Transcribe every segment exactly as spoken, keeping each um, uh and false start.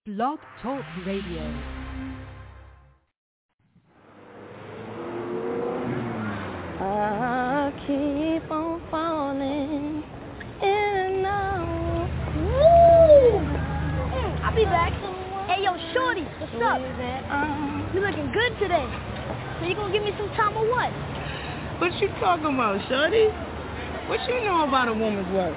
Blog Talk Radio. I keep on falling in and out. Woo! Mm, I'll be back. Hey, yo, Shorty, what's up? Um, you looking good today. So you gonna give me some time or what? What you talking about, Shorty? What you know about a woman's work?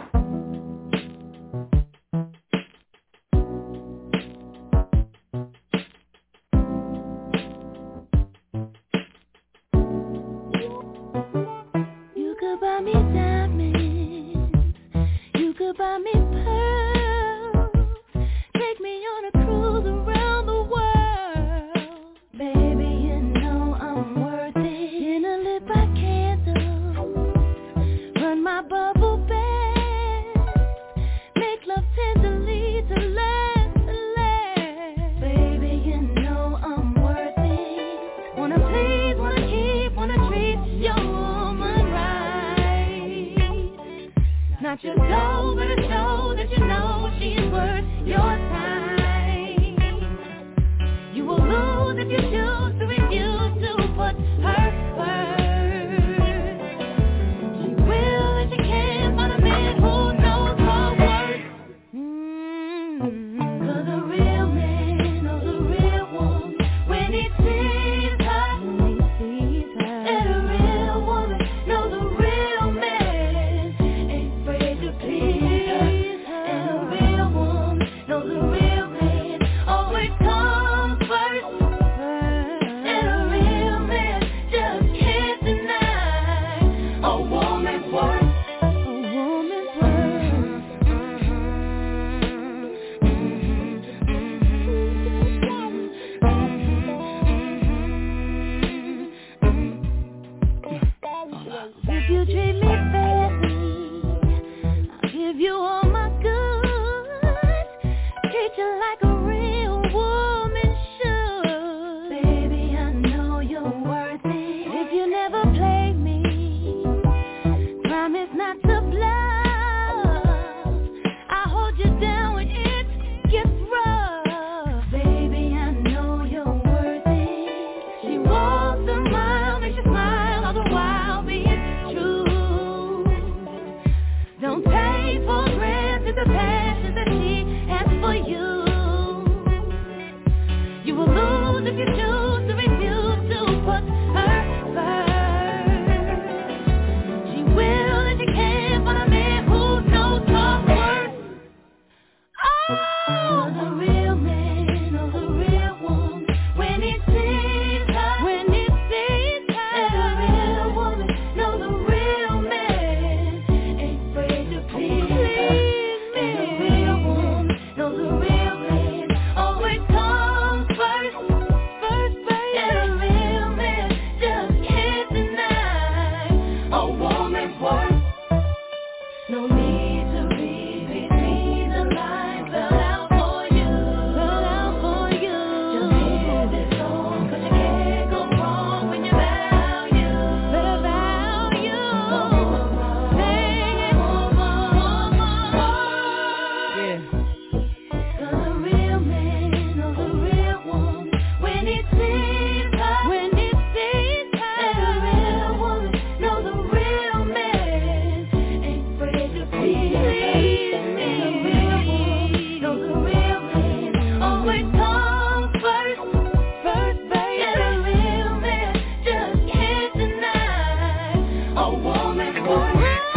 You could buy me diamonds. You could buy me pearls. Take me on a cruise around the world. Baby, you know I'm worth it. Dinner lit by candles. Run my bubble bath. Make love tenderly to last, to last. Baby, you know I'm worth it. Wanna please, wanna keep, wanna treat your woman right. Not your dough, but a show that you know she's worth your time. You will lose if you choose to refuse to put her first. She will if she can find a man who knows her worth. Mm-hmm. 'Cause a real man knows a real woman when he sees her. When he sees her. And a real woman knows a real man ain't afraid to please her. And a real woman knows a real man always comes first. And a real man just can't deny a woman's worth. A woman's worth. If you treat me fairly, I'll give you all my goods. Treat you like a real woman should. Baby, I know you're worth it. If you never play me, promise not to bluff. I'll hold you down when it gets rough. Baby, I know you're worth it. She walks a mile, makes you smile, all the while being true. Don't take for granted the passion that she has for you. You will lose if you choose to refuse to put her first. She will if she can find a man who knows her worth. Oh, a real man knows a real woman when he sees her. When he sees her. And a real woman knows a real man ain't afraid to please her. And a real woman knows a real man always comes first. First, baby. And a real man just can't deny a woman's worth. No need to read between the lines. Fell out for you. Fell out for you. Just hear this song, 'cause you can't go wrong when you value. Better value. Sing it, woman, woman. Yeah. 'Cause a real man knows a real woman when he sees her. When he sees her. And a real woman knows a real man ain't afraid to please her. And a real woman knows a real man always comes first. First, baby. And a real man just can't deny a woman's worth.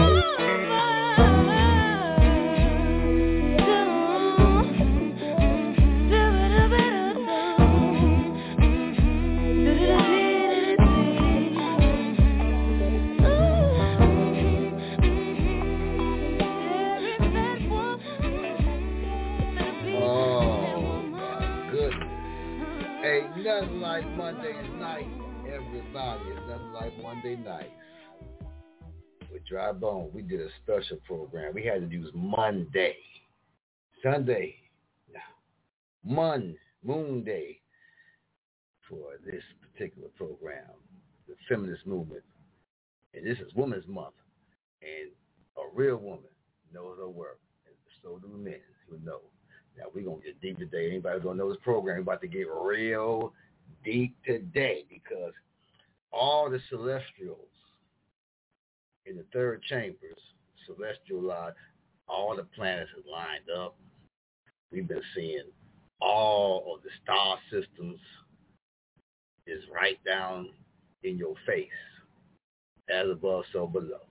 Oh, my goodness. Ain't nothing like Monday night, everybody. It's nothing like Monday night. With Dry Bone, we did a special program. We had to use Monday, Sunday, no, Mon, Moon Day for this particular program, the feminist movement. And this is Women's Month. And a real woman knows her worth. And so do men who know. Now, we're going to get deep today. Anybody going to know this program? We're about to get real deep today because all the celestials in the third chambers, celestial line, all the planets are lined up. We've been seeing all of the star systems is right down in your face, as above, so below.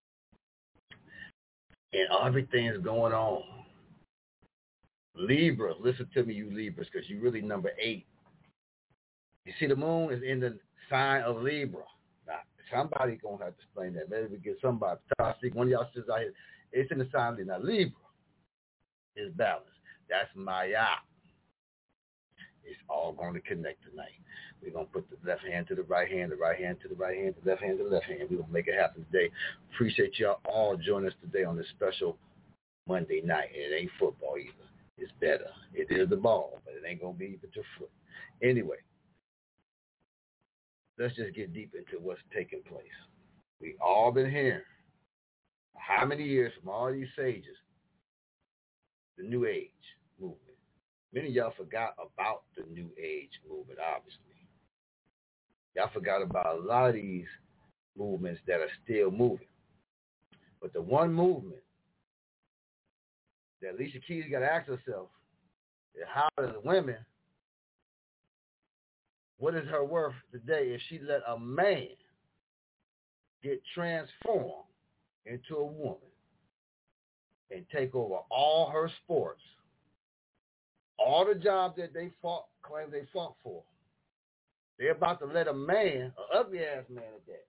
And everything is going on. Libra, listen to me, you Libras, because you're really number eight. You see, the moon is in the sign of Libra. Now, somebody going to have to explain that. Maybe we get somebody. One of y'all says out here, it's in the sign of Libra. Now, Libra is balanced. That's Maya. It's all going to connect tonight. We're going to put the left hand to the right hand, the right hand to the right hand, the left hand to the left hand. We're going to make it happen today. Appreciate y'all all joining us today on this special Monday night. And it ain't football either. It's better. It is the ball, but it ain't going to be but your foot. Anyway, let's just get deep into what's taking place. We all been hearing how many years from all these sages, the New Age movement. Many of y'all forgot about the New Age movement, obviously. Y'all forgot about a lot of these movements that are still moving. But the one movement that Alicia Keys got to ask herself is how does women, what is her worth today if she let a man get transformed into a woman and take over all her sports, all the jobs that they fought, claim they fought for. They're about to let a man, an ugly-ass man at that.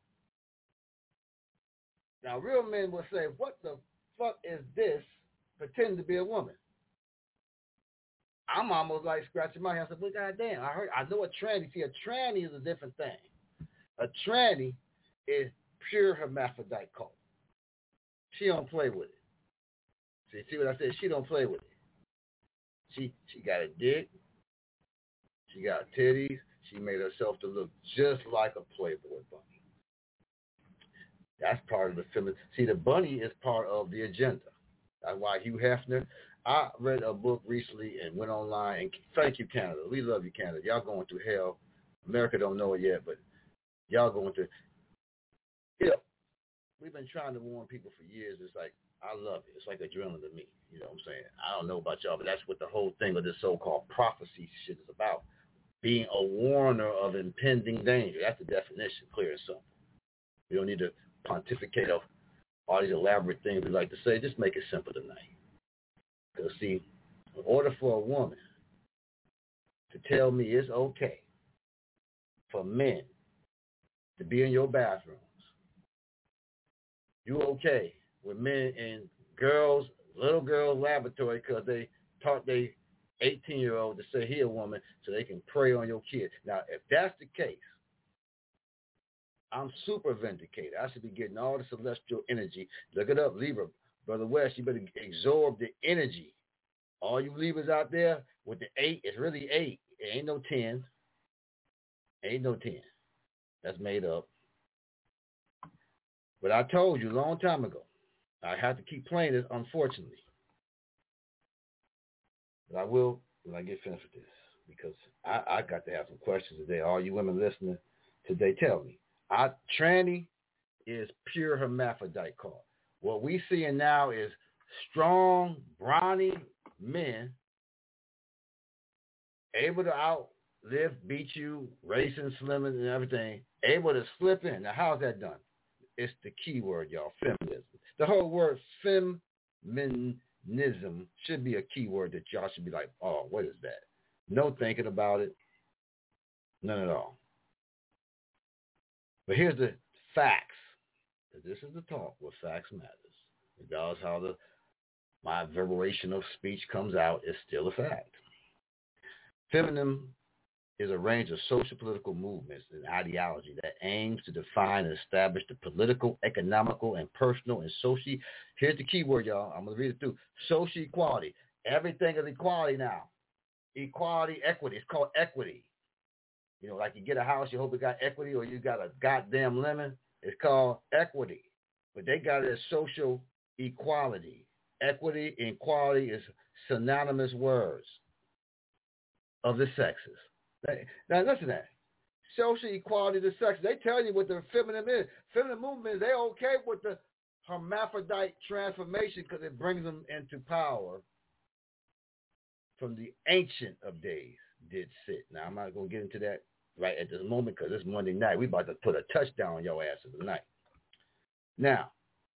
Now, real men will say, what the fuck is this pretending to be a woman? I'm almost like scratching my head. I said, well, goddamn, I heard, I know a tranny. See, a tranny is a different thing. A tranny is pure hermaphrodite cult. She don't play with it. See, see what I said? She don't play with it. She she got a dick. She got titties. She made herself to look just like a Playboy bunny. That's part of the feminine. See, the bunny is part of the agenda. That's why Hugh Hefner. I read a book recently and went online. And thank you, Canada. We love you, Canada. Y'all going through hell. America don't know it yet, but y'all going through. Yeah, we've been trying to warn people for years. It's like, I love it. It's like adrenaline to me. You know what I'm saying? I don't know about y'all, but that's what the whole thing of this so-called prophecy shit is about. Being a warner of impending danger. That's the definition, clear and simple. We don't need to pontificate of all these elaborate things we like to say. Just make it simple tonight. Because, see, in order for a woman to tell me it's okay for men to be in your bathrooms, you okay with men in girls, little girls' laboratory because they taught they eighteen-year-old to say he a woman so they can prey on your kid. Now, if that's the case, I'm super vindicated. I should be getting all the celestial energy. Look it up, Libra. Brother West, you better absorb the energy. All you Libras out there with the eight, it's really eight. It ain't no ten. Ain't no ten. That's made up. But I told you a long time ago, I have to keep playing this, unfortunately. But I will when I get finished with this, because I, I got to have some questions today. All you women listening today, tell me. I, tranny is pure hermaphrodite call. What we seeing now is strong, brawny men able to outlive, beat you, racing, slimming, and everything, able to slip in. Now, how's that done? It's the key word, y'all, feminism. The whole word feminism should be a key word that y'all should be like, oh, what is that? No thinking about it. None at all. But here's the facts. This is the talk where facts matters. Regardless how the my variation of speech comes out, it's still a fact. Feminism is a range of social political movements and ideology that aims to define and establish the political, economical, and personal and social. Here's the key word, y'all. I'm going to read it through. Social equality. Everything is equality now. Equality, equity. It's called equity. You know, like you get a house, you hope it got equity, or you got a goddamn lemon. It's called equity. But they got it as social equality. equity, and equality is synonymous words of the sexes. Now listen to that. Social equality of the sexes. They tell you what the feminine is. Feminine movement is they okay with the hermaphrodite transformation because it brings them into power from the ancient of days did sit. Now, I'm not going to get into that right at this moment because it's Monday night. We about to put a touchdown on your asses tonight. Now,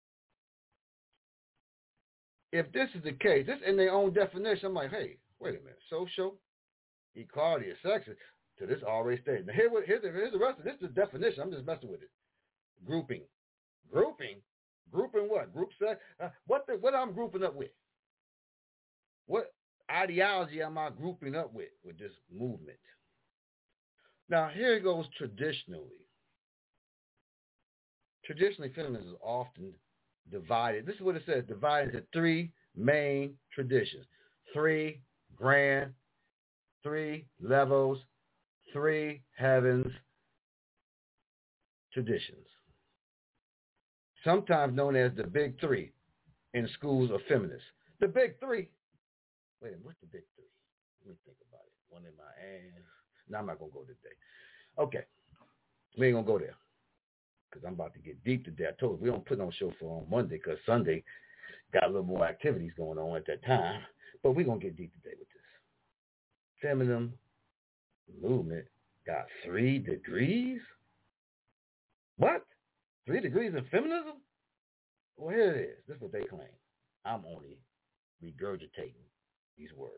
if this is the case, this in their own definition, I'm like, hey, wait a minute. Social equality of sexes, to this already stated. Now, here, here's, the, here's the rest of this. This is the definition. I'm just messing with it. Grouping. Grouping? Grouping what? Group sex? Uh, what, the, what I'm grouping up with? What ideology am I grouping up with, with this movement? Now, here it goes traditionally. Traditionally, feminism is often divided. This is what it says, divided into three main traditions. Three grand, three levels, three heavens traditions. Sometimes known as the big three in schools of feminists. The big three. Wait a minute, what's the big three? Let me think about it. One in my ass. No, I'm not going to go today. Okay. We ain't going to go there because I'm about to get deep today. I told you we don't put no show for on Monday because Sunday got a little more activities going on at that time. But we're going to get deep today with this. Feminine movement got three degrees? What? Three degrees in feminism? Well, here it is. This is what they claim. I'm only regurgitating these words.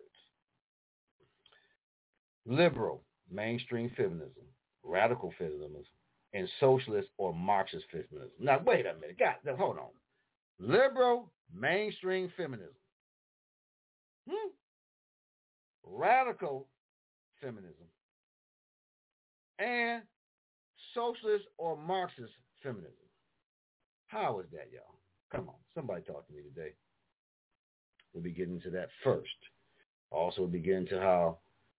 Liberal, mainstream feminism, radical feminism, and socialist or Marxist feminism. Now, wait a minute. God, hold on. Liberal, mainstream feminism. Hmm? Radical feminism. And socialist or Marxist feminism. How is that, y'all? Come on. Somebody talk to me today. We'll be getting to that first. Also, we'll be getting to how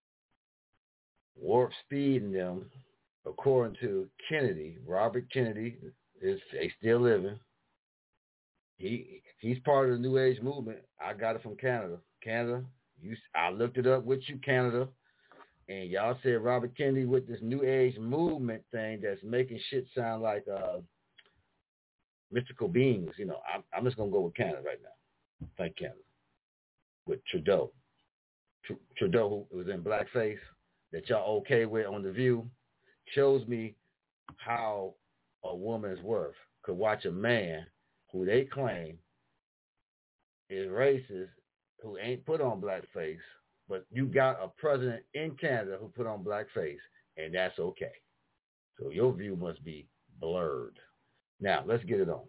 Warp Speed and them, according to Kennedy, Robert Kennedy, is they still living. He he's part of the New Age movement. I got it from Canada. Canada, you I looked it up with you, Canada, and y'all said Robert Kennedy with this New Age movement thing that's making shit sound like uh, mystical beings. You know, I'm, I'm just gonna go with Canada right now. Thank Canada. With Trudeau. Tr- Trudeau, who was in blackface, that y'all okay with on The View, shows me how a woman's worth could watch a man who they claim is racist, who ain't put on blackface, but you got a president in Canada who put on blackface, and that's okay. So your view must be blurred. Now, let's get it on.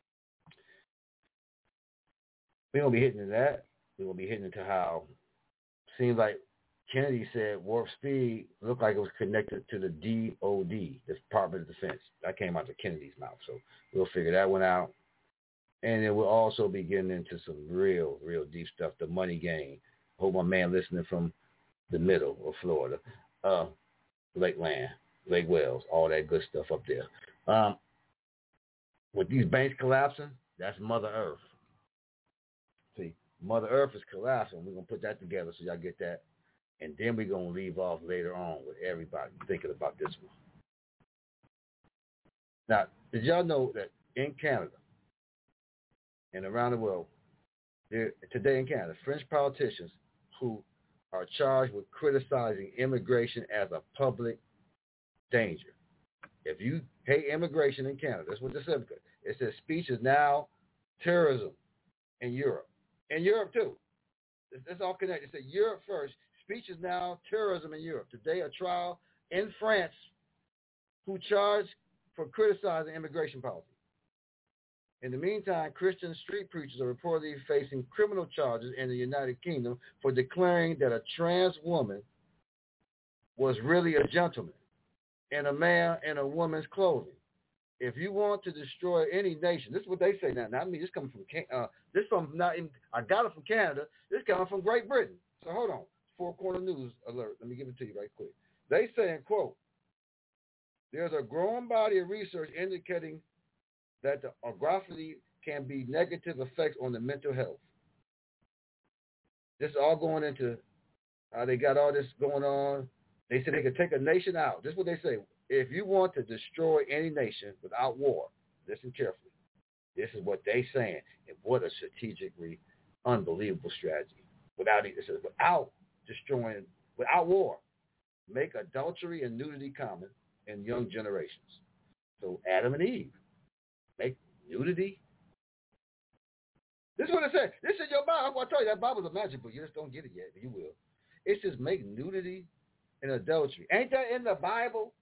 We're going to be hitting into that. We're going to be hitting into how seems like Kennedy said Warp Speed looked like it was connected to the D O D, the Department of Defense. That came out of Kennedy's mouth, so we'll figure that one out. And then we'll also be getting into some real, real deep stuff, the money game. Hope my man listening from the middle of Florida, uh, Lakeland, Lake Wells, all that good stuff up there. Um, with these banks collapsing, that's Mother Earth. See, Mother Earth is collapsing. We're going to put that together so y'all get that. And then we're going to leave off later on with everybody thinking about this one. Now, did y'all know that in Canada and around the world, there, today in Canada, French politicians who are charged with criticizing immigration as a public danger. If you hate immigration in Canada, that's what this says. It says speech is now terrorism in Europe. In Europe, too. It's all connected. It said Europe first. Speech is now terrorism in Europe. Today, a trial in France who charged for criticizing immigration policy. In the meantime, Christian street preachers are reportedly facing criminal charges in the United Kingdom for declaring that a trans woman was really a gentleman and a man in a woman's clothing. If you want to destroy any nation, this is what they say now. Not me. This coming from uh, this from not even. I got it from Canada. This coming from Great Britain. So hold on. Four Corner News alert. Let me give it to you right quick. They say, and quote, there's a growing body of research indicating that the orthography can be negative effects on the mental health This is all going into how they got all this going on. They said they could take a nation out. This is what they say. If you want to destroy any nation without war, listen carefully. This is what they saying. And what a strategically unbelievable strategy. Without it, it says without destroying, without war, make adultery and nudity common in young generations. So Adam and Eve, make nudity. This is what it says. This is your Bible. I'm going to tell you, that Bible's a magic book. You just don't get it yet, but you will. It says make nudity and adultery. Ain't that in the Bible?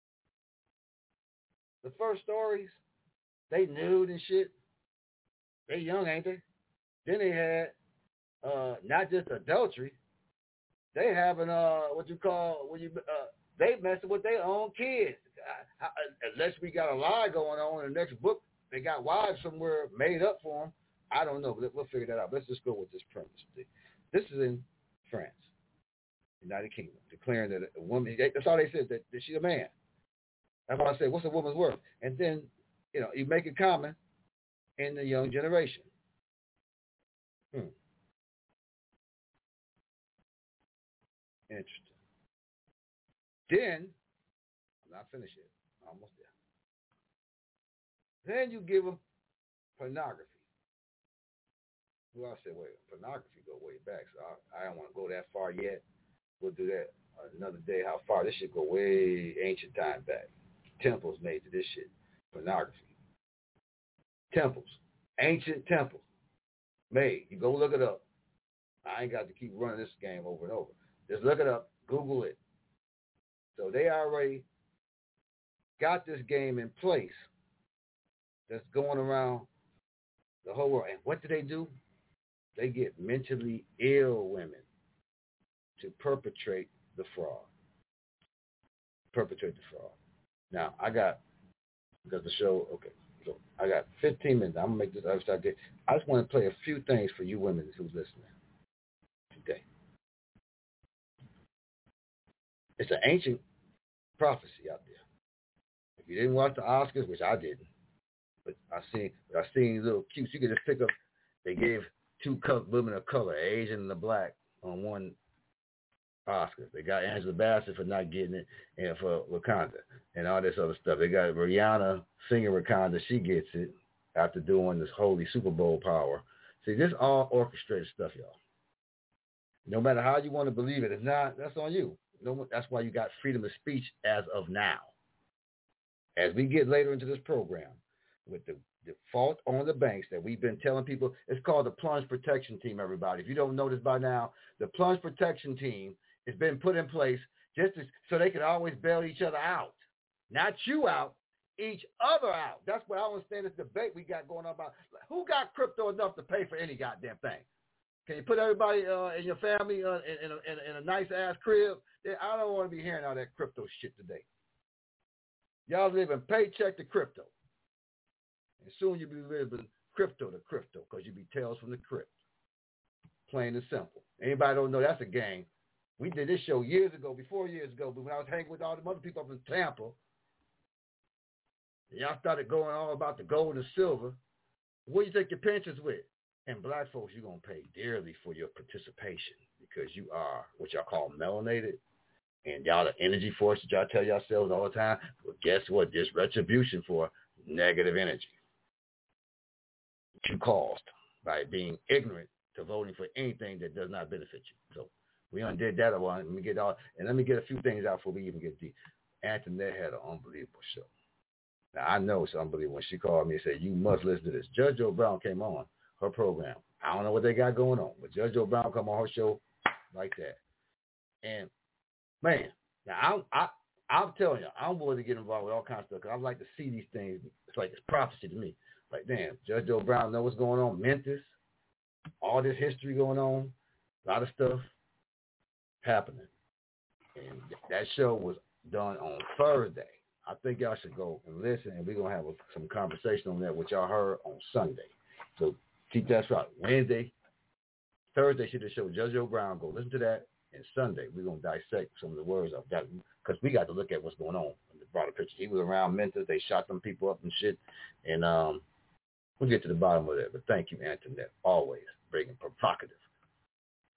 The first stories, they nude and shit. They young, ain't they? Then they had uh, not just adultery. They having uh, what you call when you uh, they messing with their own kids. Uh, unless we got a lie going on in the next book, they got wives somewhere made up for them. I don't know, but we'll figure that out. Let's just go with this premise. This is in France, United Kingdom, declaring that a woman, that's all they said, that, that she's a man. That's why I say, what's a woman's worth? And then, you know, you make it common in the young generation. Hmm. Interesting. Then, I'm not finished yet. Almost there. Then you give them pornography. Well, I said, wait, pornography go way back, so I, I don't want to go that far yet. We'll do that another day. How far? This shit go way ancient time back. Temples made to this shit. Pornography. Temples. Ancient temples made. You go look it up. I ain't got to keep running this game over and over. Just look it up. Google it. So they already got this game in place that's going around the whole world. And what do they do? They get mentally ill women to perpetrate the fraud. Perpetrate the fraud. Now, I got, because the show, okay, so I got fifteen minutes. I'm going to make this other side. I just want to play a few things for you women who's listening today. It's an ancient prophecy out there. If you didn't watch the Oscars, which I didn't, but I seen, I seen little cutes. You could just pick up, they gave two women of color, Asian and the black, on one Oscar. They got Angela Bassett for not getting it, and for Wakanda and all this other stuff. They got Rihanna singing Wakanda. She gets it after doing this holy Super Bowl power. See, this all orchestrated stuff, y'all. No matter how you want to believe it, it's not, that's on you. No, that's why you got freedom of speech as of now. As we get later into this program, with the default on the banks that we've been telling people, it's called the Plunge Protection Team, everybody. If you don't know this by now, the Plunge Protection Team has been put in place just to, so they can always bail each other out. Not you out, each other out. That's what I understand this debate we got going on about. Who got crypto enough to pay for any goddamn thing? Can you put everybody uh, in your family uh, in, in, a, in, a, in a nice-ass crib? I don't want to be hearing all that crypto shit today. Y'all living paycheck to crypto. And soon you'll be living crypto to crypto because you'll be Tales from the Crypt. Plain and simple. Anybody don't know that's a game. We did this show years ago, before years ago, but when I was hanging with all the other people up in Tampa, y'all started going all about the gold and silver. What do you take your pensions with? And black folks, you're going to pay dearly for your participation because you are what y'all call melanated. And y'all the energy force that y'all tell yourselves all the time. Well, guess what? There's retribution for negative energy that you caused by being ignorant to voting for anything that does not benefit you. So we undid that one. Let me get all, and let me get a few things out before we even get deep. Antoinette had an unbelievable show. Now, I know it's unbelievable when she called me and said, you must listen to this. Judge Joe Brown came on her program. I don't know what they got going on, but Judge Joe Brown come on her show like that. And, man, now, I'm, I, I'm telling you, I'm willing to get involved with all kinds of stuff because I like to see these things. It's like it's prophecy to me. Like, damn, Judge Joe Brown know what's going on. Memphis, all this history going on, a lot of stuff happening. And that show was done on Thursday. I think y'all should go and listen, and we're going to have a, some conversation on that, which y'all heard on Sunday. So keep that right. Wednesday, Thursday, she did show Judge Joe Brown. Go listen to that. And Sunday, we're going to dissect some of the words I've got, because we got to look at what's going on in the broader picture. He was around Memphis. They shot them people up and shit. And um, we'll get to the bottom of that. But thank you, Antoinette, always bringing provocative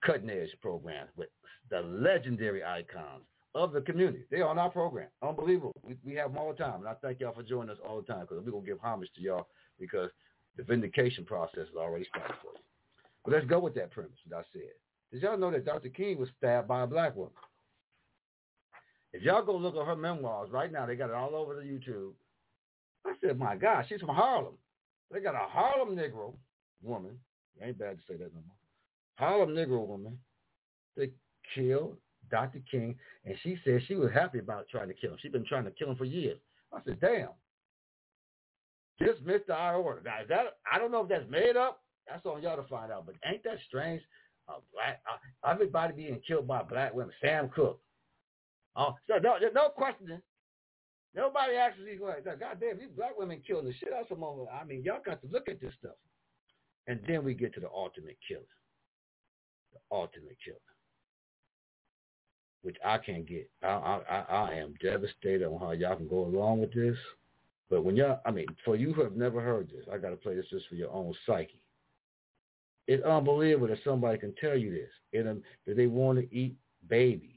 cutting-edge programs with the legendary icons of the community. They're on our program. Unbelievable. We, we have them all the time, and I thank y'all for joining us all the time because we're going to give homage to y'all because the vindication process is already started for you. But let's go with that premise that I said. Did y'all know that Doctor King was stabbed by a black woman? If y'all go look at her memoirs right now, they got it all over the YouTube. I said, my God, she's from Harlem. They got a Harlem Negro woman. It ain't bad to say that no more. Harlem Negro woman. They killed Doctor King, and she said she was happy about trying to kill him. She's been trying to kill him for years. I said, damn. Dismiss the I order. Now, is that, I don't know if that's made up. That's on y'all to find out. But ain't that strange? Uh, black, uh, everybody being killed by black women. Sam Cooke. Oh, so no, there's no questioning. Nobody actually going, God damn, these black women killing the shit out of some of them. I mean, y'all got to look at this stuff. And then we get to the ultimate killer. The ultimate killer. Which I can't get. I, I, I, I am devastated on how y'all can go along with this. But when y'all, I mean, for you who have never heard this, I got to play this just for your own psyche. It's unbelievable that somebody can tell you this, and that they want to eat babies.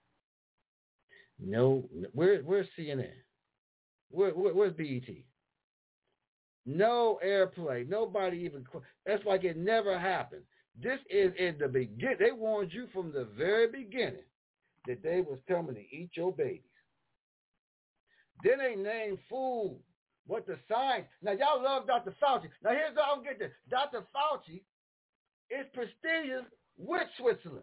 No, where, where's C N N? Where, where, where's B E T? No airplay. Nobody even. That's like it never happened. This is in the beginning. They warned you from the very beginning that they was coming to eat your babies. Then they named food. What the science. Now, y'all love Doctor Fauci. Now, here's how I'm getting this. Doctor Fauci is prestigious with Switzerland.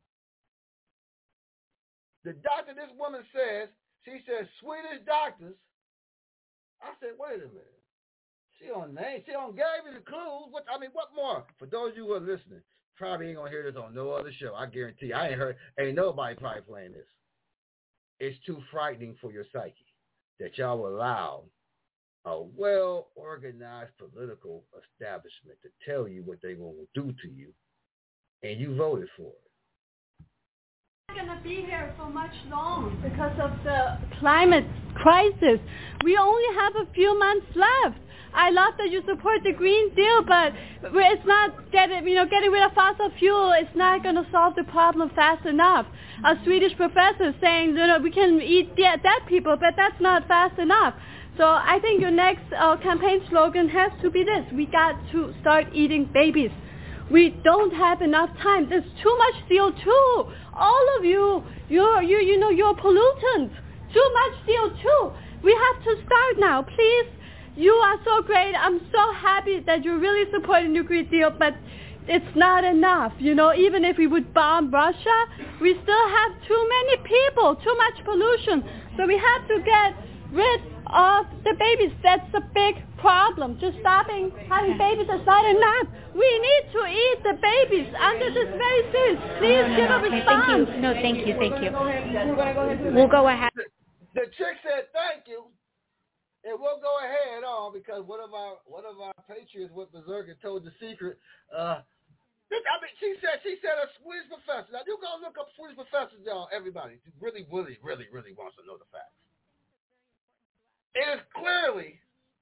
The doctor this woman says, she says, Swedish doctors. I said, wait a minute. She on name. She on gave me the clues. What I mean, what more? For those of you who are listening, probably ain't gonna hear this on no other show. I guarantee you. I ain't heard, ain't nobody probably playing this. It's too frightening for your psyche that y'all will allow a well-organized political establishment to tell you what they will do to you, and you voted for it. We're not going to be here for much long because of the climate crisis. We only have a few months left. I love that you support the Green Deal, but it's not getting, you know, getting rid of fossil fuel. It's not going to solve the problem fast enough. A Swedish professor saying, you know, we can eat dead, dead people, but that's not fast enough. So I think your next uh, campaign slogan has to be this: we got to start eating babies. We don't have enough time. There's too much C O two. All of you, you're, you, you know, you're pollutants. Too much C O two. We have to start now, please. You are so great. I'm so happy that you're really supporting the Green Deal, but it's not enough. You know, even if we would bomb Russia, we still have too many people, too much pollution. So we have to get rid of the babies. That's a big problem. Just stopping having babies is not enough. We need to eat the babies under this very serious. Please no, no, give no, a okay, response. Thank you. No, thank you, thank you. We'll go ahead. The, the chick said thank you, and we'll go ahead on because one of our one of our patriots with Berserker told the secret. Uh, I mean, she said she said a Swedish professor. Now you go look up Swedish professors, y'all. Everybody really, really, really, really wants to know the facts. It is clearly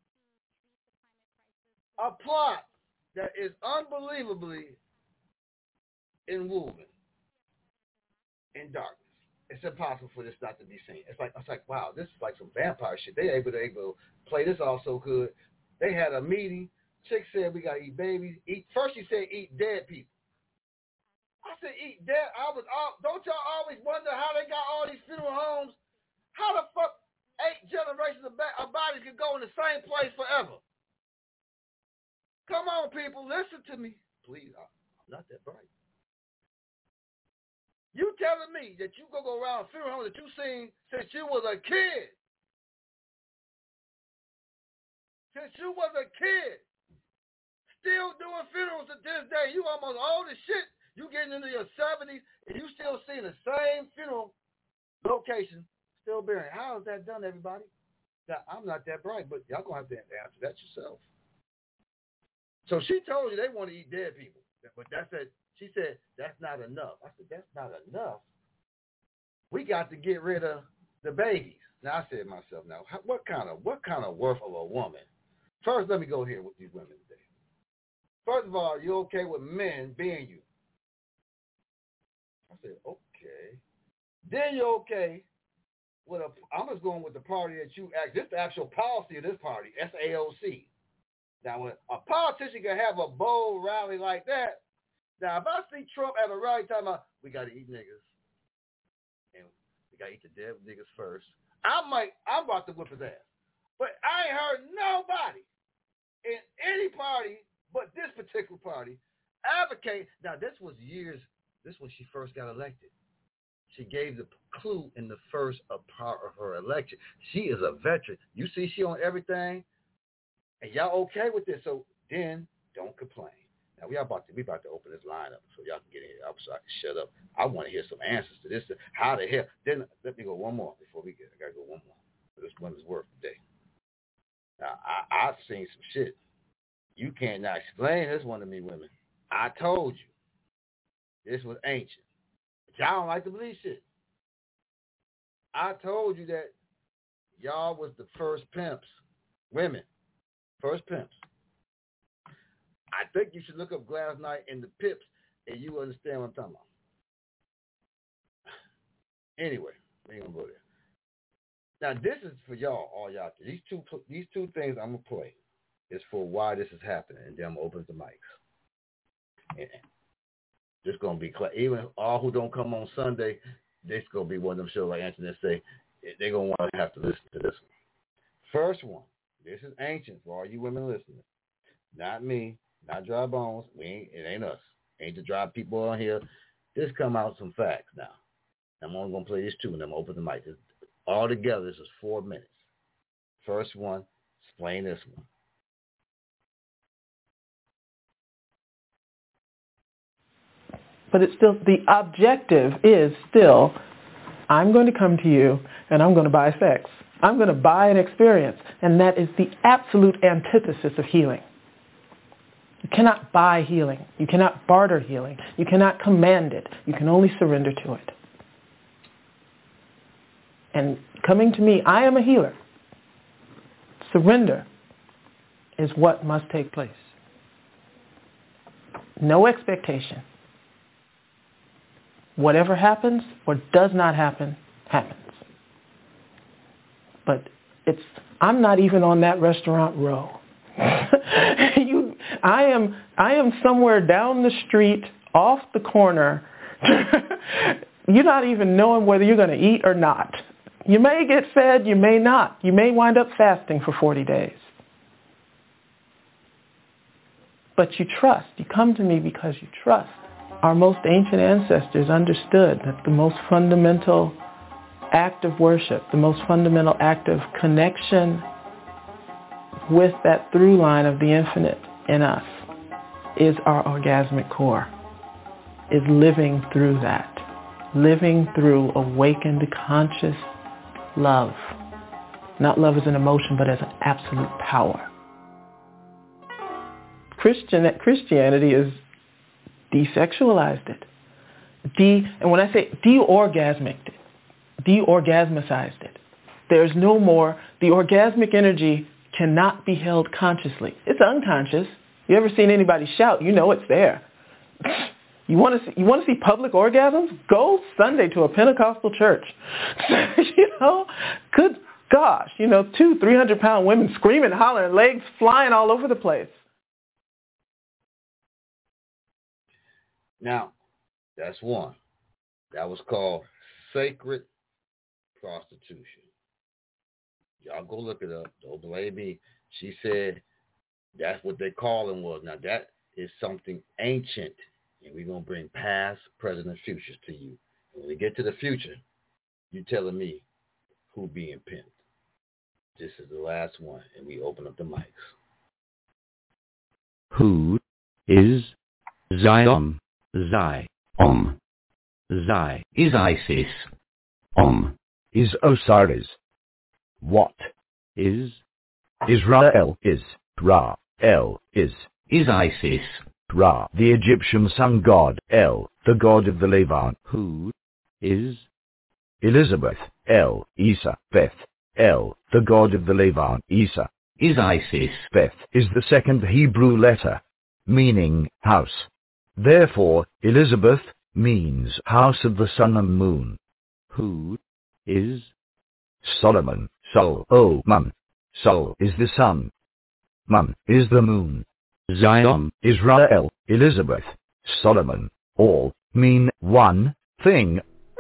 a plot that is unbelievably inwoven in darkness. It's impossible for this not to be seen. It's like it's like wow, this is like some vampire shit. They able to able to play this off so good. They had a meeting. Chick said we gotta eat babies. Eat first. She said eat dead people. I said eat dead. I was all, don't y'all always wonder how they got all these funeral homes? How the fuck eight generations of, ba- of bodies can go in the same place forever? Come on, people, listen to me, please. I'm not that bright. You telling me that you gonna go around a funeral home that you seen since you was a kid? Since you was a kid, still doing funerals to this day. You almost old as shit. You getting into your seventies and you still seeing the same funeral location, still burying. How is that done, everybody? Now, I'm not that bright, but y'all gonna have to answer that yourself. So she told you they want to eat dead people, but that's it. She said that's not enough. I said that's not enough. We got to get rid of the babies. Now I said to myself, now what kind of what kind of worth of a woman? First, let me go here with these women today. First of all, you okay with men being you? I said, okay. Then you're okay with a, I'm just going with the party that you act. This is the actual policy of this party, S A O C. Now, when a politician can have a bold rally like that, now if I see Trump at a rally talking about, we got to eat niggas, and we got to eat the dead niggas first, I might, I'm about to whip his ass. But I ain't heard nobody in any party but this particular party advocate. Now, this was years, this was when she first got elected. She gave the clue in the first part of her election. She is a veteran. You see she on everything, and y'all okay with this. So then don't complain. Now, we are about to, we about to open this line up so y'all can get in here. I'm sorry, shut up. I want to hear some answers to this. How the hell? Then let me go one more before we get, I got to go one more. This women's work today. Now, I, I've seen some shit. You can't now explain this one to me, women. I told you. This was ancient. But y'all don't like to believe shit. I told you that y'all was the first pimps. Women. First pimps. I think you should look up Gladys Knight and the Pips, and you understand what I'm talking about. Anyway, we ain't gonna go there. Now, this is for y'all, all y'all. These two, these two things I'm gonna play is for why this is happening, and then I'm gonna open the mics. And this gonna be clear. Even all who don't come on Sunday, this gonna be one of them shows like Anthony say. They're gonna want to have to listen to this one. First one. This is ancient for all you women listening. Not me. Not Dry Bones. We ain't, it ain't us. Ain't the dry people on here. Just come out some facts now. I'm only going to play this two, and I'm going to open the mic. All together, this is four minutes. First one, explain this one. But it's still, the objective is still, I'm going to come to you, and I'm going to buy sex. I'm going to buy an experience. And that is the absolute antithesis of healing. You cannot buy healing. You cannot barter healing. You cannot command it. You can only surrender to it. And coming to me, I am a healer. Surrender is what must take place. No expectation. Whatever happens or does not happen, happens. But it's, I'm not even on that restaurant row. you, I am, I am somewhere down the street, off the corner. You're not even knowing whether you're going to eat or not. You may get fed, you may not. You may wind up fasting for forty days. But you trust. You come to me because you trust. Our most ancient ancestors understood that the most fundamental act of worship, the most fundamental act of connection with that through line of the infinite in us is our orgasmic core, is living through that, living through awakened conscious love. Not love as an emotion, but as an absolute power. Christian, Christianity is desexualized it. De, and when I say de-orgasmic it, de-orgasmicized it. There's no more, the orgasmic energy cannot be held consciously. It's unconscious. You ever seen anybody shout, you know it's there. You want to see, you want to see public orgasms? Go Sunday to a Pentecostal church. You know, good gosh, you know, two, three hundred pound women screaming, hollering, legs flying all over the place. Now, that's one. That was called sacred prostitution. Y'all go look it up. Don't blame me. She said that's what they calling was. Now, that is something ancient. And we're going to bring past, present, and futures to you. When we get to the future, you telling me who being pimped. This is the last one, and we open up the mics. Who is Zion? Zi. Om. Zi is Isis. Om is Osiris. What is Israel is Ra. El is is Isis. Ra, the Egyptian sun god. El, the god of the Levant. Who is Elizabeth? El, Isa. Beth. El, the god of the Levant. Isa is Isis. Beth is the second Hebrew letter, meaning house. Therefore, Elizabeth means house of the sun and moon. Who is Solomon, Sol, O, Mun. Sol is the sun. Mun is the moon. Zion, Israel, Elizabeth, Solomon, all mean one thing.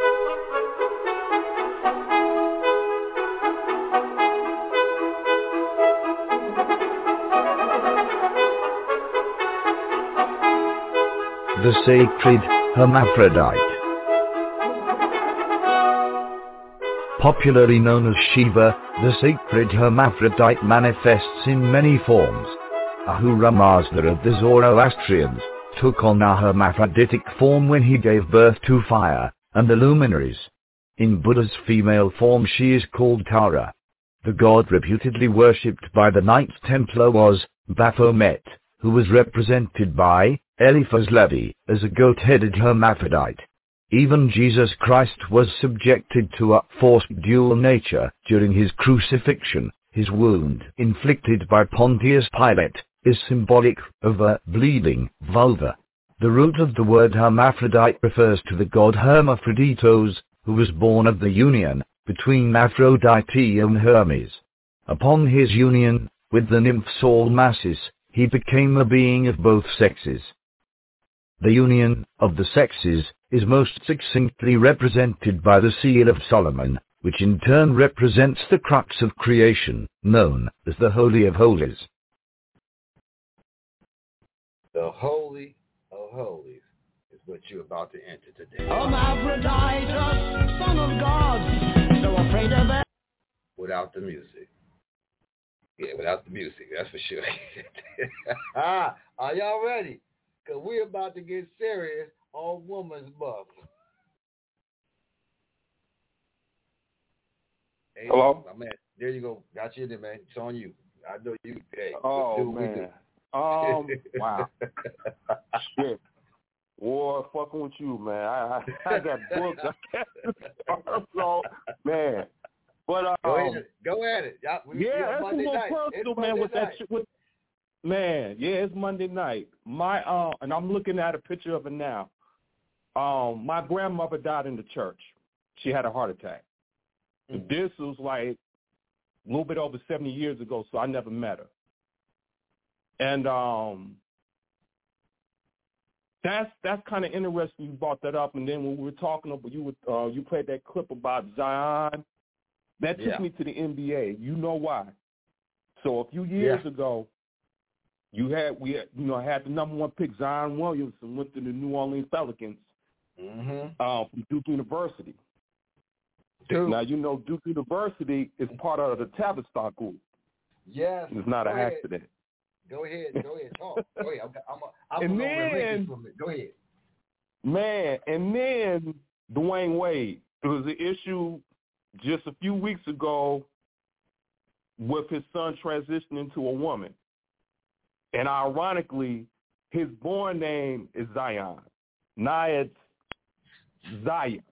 The sacred hermaphrodite. Popularly known as Shiva, the sacred hermaphrodite manifests in many forms. Ahura Mazda of the Zoroastrians took on a hermaphroditic form when he gave birth to fire and the luminaries. In Buddha's female form she is called Tara. The god reputedly worshipped by the Knights Templar was Baphomet, who was represented by Eliphaz Levi as a goat-headed hermaphrodite. Even Jesus Christ was subjected to a forced dual nature during his crucifixion. His wound, inflicted by Pontius Pilate, is symbolic of a bleeding vulva. The root of the word hermaphrodite refers to the god Hermaphroditos, who was born of the union between Aphrodite and Hermes. Upon his union with the nymph Salmacis, he became a being of both sexes. The union of the sexes is most succinctly represented by the Seal of Solomon, which in turn represents the crux of creation, known as the Holy of Holies. The Holy of Holies is what you're about to enter today. Hermaphroditus, son of God, so afraid of it. Without the music. Yeah, without the music, that's for sure. Are y'all ready? Because we're about to get serious on Woman's Month. Hey, hello? My man, there you go. Got you in there, man. It's on you. I know you. Hey, oh, man. Um, wow. Shit. War fucking with you, man. I, I, I got books. so, man. But, um, go ahead. Go at it. Y'all, we, yeah, that's Monday a little night. personal, man, with night. that shit. With, man, yeah, it's Monday night. My, uh, and I'm looking at a picture of it now. Um, my grandmother died in the church. She had a heart attack. Mm-hmm. This was like a little bit over seventy years ago, so I never met her. And um, that's that's kind of interesting. You brought that up, and then when we were talking about you, would, uh, you played that clip about Zion. That took yeah. me to the N B A. You know why? So a few years yeah. ago, you had we had, you know had the number one pick Zion Williamson went to the New Orleans Pelicans mm-hmm. uh, from Duke University. Duke. Now you know Duke University is part of the Tavistock group. Yes. It's not Go an ahead. accident. Go ahead. Go ahead. Talk. Go ahead. I'm, I'm, I'm and then, then, Go ahead. Man, and then Dwayne Wade. There was an issue just a few weeks ago with his son transitioning to a woman. And ironically, his born name is Zion. Now it's Zion.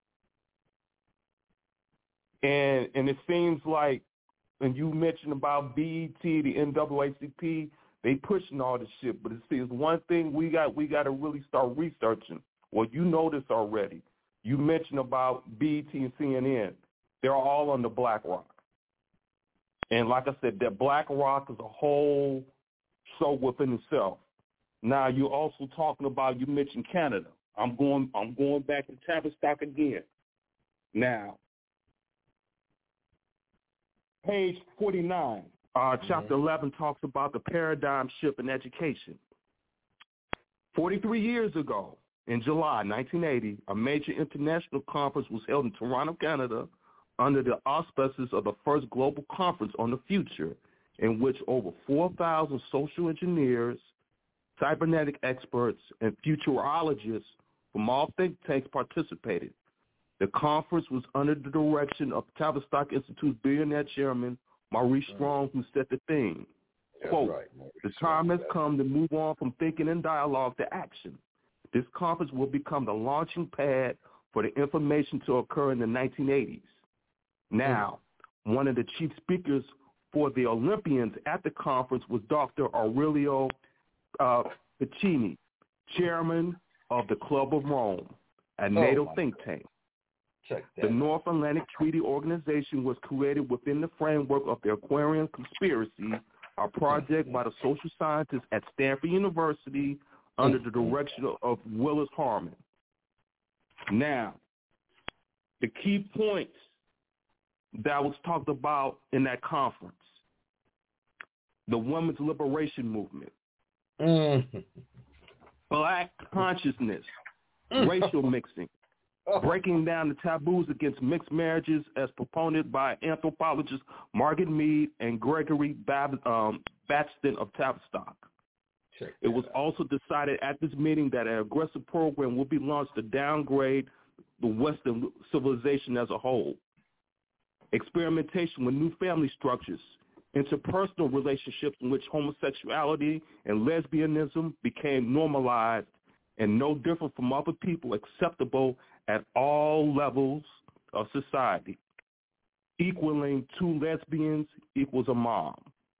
And and it seems like, and you mentioned about B E T, the N double A C P, they pushing all this shit. But it seems one thing we got we got to really start researching. Well, you know this already. You mentioned about B E T and C N N. They're all under BlackRock. And like I said, that BlackRock is a whole show within itself. Now you're also talking about, you mentioned Canada. I'm going I'm going back to Tavistock again. Now, page forty-nine, uh, chapter eleven talks about the paradigm shift in education. forty-three years ago, in July nineteen eighty, a major international conference was held in Toronto, Canada, under the auspices of the first global conference on the future, in which over four thousand social engineers, cybernetic experts, and futurologists from all think tanks participated. The conference was under the direction of Tavistock Institute's billionaire chairman, Maurice Strong, who said the thing. That's Quote, right, the time has come to move on from thinking and dialogue to action. This conference will become the launching pad for the information to occur in the nineteen eighties. Now, mm-hmm. one of the chief speakers for the Olympians at the conference was Doctor Aurelio uh, Piccini, chairman of the Club of Rome, a Oh, NATO my think God. tank. Check that. The North Atlantic Treaty Organization was created within the framework of the Aquarian Conspiracy, a project by the social scientists at Stanford University under the direction of Willis Harman. Now, the key points that was talked about in that conference: the women's liberation movement, Mm. black consciousness, racial mixing, breaking down the taboos against mixed marriages as proponed by anthropologists Margaret Mead and Gregory Bab- um, Batson of Tavistock. Check It was that out. also decided at this meeting that an aggressive program will be launched to downgrade the Western civilization as a whole. Experimentation with new family structures, interpersonal relationships in which homosexuality and lesbianism became normalized and no different from other people, acceptable at all levels of society. Equaling two lesbians equals a mom.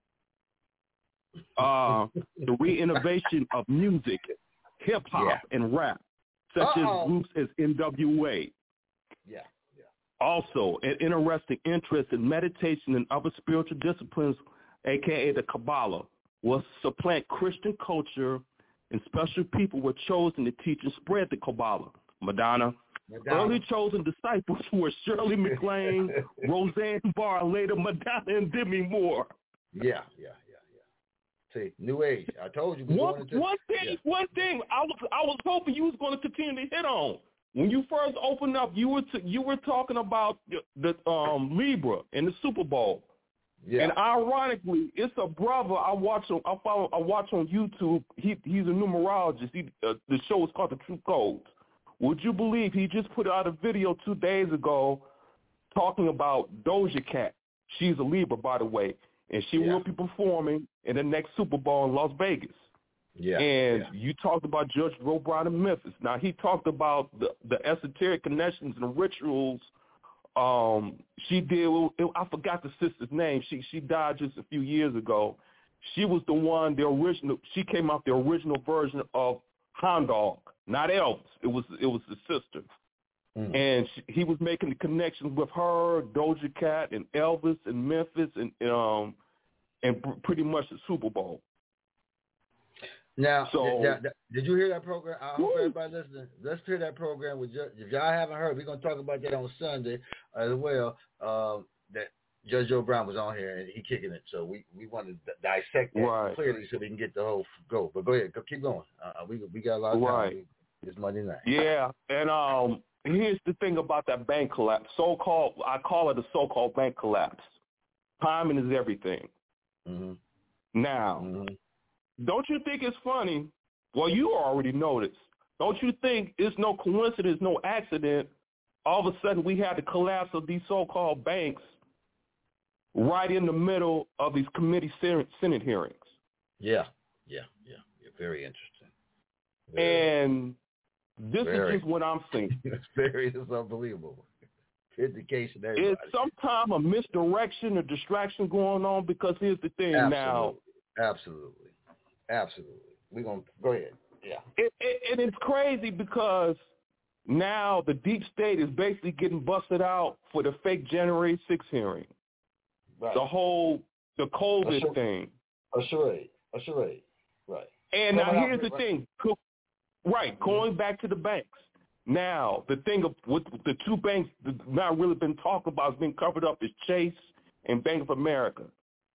Uh, the re-innovation of music, hip-hop, Yeah. and rap, such Uh-oh. as groups as N W A. Yeah, yeah. Also, an interesting interest in meditation and other spiritual disciplines, a k a the Kabbalah, will supplant Christian culture, and special people were chosen to teach and spread the Kabbalah. Madonna. Madonna. Early chosen disciples were Shirley MacLaine, Roseanne Barr, and later Madonna and Demi Moore. Yeah, yeah, yeah, yeah. See, New Age. I told you. We One, going into, one thing, yeah. one thing I was I was hoping you was going to continue to hit on. When you first opened up, you were t- you were talking about the, the um, Libra and the Super Bowl. Yeah. And ironically, it's a brother I watch on I follow I watch on YouTube. He he's a numerologist. He, uh, the show is called The True Codes. Would you believe he just put out a video two days ago talking about Doja Cat? She's a Libra, by the way, and she Yeah. will be performing in the next Super Bowl in Las Vegas. Yeah. And yeah. you talked about Judge Joe Brown in Memphis. Now, he talked about the, the esoteric connections and rituals. Um, she did, I forgot the sister's name. She she died just a few years ago. She was the one, the original, she came out the original version of Hound Dog, not Elvis. It was it was the sister. Mm. And she, he was making the connections with her, Doja Cat, and Elvis, and Memphis, and um, and pr- pretty much the Super Bowl. Now, So- did, did, did you hear that program? I hope Woo. everybody listening. Let's hear that program. With Judge, if y'all haven't heard, we're going to talk about that on Sunday as well. Um, that Judge Joe Brown was on here, and he kicking it. So we, we want to dissect that Right. clearly so we can get the whole go. But go ahead. Go, keep going. Uh, we we got a lot of time. Right. It's Monday night. Yeah, and um, here's the thing about that bank collapse. So-called, I call it a so-called bank collapse. Timing is everything. Mm-hmm. Now, Mm-hmm. don't you think it's funny? Well, you already know this. Don't you think it's no coincidence, no accident, all of a sudden we had the collapse of these so-called banks right in the middle of these committee Senate hearings? Yeah. Yeah. Yeah. Yeah. Very interesting. Very, And this Very. is just what I'm saying. it's very, it's unbelievable. Vindication, everybody. It's sometime a misdirection or distraction going on, because here's the thing Absolutely. now. Absolutely. Absolutely. We're going to go ahead. Yeah. It, it, and it's crazy because now the deep state is basically getting busted out for the fake January sixth hearing. Right. The whole, the COVID A char- thing. A charade. A charade. Right. And now Coming out here's the with- thing. Co- Right, going back to the banks. Now, the thing of with the two banks that not really been talked about, has been covered up, is Chase and Bank of America.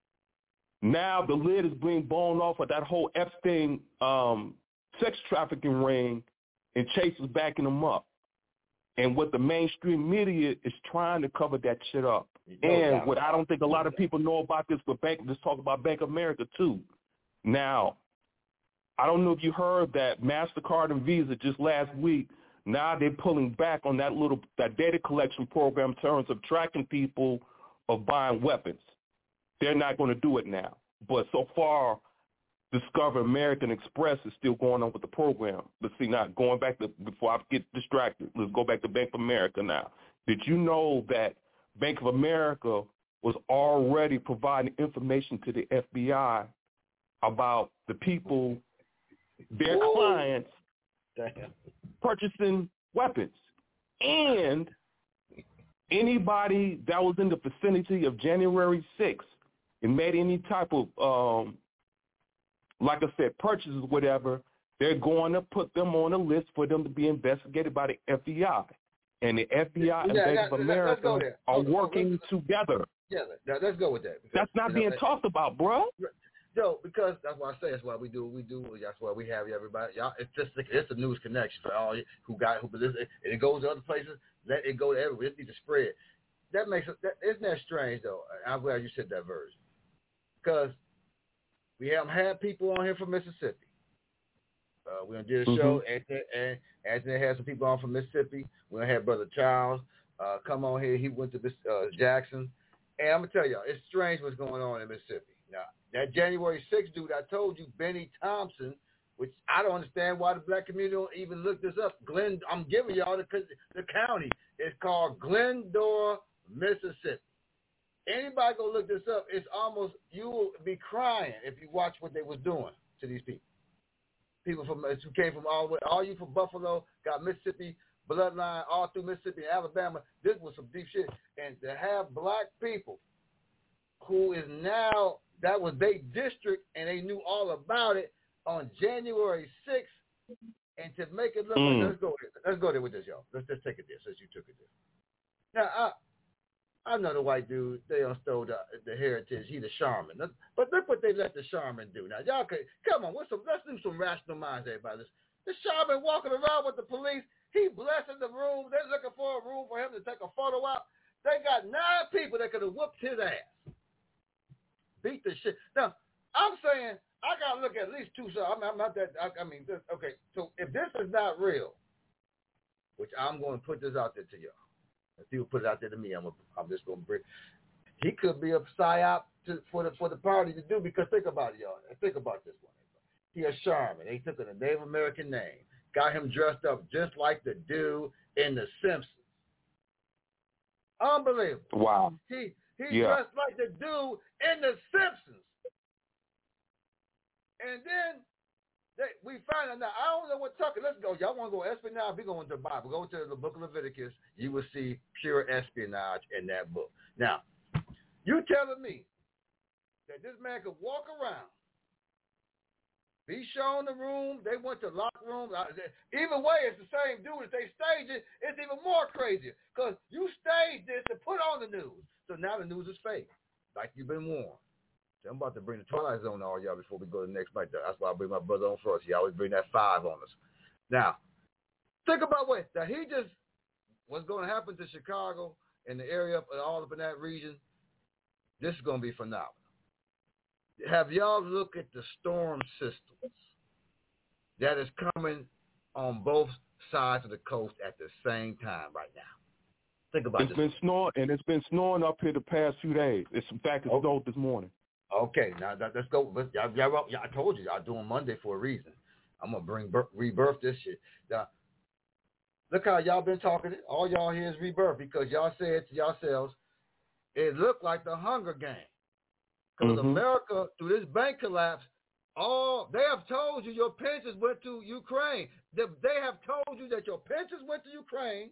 Now the lid is being blown off of that whole Epstein um, sex trafficking ring, and Chase is backing them up. And what the mainstream media is trying to cover that shit up. No and doubt. what I don't think a lot of people know about this, but bank, let's talk about Bank of America too. Now, I don't know if you heard that MasterCard and Visa just last week, now they're pulling back on that little that data collection program in terms of tracking people of buying weapons. They're not going to do it now. But so far, Discover American Express is still going on with the program. Let's see now, going back to, before I get distracted, let's go back to Bank of America now. Did you know that Bank of America was already providing information to the F B I about the people, their Ooh. clients, Damn. purchasing weapons. And anybody that was in the vicinity of January sixth and made any type of, um, like I said, purchases or whatever, they're going to put them on a list for them to be investigated by the F B I. And the F B I yeah, and Bank yeah, of let's America go there. are Okay, working let's, together. Yeah, let's go with that. Because, that's not you being know, talked about, bro. No, because that's why I say that's why we do what we do. That's why we have everybody. Y'all, it's just it's a news connection for all you who got who. But it goes to other places. Let it go to everywhere. It needs to spread. That makes it. That, isn't that strange though? I'm glad you said that version because we haven't had people on here from Mississippi. Uh, we did a show, mm-hmm. and, and Anthony had some people on from Mississippi. We had Brother Charles uh, come on here. He went to uh, Jackson. And I'm going to tell y'all, it's strange what's going on in Mississippi. Now, that January sixth dude, I told you, Benny Thompson, which I don't understand why the black community don't even look this up. Glen, I'm giving y'all the, the county. It's called Glendora, Mississippi. Anybody go look this up, it's almost, you will be crying if you watch what they was doing to these people. People from who came from all the way, all you from Buffalo, got Mississippi bloodline all through Mississippi and Alabama. This was some deep shit. And to have black people who is now, that was their district and they knew all about it on January sixth, and to make it look mm. like, let's go there. Let's go there with this, y'all. Let's just take it there since you took it there. Now, I, I know the white dude, they done stole the, the heritage. He the shaman. But look what they let the shaman do. Now, y'all could, come on, what's some, let's do some rational minds, everybody. The shaman walking around with the police, he blessing the room. They're looking for a room for him to take a photo out. They got nine people that could have whooped his ass. Beat the shit. Now, I'm saying, I got to look at at least two, so I'm, I'm not that, I, I mean, this, okay, so if this is not real, which I'm going to put this out there to y'all. If people put it out there to me, I'm, a, I'm just going to bring. He could be a psyop to, for the for the party to do because think about it, y'all. Think about this one. He a shaman. They took a Native American name, got him dressed up just like the dude in The Simpsons. Unbelievable. Wow. He he yeah. dressed like the dude in The Simpsons. And then they, we find out now, I don't know what talking. Let's go. Y'all want to go espionage? We're going to the Bible. Go to the book of Leviticus. You will see pure espionage in that book. Now, you telling me that this man could walk around, be shown the room, they went to locker room. Either way, it's the same dude. If they stage it, it's even more crazier because you staged this to put on the news. So now the news is fake, like you've been warned. I'm about to bring the Twilight Zone to all y'all before we go to the next night. That's why I bring my brother on first. He always bring that five on us. Now, think about what that he just what's going to happen to Chicago and the area up all up in that region. This is going to be phenomenal. Have y'all look at the storm systems that is coming on both sides of the coast at the same time right now? Think about it's this. It's been snowing, and it's been snowing up here the past few days. It's in fact it okay. snowed this morning. Okay, now that, let's go. Let's, y'all, y'all, y'all, I told you y'all doing Monday for a reason. I'm gonna bring birth, rebirth this shit. Now, look how y'all been talking. All y'all hear is rebirth because y'all said to yourselves, it looked like the Hunger Games. Because mm-hmm. America, through this bank collapse, all they have told you your pensions went to Ukraine. They, they have told you that your pensions went to Ukraine,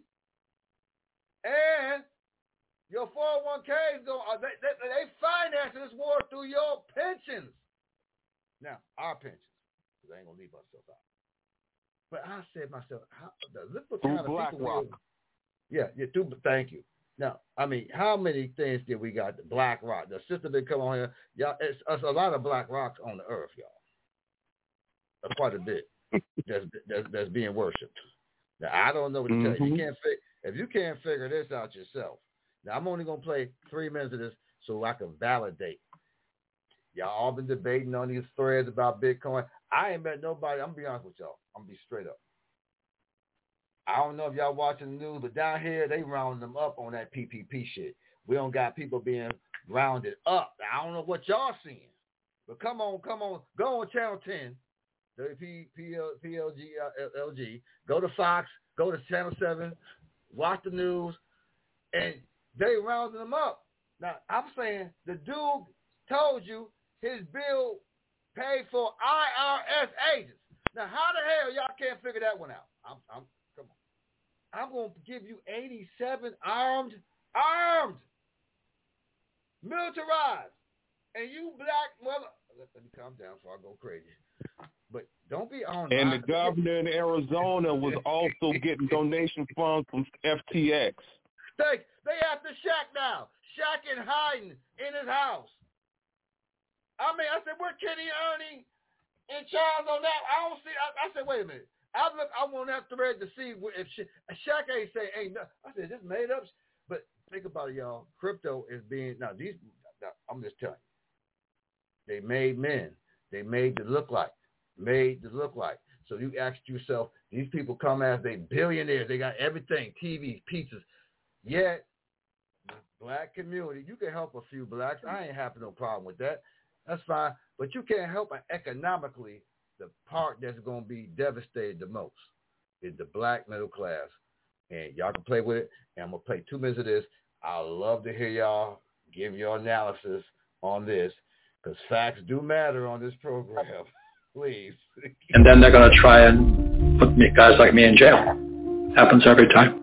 and your four oh one k's go. Uh, they, they, they financing this war through your pensions. Now, our pensions, they ain't gonna leave us out. But I said myself, how, look what kind through of people. BlackRock. Yeah, yeah. Through, thank you. Now, I mean, how many things did we got? The BlackRock, the sister that come on here, y'all. It's, it's a lot of Black Rocks on the earth, y'all. Uh, quite a bit that's, that's that's being worshipped. Now, I don't know what to mm-hmm. tell you. You can't fi- if you can't figure this out yourself. Now, I'm only gonna play three minutes of this so I can validate. Y'all all been debating on these threads about Bitcoin. I ain't met nobody. I'm gonna be honest with y'all. I'm gonna be straight up. I don't know if y'all watching the news, but down here, they rounding them up on that P P P shit. We don't got people being rounded up. I don't know what y'all seeing. But come on, come on. Go on Channel ten, W P L G, go to Fox, go to Channel seven, watch the news, and they rounding them up. Now, I'm saying the dude told you his bill paid for I R S agents. Now, how the hell y'all can't figure that one out? I'm, I'm, come on. I'm going to give you eighty-seven armed, armed, militarized, and you black mother. Let, let me calm down before I go crazy. But don't be on. And the governor in Arizona was also getting donation funds from F T X. They, they after Shaq now. Shaq and hiding in his house. I mean, I said, where Kenny, Ernie, and Charles on that? I don't see. I, I said, wait a minute. I look. I want that thread to see if Sha- Shaq ain't say ain't. No. I said, this made up. But think about it, y'all. Crypto is being now. These. Now, I'm just telling you. They made men. They made to look like. Made to look like. So you ask yourself, these people come as they billionaires. They got everything, T Vs, pizzas. Yet, the black community, you can help a few blacks. I ain't having no problem with that. That's fine. But you can't help economically. The part that's going to be devastated the most is the black middle class. And y'all can play with it. And I'm going to play two minutes of this. I love to hear y'all give your analysis on this because facts do matter on this program. Please. And then they're going to try and put me, guys like me in jail. Happens every time.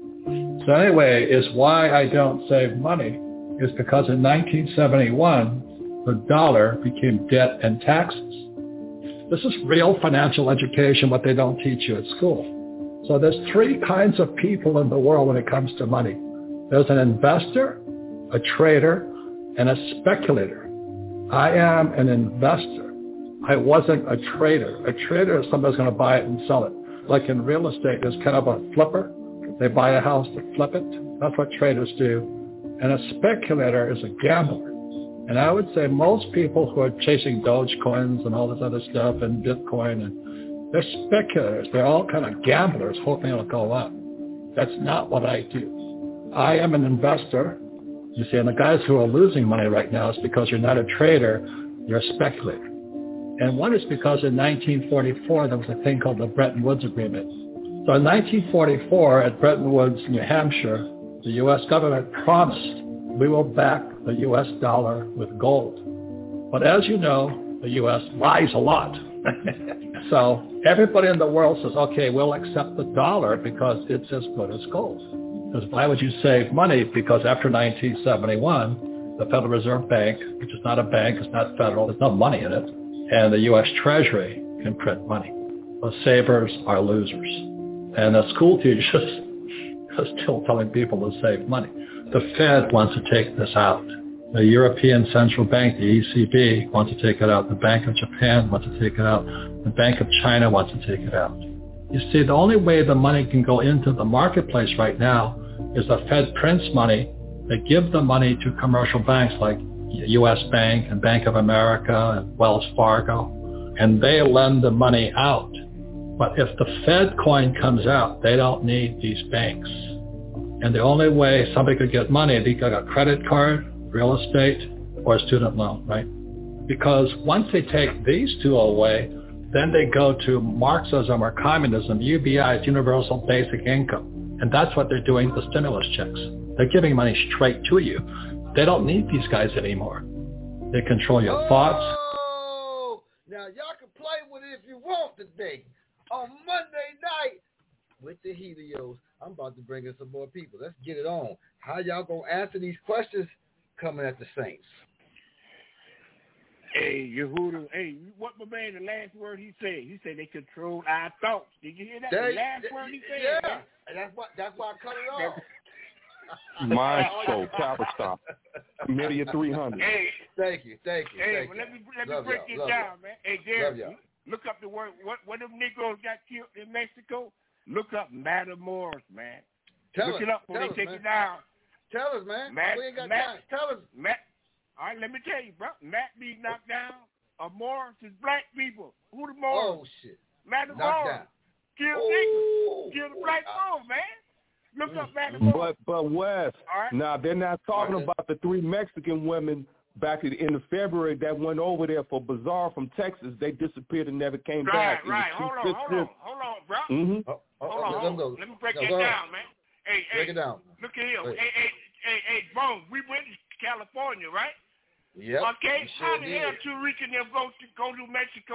So anyway, is why I don't save money is because in nineteen seventy-one, the dollar became debt and taxes. This is real financial education, what they don't teach you at school. So there's three kinds of people in the world when it comes to money. There's an investor, a trader, and a speculator. I am an investor. I wasn't a trader. A trader is somebody's going to buy it and sell it. Like in real estate, there's kind of a flipper. They buy a house to flip it. That's what traders do. And a speculator is a gambler. And I would say most people who are chasing Dogecoins and all this other stuff and Bitcoin, and they're speculators. They're all kind of gamblers hoping it'll go up. That's not what I do. I am an investor. You see, and the guys who are losing money right now is because you're not a trader, you're a speculator. And one is because in nineteen forty-four, there was a thing called the Bretton Woods Agreement. So in nineteen forty-four, at Bretton Woods, New Hampshire, the U S government promised we will back the U S dollar with gold. But as you know, the U S lies a lot. So everybody in the world says, okay, we'll accept the dollar because it's as good as gold. Because why would you save money? Because after nineteen seventy-one, the Federal Reserve Bank, which is not a bank, it's not federal, there's no money in it, and the U S Treasury can print money. The savers are losers. And the school teachers are still telling people to save money. The Fed wants to take this out. The European Central Bank, the E C B, wants to take it out. The Bank of Japan wants to take it out. The Bank of China wants to take it out. You see, the only way the money can go into the marketplace right now is the Fed prints money. They give the money to commercial banks like U S Bank and Bank of America and Wells Fargo, and they lend the money out. But if the Fed coin comes out, they don't need these banks. And the only way somebody could get money, they got a credit card, real estate, or a student loan, right? Because once they take these two away, then they go to Marxism or communism, U B I, Universal Basic Income. And that's what they're doing with the stimulus checks. They're giving money straight to you. They don't need these guys anymore. They control your oh, thoughts. Now, y'all can play with it if you want today. On Monday night with the Helios, I'm about to bring in some more people. Let's get it on. How y'all going to answer these questions coming at the Saints? Hey, Yehuda, hey, what my man, the last word he said? He said they control our thoughts. Did you hear that? They, the last they, word he said? Yeah, man? And that's why, that's why I cut it off. Mind show, Copper Stop, Media three hundred. Hey, thank you, thank you. Hey, thank well, you. let me let me love break y'all, this down, y'all. man. Hey, Jerry, look up the word. What what them Negroes got killed in Mexico? Look up Matamoros, man. Tell look us, it up before they us, take man. it down. Tell us, man. Matt, we ain't got Matt, time. Tell us. Matt. All right, let me tell you, bro. Matt be knocked down. A Morris is black people. Who the Morris? Oh shit. Matamoros. Kill niggas. Kill the black folk, man. Look up Matamoros. But but Wes, right. now they're not talking about the three Mexican women back in, in the February that went over there for Bazaar from Texas. They disappeared and never came right, back. Right, right. Hold on, hold on, hold on, bro. Mm-hmm. Oh, oh, hold on, hold on. Let me break no, that down, man. Hey, break hey, it down. Look at here. Wait. Hey, hey, hey, hey, Bones, we went to California, right? Yep. Okay. Sure How the did. hell two Rican them go to go to Mexico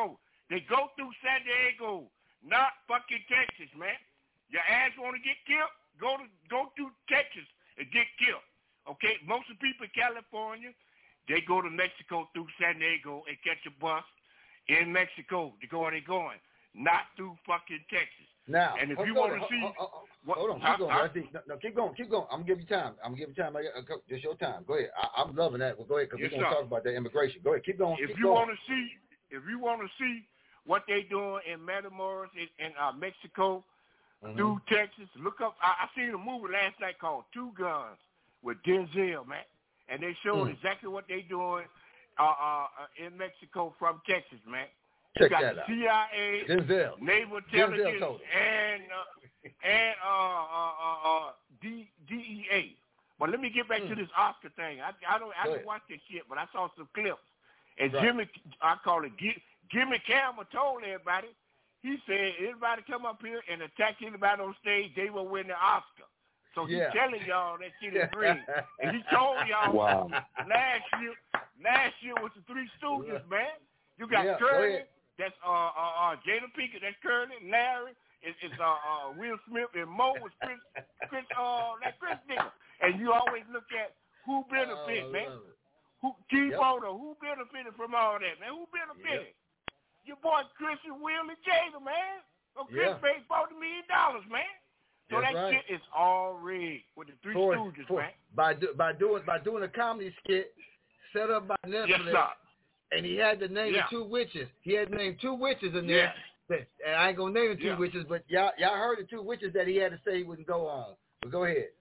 They go through San Diego, not fucking Texas, man. Your ass want to get killed? Go to go through Texas and get killed. Okay, most of the people in California, they go to Mexico through San Diego and catch a bus in Mexico to go where they're going, not through fucking Texas. Now, and if hold, you hold, want to hold, see, hold, hold, what, hold on, huh, keep going. huh? No, no, keep going, keep going. I'm gonna give you time. I'm gonna give you time. I, I, it's your time. Go ahead. I, I'm loving that. Well, go ahead, because Yes, we're gonna sir. talk about that immigration. Go ahead, keep going. If keep you going. want to see, if you want to see what they doing in Matamoros in, in uh, Mexico mm-hmm. through Texas, look up. I, I seen a movie last night called Two Guns with Denzel, man, and they showed Mm. exactly what they doing uh, uh, in Mexico from Texas, man. Check you got that the out. C I A, Denzel. Naval Denzel Intelligence, told it. and uh, and uh, uh, uh, uh, D, DEA. But let me get back Mm. to this Oscar thing. I, I don't I Go didn't ahead. watch this shit, but I saw some clips. And Right. Jimmy, I call it Jimmy Campbell, told everybody. He said anybody come up here and attack anybody on stage, they will win the Oscar. So he's Yeah. telling y'all that shit is real. And he told y'all Wow. last year. Last year was the Three Stooges, man. You got Yeah, go Curly. ahead. That's uh uh, uh Jada Pinkett. That's Curly. Larry. It's, it's uh, uh Will Smith, and Mo was Chris. Chris uh that Chris nigga. And you always look at who benefit, Oh, I man. love it. Who T Yep. Photo? Who benefited from all that, man? Who benefited? Your boy Chris and Will and Jada, man. So Chris Yeah. paid forty million dollars, man. So That's that right. shit is all rigged with the Three For- Stooges, for- man. by do, by doing by doing a comedy skit set up by Netflix. Yes, sir. And he had to name Yeah. the two witches. He had to name two witches in there. Yes. That, and I ain't gonna name the two Yeah. witches, but y'all y'all heard the two witches that he had to say he wouldn't go on. But go ahead.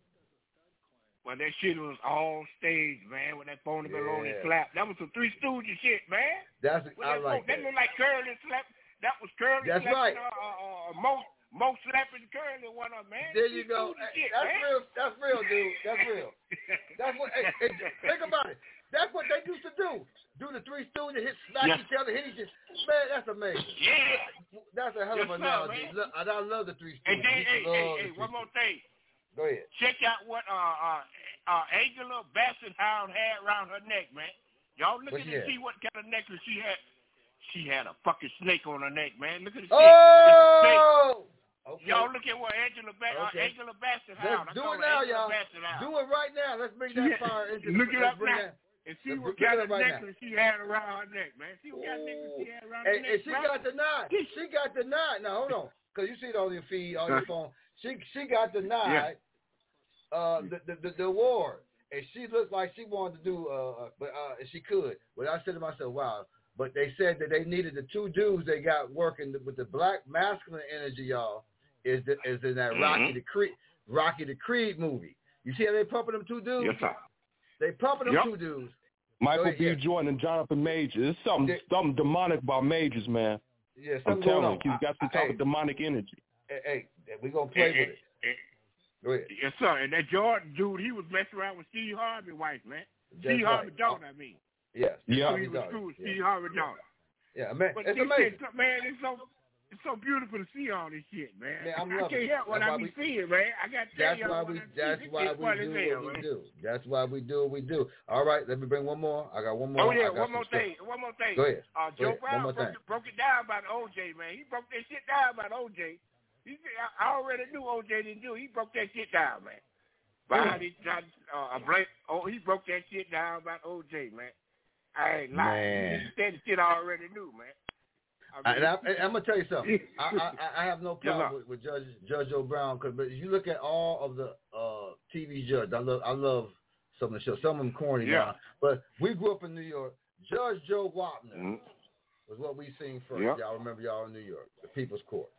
Well, that shit was all stage, man, with that phony baloney Yeah. slap. That was some Three Stooges shit, man. That's With I that, like that that. looked like Curly slap. That was Curly That's slapping, right. uh, uh, uh, Mo, Mo slapping Curly one of them, man. There you Three go. Stooges Hey, shit, that's man. real. That's real, dude. That's real. That's what. Hey, hey, think about it. That's what they used to do. Do the Three Stooges, hit smack Yes. each other, hit each other. Man, that's amazing. Yeah. That's a hell Yes, of an sir, analogy. man. Look, and I love the Three And Stooges. then, I hey, love hey, the hey, Three one more Stooges. thing. Go ahead. Check out what uh, uh, uh, Angela Bassett-Hound had around her neck, man. Y'all look What at she and had? see what kind of necklace she had. She had a fucking snake on her neck, man. Look at the shit. Oh! Okay. Y'all look at what Angela ba- Okay. uh, Angela Bassett-Hound. Let's do it now, y'all. Do it right now. Let's bring that Yeah. fire into Look the it let's up bring now. that. And see Let's what bring kind it of right necklace she had around her neck, man. See what kind of necklace she had around her And, neck, and she man. got the nod. She got the nod. Now hold on, because you see it on your feed, on your phone. She she got the nod. Yeah. Uh, the, the the the award, and she looked like she wanted to do. Uh, but uh, she could. But I said to myself, wow. But they said that they needed the two dudes they got working with the black masculine energy, y'all. Is the, is in that Mm-hmm. Rocky the Creed Rocky the Creed movie. You see how they pumping them two dudes? Yes, sir. They pumping them Yep. two dudes. Michael Go ahead, B. yeah. Jordan and Jonathan Majors. There's something, Yeah. something demonic about Majors, man. Yeah, I'm something going telling you, on. he's got some I- type hey. of demonic energy. Hey, hey, we're gonna play Eh, with it. eh, eh, Go ahead. Yes, sir. And that Jordan dude, he was messing around with Steve Harvey's wife, man. That's Steve right. Harvey's daughter, I mean. Yes. Yeah. He was cool. Yeah. Steve Harvey's daughter. Yeah, man, But it's this amazing. shit, man, it's so it's so beautiful to see all this shit, man. Man, I'm I loving can't it. help what That's I why be we- seeing, man. I got to tell That's y'all why what we. I see. That's This why shit we funny do as hell, what we man. do. That's why we do what we do. All right, let me bring one more. I got one more. Oh I yeah, got one some more stuff. thing. One more thing. Go ahead. Uh, Go Joe ahead. One Brown more broke thing. it, broke it down about O J, man. He broke that shit down about O J. He said, I, I already knew O J didn't do it. He broke that shit down, man. Behind his uh, blame. Oh, he broke that shit down about O J, man. I ain't lying. Man. He said the shit I already knew, man. I mean, And I, and I'm gonna tell you something. I, I, I have no Yes, problem sir. with, with Judge Judge Joe Brown, cause but if you look at all of the uh, T V judges, I love I love some of the shows. Some of them corny Yeah. now, but we grew up in New York. Judge Joe Wapner Mhm. was what we seen first. Yeah. Y'all remember y'all in New York, the People's Court,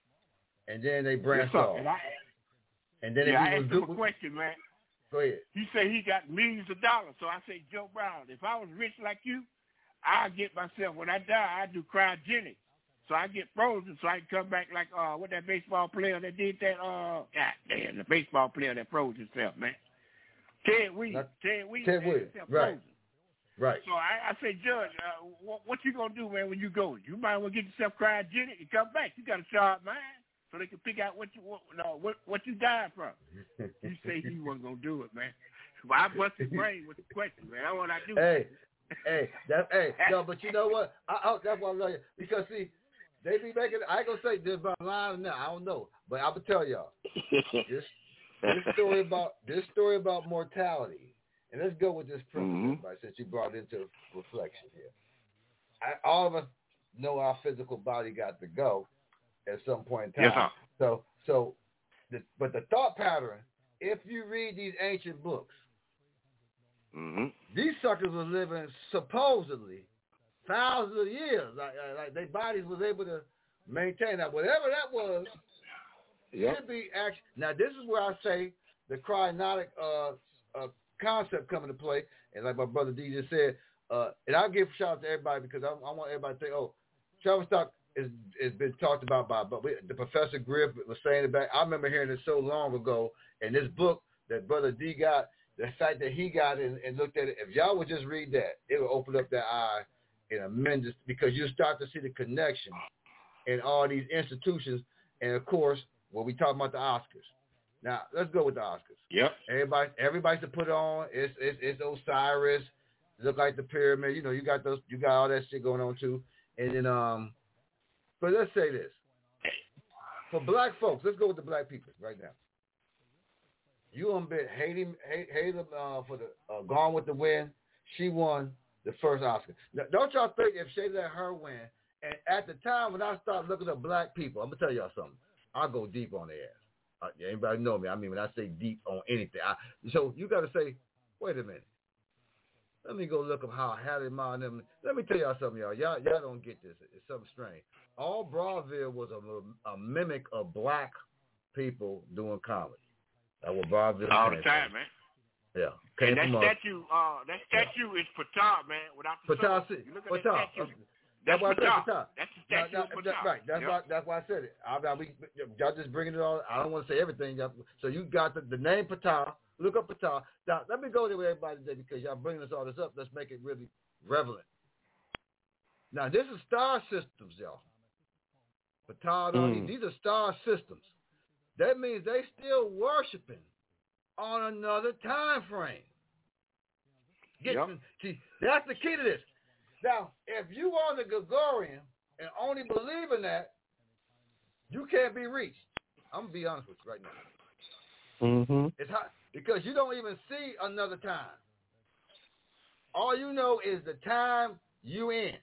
and then they Yes, branched sir. off. And I, And then yeah, if I he was asked good, him a question, man. go ahead. He said he got millions of dollars. So I said, Joe Brown, if I was rich like you, I'd get myself, when I die, I'd do cryogenics. So I get frozen so I can come back like, uh, what that baseball player that did that, uh, God damn, the baseball player that froze himself, man. Ted Williams. Not- Ted Williams. Ted had Williams, himself right. frozen. Right. So I, I say, Judge, uh, what, what you going to do, man, when you go? You might as well get yourself cryogenic and come back. You got a sharp mind so they can figure out what you what, no, what, what you died from. He said he wasn't going to do it, man. Well, I bust his brain with the question, man. That's what I do. Hey, hey, that, hey, no, but you know what? I, I, that's why I love you. Because, see, They be making. I ain't gonna say this about line now. I don't know, but I will tell y'all this. This story about this story about mortality, and let's go with this principle, mm-hmm. right, since you brought it into reflection here. I, all of us know our physical body got to go at some point in time. Yes, sir. So, so, the, but the thought pattern, if you read these ancient books, mm-hmm. these suckers were living supposedly thousands of years. Like, like their bodies was able to maintain that. Whatever that was, yep. should be action. Now, this is where I say the cryonic uh, uh, concept come into play. And like my brother D just said, uh, and I'll give a shout out to everybody because I, I want everybody to say, oh, Travis Stock is has been talked about by, but we, the Professor Griff was saying it back. I remember hearing it so long ago. And this book that Brother D got, the fact that he got it and, and looked at it, if y'all would just read that, it would open up that eye in a minute because you start to see the connection in all these institutions. And, of course, when we talk about the Oscars. Now, let's go with the Oscars. Yep. Everybody, everybody to put on. It's, it's, it's Osiris. Look like the pyramid. You know, you got those. You got all that shit going on, too. And then, um, but let's say this. For black folks, let's go with the black people right now. You on bit Haiti, Haiti uh, for the uh, Gone with the Wind. She won the first Oscar. Now, don't y'all think if she let her win, and at the time when I start looking at black people, I'm going to tell y'all something. I'll go deep on their ass. Uh, anybody know me? I mean, when I say deep on anything. I, so you got to say, wait a minute. Let me go look up how Hattie Ma and them. Let me tell y'all something, y'all. Y'all, y'all don't get this. It's something strange. All Broadville was a, a mimic of black people doing comedy. That was Broadville. All the time, from. man. Yeah. Came and that statue, uh, that statue yeah. is Patah, man. Without the Patah, soul. You look at Patah. that statue. That's, that's why I said Patah. That's the statue now, of Patah. That's right. That's, yep. why, that's why I said it. I, I, we, y'all just bringing it all. I don't want to say everything. So you got the, the name Patah. Look up Patah. Now, let me go there with everybody today because y'all bringing us all this up. Let's make it really relevant. Now, this is star systems, y'all. Patah, mm. these are star systems. That means they still worshiping on another time frame. Get yep. to, see, that's the key to this. Now, if you on the Gregorian and only believe in that, you can't be reached. I'm going to be honest with you right now. Mm-hmm. It's hot because you don't even see another time. All you know is the time you in.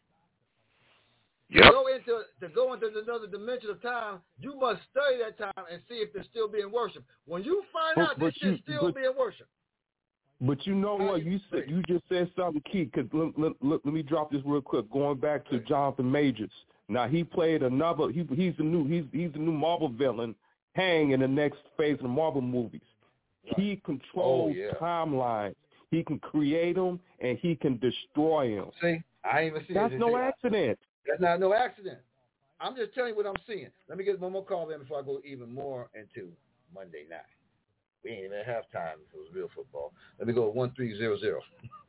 Yep. To go into to go into another dimension of time, you must study that time and see if it's still being worshipped. When you find but, out this shit's still but, being worshipped. But you know what? You said you just said something key. Cause let, let, let, let me drop this real quick. Going back to Jonathan Majors. Now he played another. He, he's the new. He's he's the new Marvel villain. Hang in the next phase of the Marvel movies. Right. He controls oh, yeah. timelines. He can create them and he can destroy them. See, I ain't even see That's it. no accident. That's not no accident. I'm just telling you what I'm seeing. Let me get one more call in before I go even more into Monday night. We ain't even at halftime if it was real football. Let me go one three zero zero.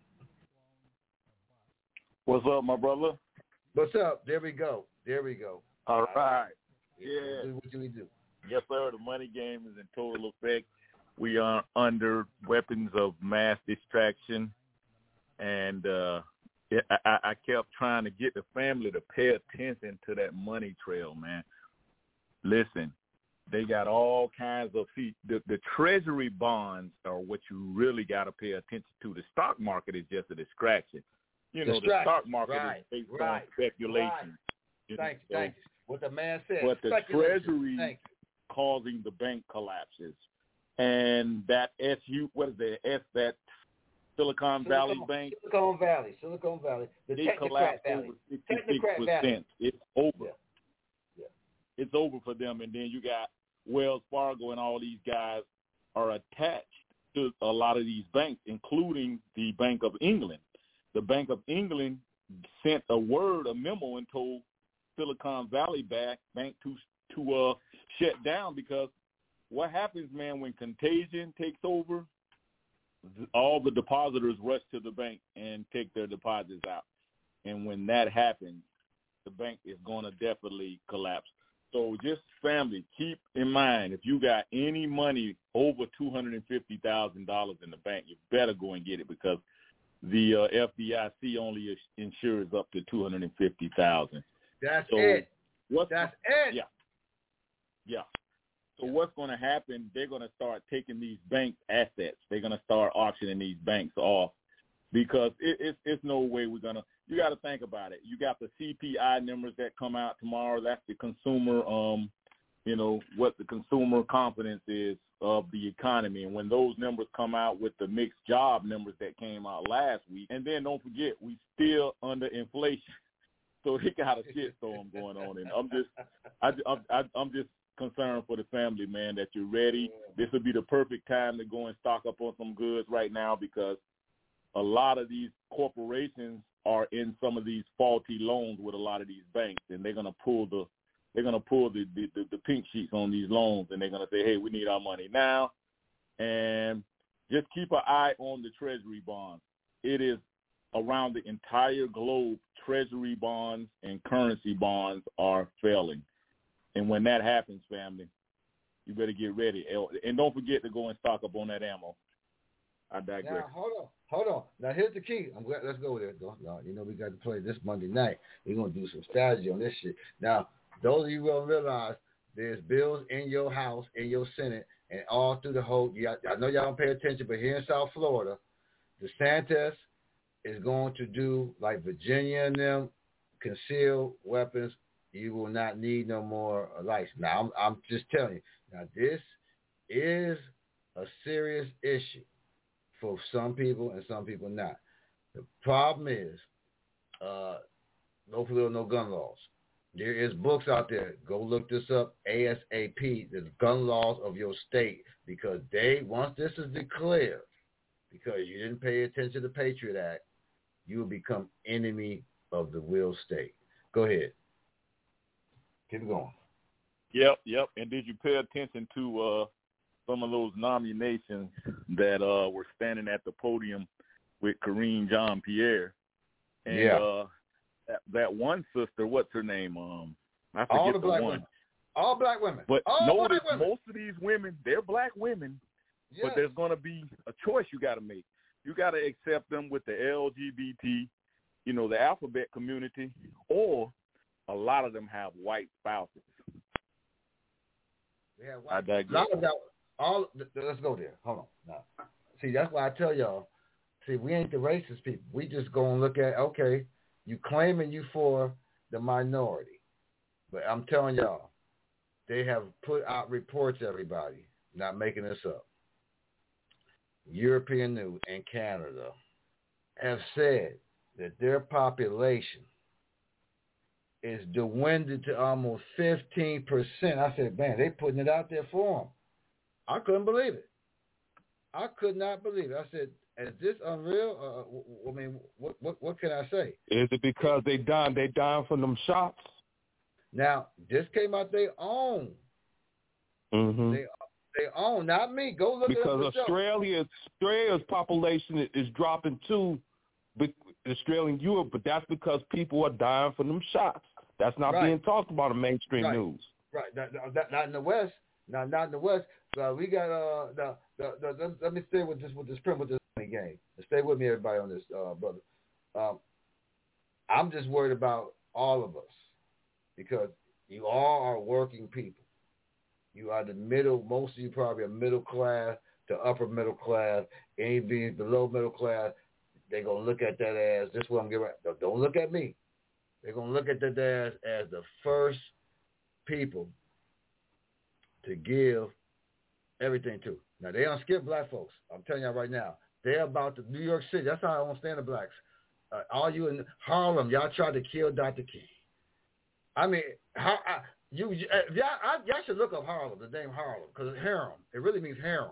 What's up, my brother? What's up? There we go. There we go. All right. Yeah. What do we do? Yes, sir. The money game is in total effect. We are under weapons of mass distraction, and uh, I, I kept trying to get the family to pay attention to that money trail, man. Listen. They got all kinds of feet. The, the treasury bonds are what you really got to pay attention to. The stock market is just a distraction. You know, the stock market right, is based right, on speculation. Right. You thank know, you, thank you. What the man said. But the treasury causing the bank collapses. And that S U, what is that? S, that Silicon, Silicon Valley Bank? Silicon Valley, Silicon Valley. The Technocrat Valley. Technocrat Valley. It's over. Yeah. Yeah. It's over for them. And then you got Wells Fargo and all these guys are attached to a lot of these banks, including the Bank of England. The Bank of England sent a word, a memo, and told Silicon Valley Bank to to uh, shut down because what happens, man, when contagion takes over, all the depositors rush to the bank and take their deposits out. And when that happens, the bank is going to definitely collapse. So just family, keep in mind, if you got any money over two hundred fifty thousand dollars in the bank, you better go and get it because the uh, F D I C only insures up to two hundred fifty thousand dollars. That's so it. what's That's it. Yeah. Yeah. So what's going to happen, they're going to start taking these bank assets. They're going to start auctioning these banks off because it, it's, it's no way we're going to – you got to think about it. You got the C P I numbers that come out tomorrow. That's the consumer, um, you know, what the consumer confidence is of the economy. And when those numbers come out with the mixed job numbers that came out last week, and then don't forget, we still under inflation. So they got a shitstorm going on. And I'm just I, I, I'm just concerned for the family, man, that you're ready. This would be the perfect time to go and stock up on some goods right now because a lot of these corporations are in some of these faulty loans with a lot of these banks, and they're gonna pull the they're gonna pull the the, the, the pink sheets on these loans, and they're gonna say, hey, we need our money now, and just keep an eye on the Treasury bonds. It is around the entire globe. Treasury bonds and currency bonds are failing, and when that happens, family, you better get ready, and don't forget to go and stock up on that ammo. I digress. Now, hold on. Hold on. Now, here's the key. I'm glad. Let's go there. Go, no, you know, we got to play this Monday night. We're going to do some strategy on this shit. Now, those of you who don't realize there's bills in your House, in your Senate, and all through the whole, you, I know y'all don't pay attention, but here in South Florida, DeSantis is going to do like Virginia and them, concealed weapons. You will not need no more license. Now, I'm, I'm just telling you. Now, this is a serious issue for some people and some people not. The problem is uh, no political, no gun laws. There is books out there. Go look this up ASAP, the gun laws of your state, because they, once this is declared, because you didn't pay attention to the Patriot Act, you will become enemy of the real state. Go ahead. Keep going. Yep, yep. And did you pay attention to uh, some of those nominations that uh, were standing at the podium with Karine Jean-Pierre? And yeah. uh, that, that one sister, what's her name? Um, I forget All the the black one. women. All black women. But All notice black women. most of these women, they're black women, yes. but there's going to be a choice you got to make. You got to accept them with the L G B T, you know, the alphabet community, or a lot of them have white spouses. Yeah, white. I digress. A lot of that, all, let's go there. Hold on. Now, see, that's why I tell y'all, see, we ain't the racist people. We just go and look at, okay, you claiming you for the minority. But I'm telling y'all, they have put out reports, everybody, not making this up. European News and Canada have said that their population is dwindled to almost fifteen percent. I said, man, they putting it out there for them. I couldn't believe it. I could not believe it. I said, is this unreal? Uh, I mean, what, what what can I say? Is it because they dying, they dying from them shots? Now, this came out their own. Mm-hmm. They they own, not me. Go look because at it yourself. Australia, Australia's population is dropping too. Australian Europe, but that's because people are dying from them shots. That's not right. being talked about in mainstream right. news. Right, not, not, not in the West. Not not in the West. Uh, we got uh the, the, the, the let me stay with this with this print with this game. Stay with me, everybody, on this, uh, brother. Um, I'm just worried about all of us because you all are working people. You are the middle. Most of you probably are middle class to upper middle class. Any being below middle class, they're going to look at that as, this is what I'm giving. Don't look at me. They're going to look at that as, as the first people to give everything to. Now, they don't skip black folks. I'm telling you right now. They're about to, New York City. That's how I understand the blacks. Uh, all you in Harlem, y'all tried to kill Doctor King. I mean, how, I, you, uh, y'all, I, y'all should look up Harlem, the name Harlem, because it's harem. It really means harem.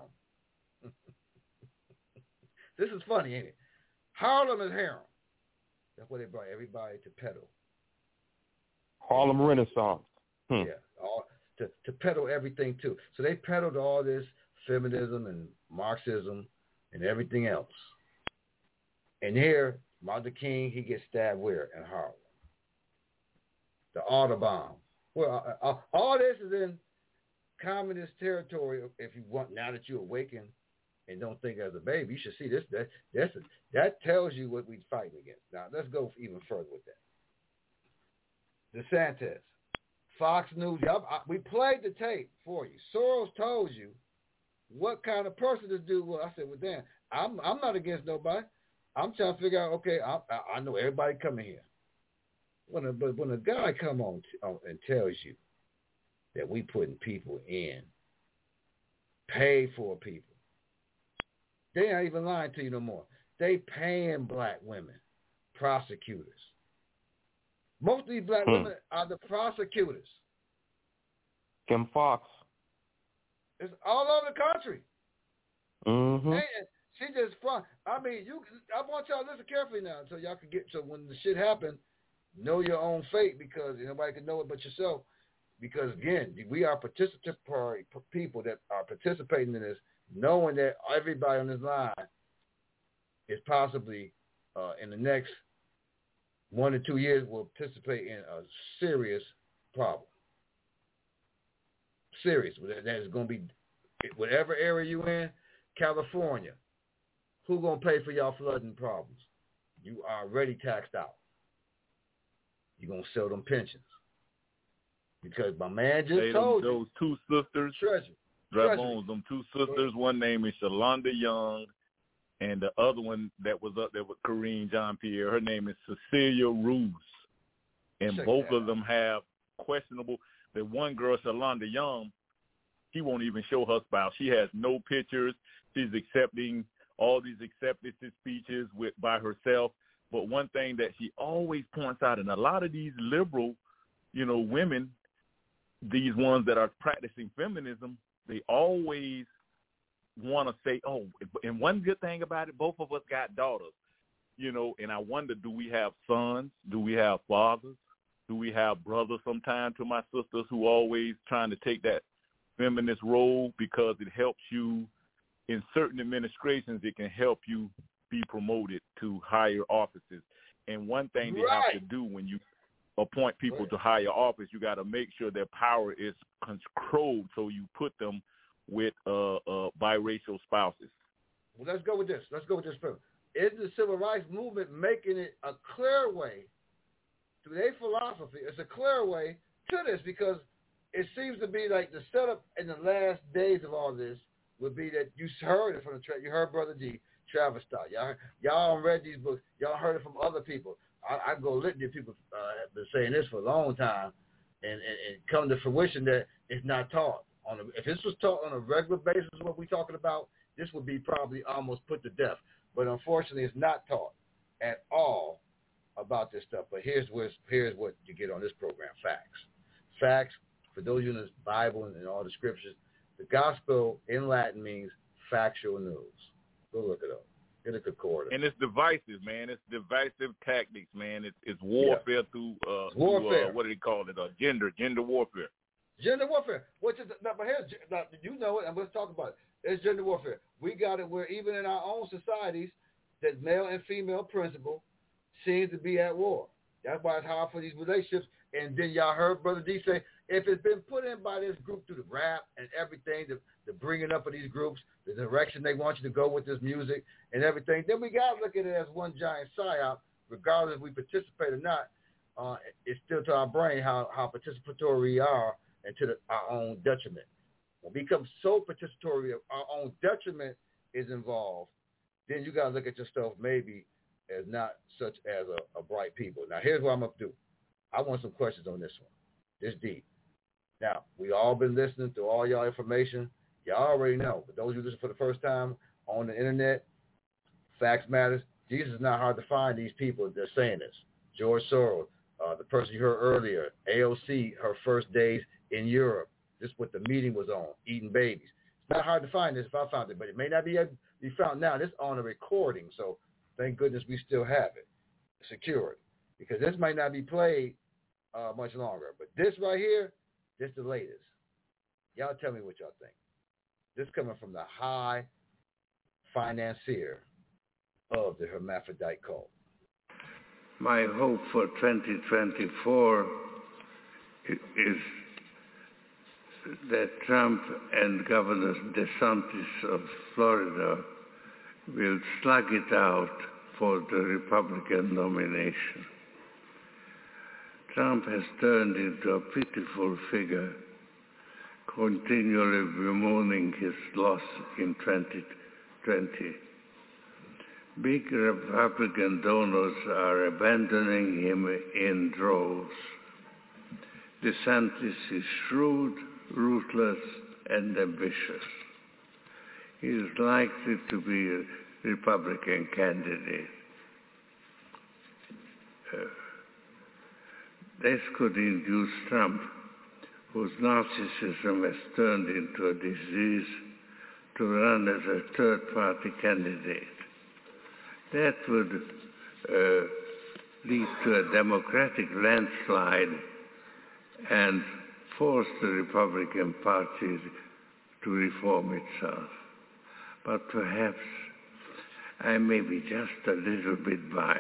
This is funny, ain't it? Harlem is harem. That's where they brought everybody to peddle. Harlem Renaissance. Hmm. Yeah, all, to, to peddle everything too. So they peddled all this feminism and Marxism and everything else. And here, Martin Luther King, he gets stabbed where? In Harlem. The Audubon. Well, uh, uh, all this is in communist territory. If you want, now that you're awakened and don't think as a baby, you should see this. That that's a, that tells you what we're fighting against. Now let's go even further with that. DeSantis, Fox News. Y'all, I, we played the tape for you. Soros told you what kind of person this dude was. I said, well, damn, I'm I'm not against nobody. I'm trying to figure out, okay, I, I, I know everybody coming here. When a, but when a guy come on, t- on and tells you that we putting people in, pay for people, they ain't even lying to you no more. They paying black women, prosecutors. Most of these black hmm. women are the prosecutors. Kim Fox. It's all over the country. Mm-hmm. And she just front. I mean, you. I want y'all to listen carefully now, so y'all can get. So when the shit happen, know your own fate, because nobody can know it but yourself. Because again, we are participatory people that are participating in this, knowing that everybody on this line is possibly uh, in the next one to two years will participate in a serious problem. Serious. That is going to be, whatever area you in, California, who going to pay for y'all flooding problems? You are already taxed out. You're going to sell them pensions. Because my man just they told them, you. Those two sisters, Treasure. Drabones, them two sisters, one name is Shalonda Young, and the other one that was up there with Kareem Jean-Pierre, her name is Cecilia Ruse. And Check both of out. them have questionable. The one girl, Shalonda Young, she won't even show her spouse. She has no pictures. She's accepting all these acceptance speeches with by herself. But one thing that she always points out, and a lot of these liberal, you know, women, these ones that are practicing feminism, they always want to say, oh, and one good thing about it, both of us got daughters, you know, and I wonder, do we have sons? Do we have fathers? Do we have brothers sometimes, to my sisters who always trying to take that feminist role, because it helps you in certain administrations, it can help you be promoted to higher offices. And one thing they right. have to do when you appoint people to higher office, you got to make sure their power is controlled, so you put them with uh, uh, biracial spouses. Well, let's go with this. Let's go with this first. Is the civil rights movement making it a clear way, through their philosophy, it's a clear way to this? Because it seems to be like the setup in the last days of all this would be that you heard it from the tra- you heard Brother D, Travis Scott. Y'all, y'all read these books. Y'all heard it from other people. I, I go litany of people uh, have been saying this for a long time, and, and, and come to fruition that it's not taught. On a, if this was taught on a regular basis, what we're talking about, this would be probably almost put to death. But unfortunately, it's not taught at all about this stuff. But here's where, here's what you get on this program: facts. Facts, for those of you in the Bible and, and all the scriptures, the gospel in Latin means factual news. Go look it up. Get a concordance. And it's divisive, man. It's divisive tactics, man. It's it's warfare yeah. through, uh, warfare. through uh, what do they call it? Uh, gender, gender warfare. Gender warfare. Which is, now, but here's, now, you know it, and let's talk about it. It's gender warfare. We got it where even in our own societies, that male and female principle seems to be at war. That's why it's hard for these relationships. And then y'all heard Brother D say, if it's been put in by this group through the rap and everything, the, the bringing up of these groups, the direction they want you to go with this music and everything, then we got to look at it as one giant psyop, regardless if we participate or not. Uh, it's still to our brain how, how participatory we are, and to the, our own detriment. When we become so participatory, our own detriment is involved, then you got to look at yourself maybe as not such as a, a bright people. Now, here's what I'm going to do. I want some questions on this one. This deep. Now, we all been listening to all y'all information. Y'all already know. But those who listen for the first time on the internet, facts matters. Jesus is not hard to find these people that are saying this. George Soros, uh, the person you heard earlier, A O C, her first days in Europe. This is what the meeting was on, eating babies. It's not hard to find this if I found it, but it may not be able to be found now. This is on a recording, so thank goodness we still have it secured, because this might not be played uh, much longer. But this right here, this is the latest. Y'all tell me what y'all think. This coming from the high financier of the hermaphrodite cult. My hope for twenty twenty-four is that Trump and Governor DeSantis of Florida will slug it out for the Republican nomination. Trump has turned into a pitiful figure, continually bemoaning his loss in twenty twenty. Big Republican donors are abandoning him in droves. DeSantis is shrewd, ruthless, and ambitious. He is likely to be a Republican candidate. Uh, this could induce Trump, whose narcissism has turned into a disease, to run as a third-party candidate. That would uh, lead to a Democratic landslide and force the Republican Party to reform itself. But perhaps I may be just a little bit biased.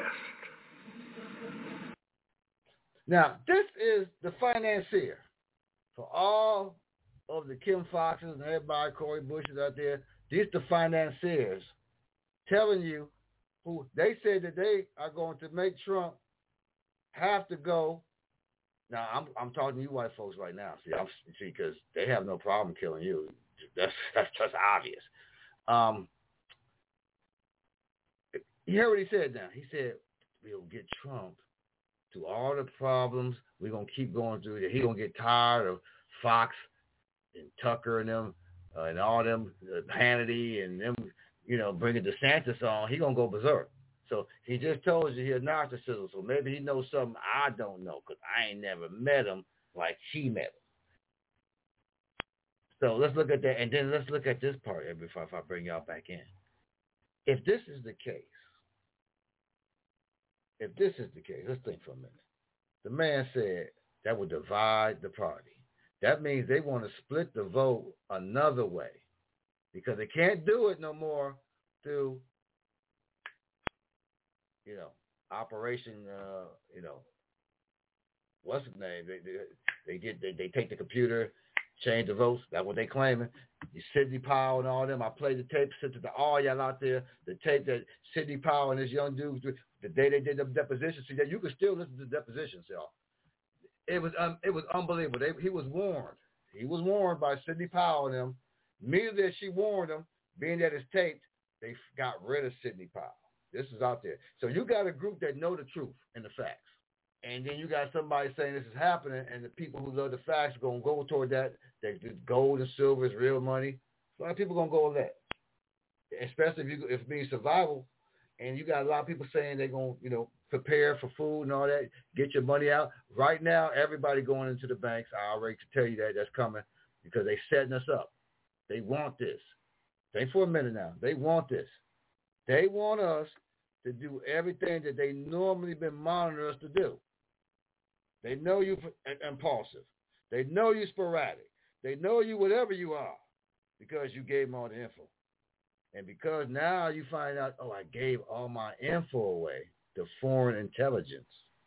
Now, this is the financier for all of the Kim Foxes and everybody, Cori Bushes out there. These are the financiers telling you who they say that they are going to make Trump have to go. Now, I'm I'm talking to you white folks right now. See, I'm, see, because they have no problem killing you. That's that's just obvious. Um, you heard what he said now. He said, we'll get Trump to all the problems. We're going to keep going through it. He's going to get tired of Fox and Tucker and them uh, and all them, uh, Hannity and them, you know, bringing DeSantis on. He's going to go berserk. So he just told you he's a narcissist. So maybe he knows something I don't know because I ain't never met him like he met him. So let's look at that. And then let's look at this part here before if I bring y'all back in. If this is the case, if this is the case, let's think for a minute. The man said that would divide the party. That means they want to split the vote another way because they can't do it no more through, you know, Operation, uh, you know, what's his name? They, they, they get they, they take the computer, change the votes. That's what they claiming. You Sidney Powell and all them. I played the tape, sent it to all y'all out there. The tape that Sidney Powell and this young dude, the day they did the deposition, see that you can still listen to the depositions, y'all. It was um, it was unbelievable. They, he was warned. He was warned by Sidney Powell and them. Immediately as she warned him, being that it's taped, they got rid of Sidney Powell. This is out there. So you got a group that know the truth and the facts. And then you got somebody saying this is happening, and the people who love the facts are going to go toward that. That gold and silver is real money. A lot of people are going to go with that, especially if, you, if it means survival. And you got a lot of people saying they're going to, you know, prepare for food and all that, get your money out. Right now, everybody going into the banks. I already can tell you that that's coming because they're setting us up. They want this. Think for a minute now. They want this. They want us to do everything that they normally been monitoring us to do. They know you impulsive. They know you sporadic. They know you whatever you are because you gave them all the info. And because now you find out, oh, I gave all my info away to foreign intelligence.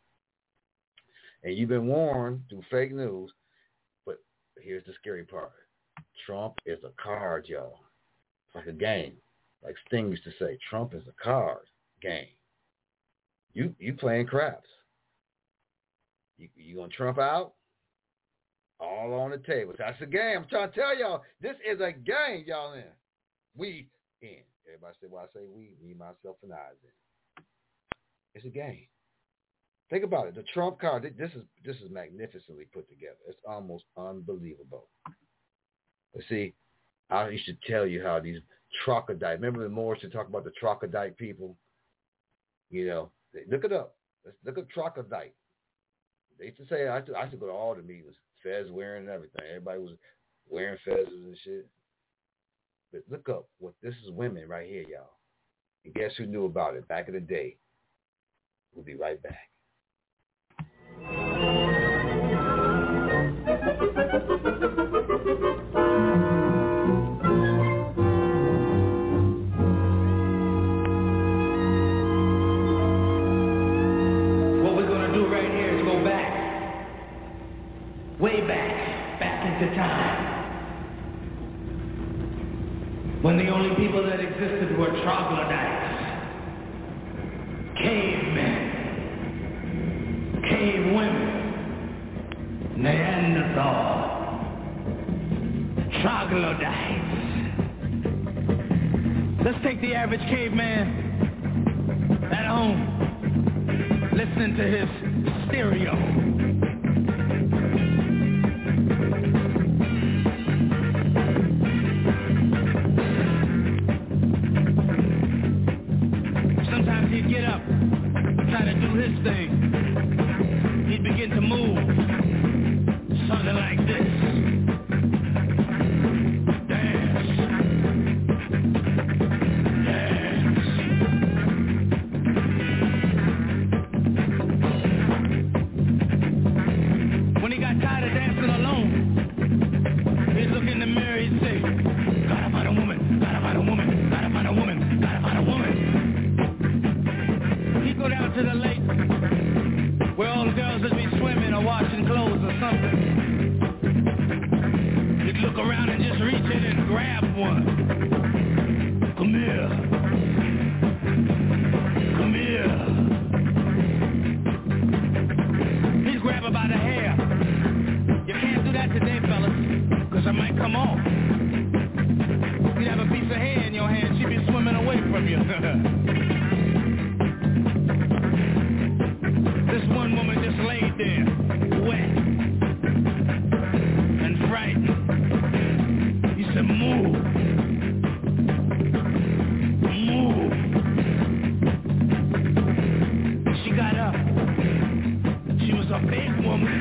And you've been warned through fake news. But here's the scary part. Trump is a card, y'all. It's like a game. Like Sting used to say, Trump is a card game. You you playing craps. You you gonna Trump out? All on the table. That's a game. I'm trying to tell y'all, this is a game, y'all in. We in. Everybody say, well, I say we, me, myself, and I in. It's a game. Think about it. The Trump card, this is this is magnificently put together. It's almost unbelievable. But see, I used to tell you how these troglodyte, remember when Morris used to talk about the troglodyte people? You know, they, look it up. Let's look up troglodyte. They used to say, I used to, I used to go to all the meetings, fez wearing and everything. Everybody was wearing fezzes and shit. But look up what this is women right here, y'all. And guess who knew about it back in the day? We'll be right back. What we're going to do right here is go back. Way back. Back into time. When the only people that existed were troglodytes, cavemen, cave women, average caveman at home listening to his stereo. Sometimes he'd get up, try to do his thing. He'd begin to move, something like this. Dance. Dance. When he got tired of dancing alone, he'd look in the mirror, he'd say, gotta find a woman, gotta find a woman, gotta find a woman, gotta find a woman. He'd go down to the lake where all the girls would be swimming or washing clothes or something. He'd look around and just reach in and grab one. Come here. Come here. He'd grab her by the hair. You can't do that today, fellas, because it might come off. You'd have a piece of hair in your hand, she'd be swimming away from you. This one woman just laid there, wet and frightened. He said, move. Move. She got up. She was a big woman.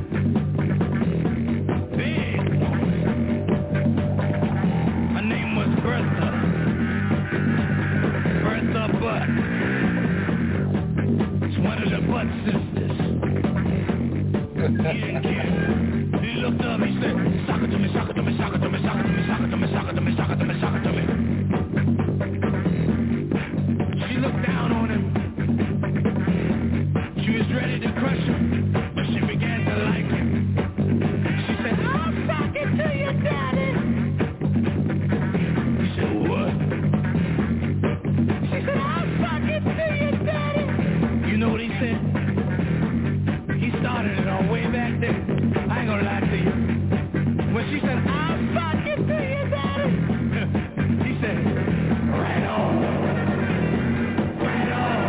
Big woman. Her name was Bertha. Bertha Butt. One of the Butt sisters. He didn't care. He looked up, he said, sock it to me, sock it to me, sock it to me, sock it to me, sock it to me, sock it to me, sock it to me, sock it to me. She looked down on him. She was ready to crush him, but she began to like him. She said, I'll sock it to you, daddy. He said, what? She said, I'll sock it to you, daddy. You know what he said? He started it all way back there. I ain't gonna lie to you. When she said, I'll sock it to you, daddy, he said, right on. Right on.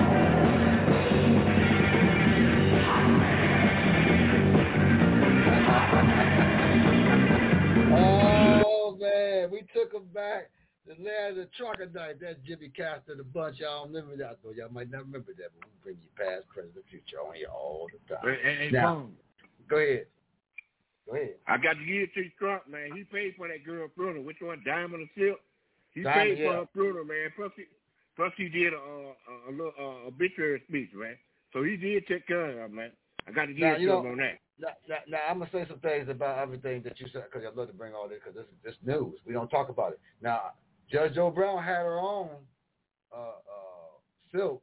Oh, man. We took him back. The Larry the Trucker Night, that's Jimmy Castor, the bunch. Y'all remember that, though. Y'all might not remember that, but we bring you past, present, and future on here all the time. Hey, hey, now, Boom. go ahead. Go ahead. I got to give it to Trump, man. He paid for that girl funeral. Which one, Diamond or Silk? He Diamond, paid for yeah. her funeral, man. Plus he, plus he did a, a, a little uh, obituary speech, man. So he did take care of her, man. I got to give Now, it you to know, him on that. Now, now, now, I'm going to say some things about everything that you said, because I'd love to bring all this, because this, this news. We don't talk about it. Now, Judge Joe Brown had her own uh, uh, Silk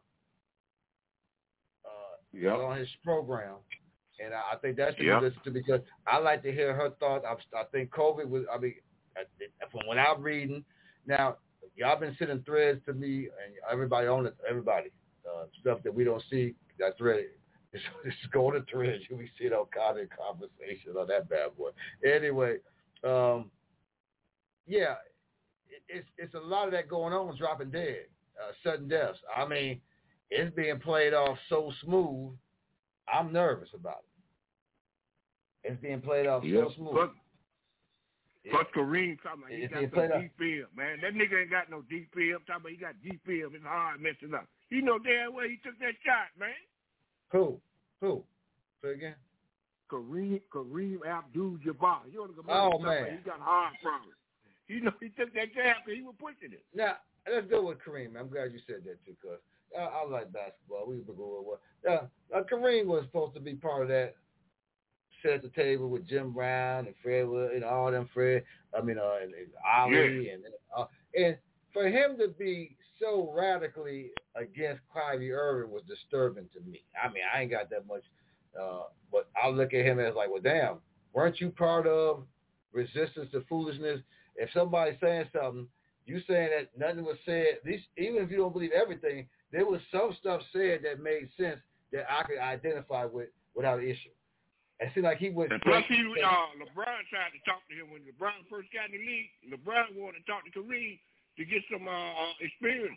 uh, yep. on his program, and I, I think that should yep. be listened to, because I like to hear her thoughts. I, I think COVID was, I mean, from what I'm reading, now, y'all been sending threads to me, and everybody on it, everybody, uh, stuff that we don't see, that thread. Just, just go to threads. You can see it on Comment Conversation on that bad boy. Anyway, um, yeah, it, it's it's a lot of that going on, dropping dead, uh, sudden deaths. I mean, it's being played off so smooth, I'm nervous about it. It's being played off yep. so smooth. Plus, yeah. plus Kareem talking about he It's got being some played deep film, man. That nigga ain't got no deep film. Talking about he got deep film. It's hard messing up. He know damn well he took that shot, man. Who? Who? Say again? Kareem Kareem Abdul-Jabbar. You know the oh, man. He got heart problems. You know, he took that jab because he was pushing it. Now, let's go with Kareem. I'm glad you said that, too, because I, I like basketball. We were going well. Uh, uh, Kareem was supposed to be part of that sit at the table with Jim Brown and Fred Wood and all them Fred, I mean, uh, and, and Ali. Yeah. And, uh, and for him to be so radically against Kyrie Irving was disturbing to me. I mean, I ain't got that much, uh, but I look at him as like, well, damn, weren't you part of resistance to foolishness? If somebody's saying something, you saying that nothing was said, at least, even if you don't believe everything, there was some stuff said that made sense that I could identify with without an issue. It seemed like he was. And plus, he, uh, LeBron tried to talk to him when LeBron first got in the league. LeBron wanted to talk to Kareem to get some uh, uh, experience.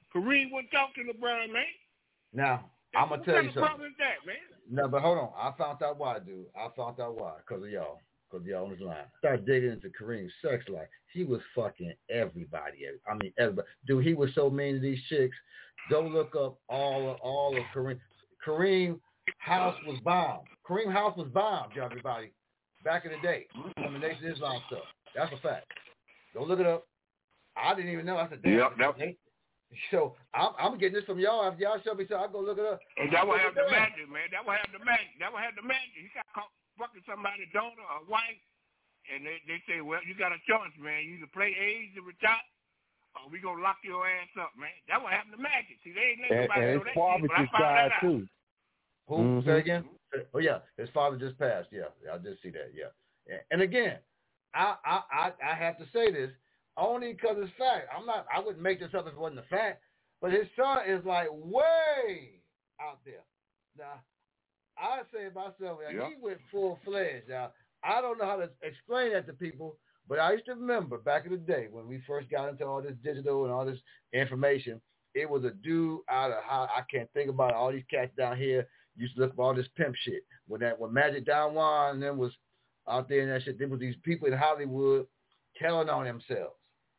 Kareem wouldn't talk to LeBron, man. Now, I'm going to tell you something. What kind of problem is that, man? No, but hold on. I found out why, dude. I found out why. Because of y'all. Because y'all on this line. Started digging into Kareem's sex life. He was fucking everybody. I mean, everybody. Dude, he was so mean to these chicks. Go look up all of, all of Kareem. Kareem house was bombed. Kareem house was bombed, everybody, back in the day. On the Nation of Islam stuff. That's a fact. Go look it up. I didn't even know. I said, damn. Yep, yep. So I'm, I'm getting this from y'all. After y'all show me, so I'll go look it up. And that will have the magic, man. That will have the magic. That will have the magic. He got caught fucking somebody's daughter or wife, and they, they say, well, you got a choice, man. You either play AIDS or retire, or we gonna lock your ass up, man. That will have the magic. See, they ain't letting nobody know that shit, but I found that out. Too. Who? Mm-hmm. Say again? Oh yeah, his father just passed. Yeah, I did see that. Yeah, and again, I I I, I have to say this. Only because it's fact. I'm not. I wouldn't make this up if it wasn't a fact. But his son is like way out there. Now, I say myself, yep. He went full fledged. Now, I don't know how to explain that to people, but I used to remember back in the day when we first got into all this digital and all this information. It was a dude out of how I can't think about it. All these cats down here used to look for all this pimp shit. When that when Magic Don Juan and them was out there and that shit, there was these people in Hollywood telling on themselves.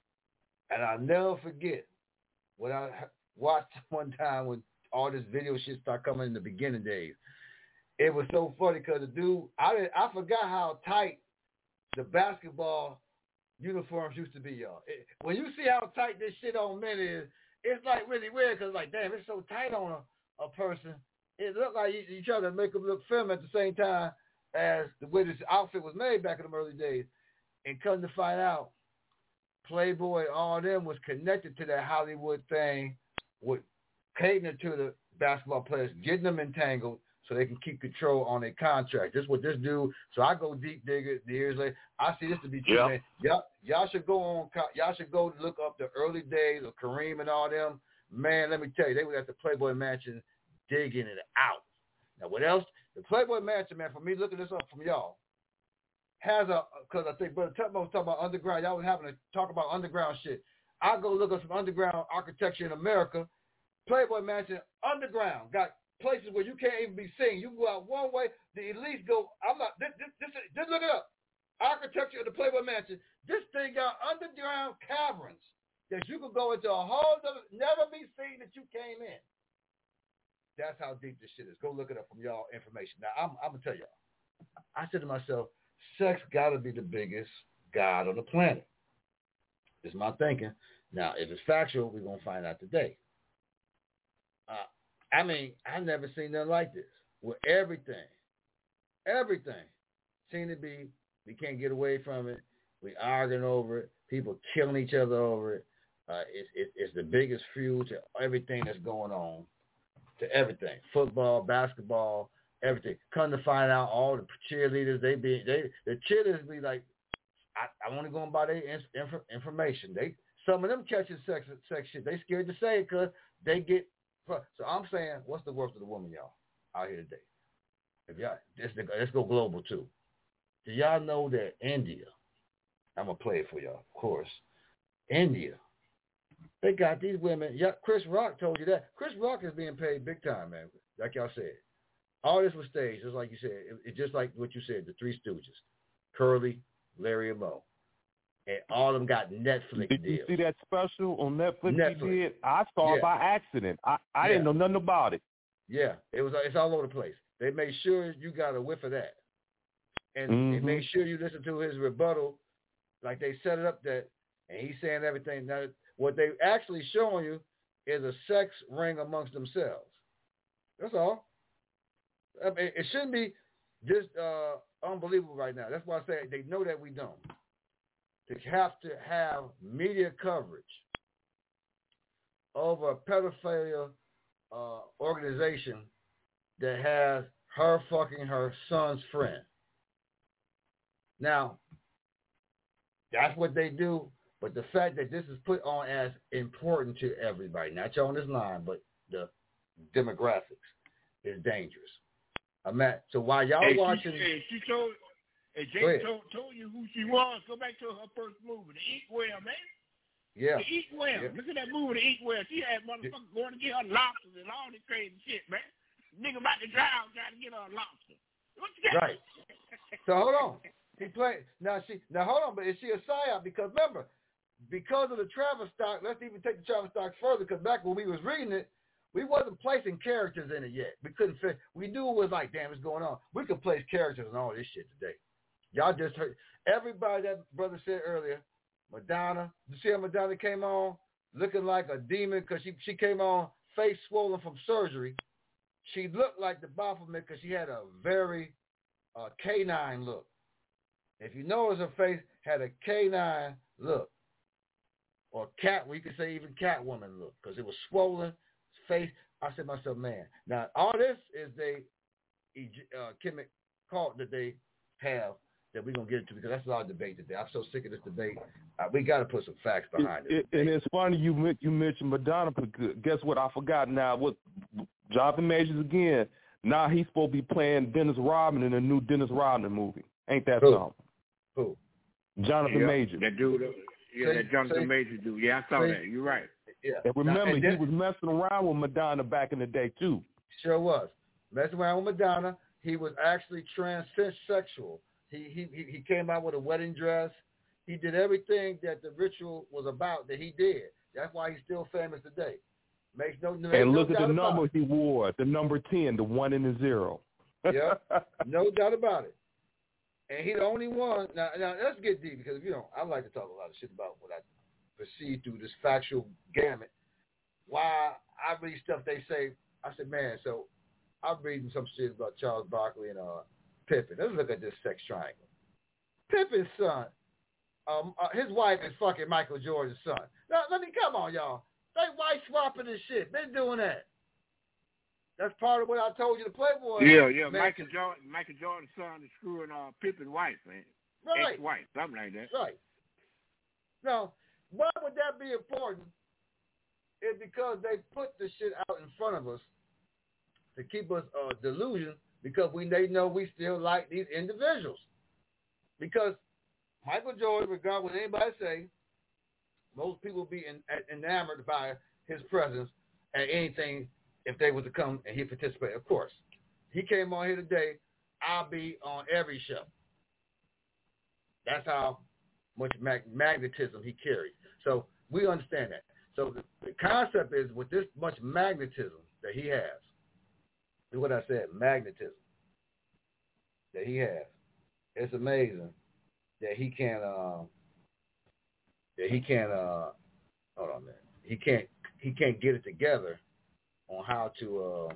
And I'll never forget what I watched one time when all this video shit started coming in the beginning days. It was so funny because the dude, I didn't, I forgot how tight the basketball uniforms used to be, y'all. It, when you see how tight this shit on men is, it's like really weird because like, damn, it's so tight on a, a person. It looked like you, you try to make them look feminine at the same time as the way this outfit was made back in the early days. And come to find out, Playboy, all of them was connected to that Hollywood thing with catering to the basketball players, getting them entangled so they can keep control on their contract. This is what this dude, so I go deep digger the years later. I see this to be true, yep. Man. Y'all, y'all should go on, y'all should go look up the early days of Kareem and all them. Man, let me tell you, they were at the Playboy Mansion digging it out. Now, what else? The Playboy Mansion, man, for me looking this up from y'all, has a, because I think Brother Tutmo was talking about underground. Y'all was having to talk about underground shit. I go look up some underground architecture in America. Playboy Mansion, underground, got places where you can't even be seen. You go out one way, the elites go, I'm not, this, this, this, just look it up. Architecture of the Playboy Mansion. This thing got underground caverns that you could go into a whole other, never be seen that you came in. That's how deep this shit is. Go look it up from y'all information. Now, I'm, I'm going to tell y'all. I said to myself, sex got to be the biggest god on the planet. It's my thinking. Now, if it's factual, we're going to find out today. Uh, I mean, I've never seen nothing like this. With everything, everything seems to be, we can't get away from it. We arguing over it. People killing each other over it. Uh, it's, it, it's the biggest fuel to everything that's going on, to everything. Football, basketball, everything. Come to find out, all the cheerleaders, they be, they, the cheerleaders be like, I, I want to go and buy their inf- information. They, some of them catching sex, sex shit. They scared to say it because they get, so I'm saying, what's the worst of the woman, y'all, out here today? If y'all, let's, let's go global too. Do y'all know that India, I'm going to play it for y'all, of course. India, they got these women. Yeah, Chris Rock told you that. Chris Rock is being paid big time, man, like y'all said. All this was staged, just like you said. It, it just like what you said, the Three Stooges, Curly, Larry, and Moe. And all of them got Netflix did deals. You see that special on Netflix, Netflix. He did? I saw yeah. it by accident. I, I yeah. didn't know nothing about it. Yeah, it was. It's all over the place. They made sure you got a whiff of that. And mm-hmm. they made sure you listen to his rebuttal, like they set it up that, and he's saying everything. Now, what they actually showing you is a sex ring amongst themselves. That's all. I mean, it shouldn't be just uh, unbelievable right now. That's why I say they know that we don't. To have to have media coverage over a pedophilia uh, organization that has her fucking her son's friend. Now, that's what they do, but the fact that this is put on as important to everybody, not you on this line, but the demographics, is dangerous. I'm at, so while y'all hey, watching... She, hey, she told... Hey, Jay told, told you who she was. Go back to her first movie, The Eat Well, man. Yeah. To eat well. Yeah. Look at that movie, To Eat Well. She had motherfuckers going to get her lobsters and all this crazy shit, man. Nigga about to drown trying to get her a lobster. What you got? Right. So hold on. He played now. She now hold on, but is she a psyop? Because remember, because of the Travis stock. Let's even take the Travis stock further. Because back when we was reading it, we wasn't placing characters in it yet. We couldn't fit. We knew it was like, damn, what's going on. We could place characters in all this shit today. Y'all just heard everybody that brother said earlier. Madonna, you see how Madonna came on looking like a demon because she she came on face swollen from surgery. She looked like the Baphomet because she had a very uh, canine look. If you notice, her face had a canine look, or cat. We could say even Catwoman look because it was swollen face. I said to myself, man. Now all this is the uh, chemic cult that they have that we're gonna get into because that's a lot of debate today. I'm so sick of this debate. Uh, we got to put some facts behind it. it. And it's funny you you mentioned Madonna. Guess what? I forgot now. What Jonathan Majors again? Now he's supposed to be playing Dennis Rodman in a new Dennis Rodman movie. Ain't that Who? something? Who? Jonathan yeah, Majors. That dude. Yeah, See, that Jonathan see, Majors dude. Yeah, I saw see, that. You're right. Yeah. And remember, now, and he then, was messing around with Madonna back in the day too. Sure was messing around with Madonna. He was actually transsexual. He he he came out with a wedding dress. He did everything that the ritual was about that he did. That's why he's still famous today. Makes no makes And look no at the doubt about number it. he wore, the number ten, the one and the zero. Yeah, no doubt about it. And he the only one. Now, now let's get deep because you know I like to talk a lot of shit about what I perceive through this factual gamut. Why I read stuff they say. I said, man, so I'm reading some shit about Charles Barkley and uh, Pippen. Let's look at this sex triangle. Pippen's son, um, uh, his wife is fucking Michael Jordan's son. Now, let me come on, y'all. They wife swapping this shit. Been doing that. That's part of what I told you to Playboy. Yeah, yeah. man. Michael Jordan, Michael Jordan's son is screwing uh, Pippen's wife, man. Right. Ex-wife, something like that. Right. Now, why would that be important? It's because they put the shit out in front of us to keep us uh, delusion because we they know we still like these individuals. Because Michael Jordan, regardless what anybody say, most people be in, enamored by his presence at anything if they were to come and he participate. Of course, he came on here today. I'll be on every show. That's how much mag- magnetism he carries. So we understand that. So the, the concept is with this much magnetism that he has, is what I said, magnetism that he has. It's amazing that he can uh, that he can uh, hold on a minute. He can't he can't get it together on how to uh,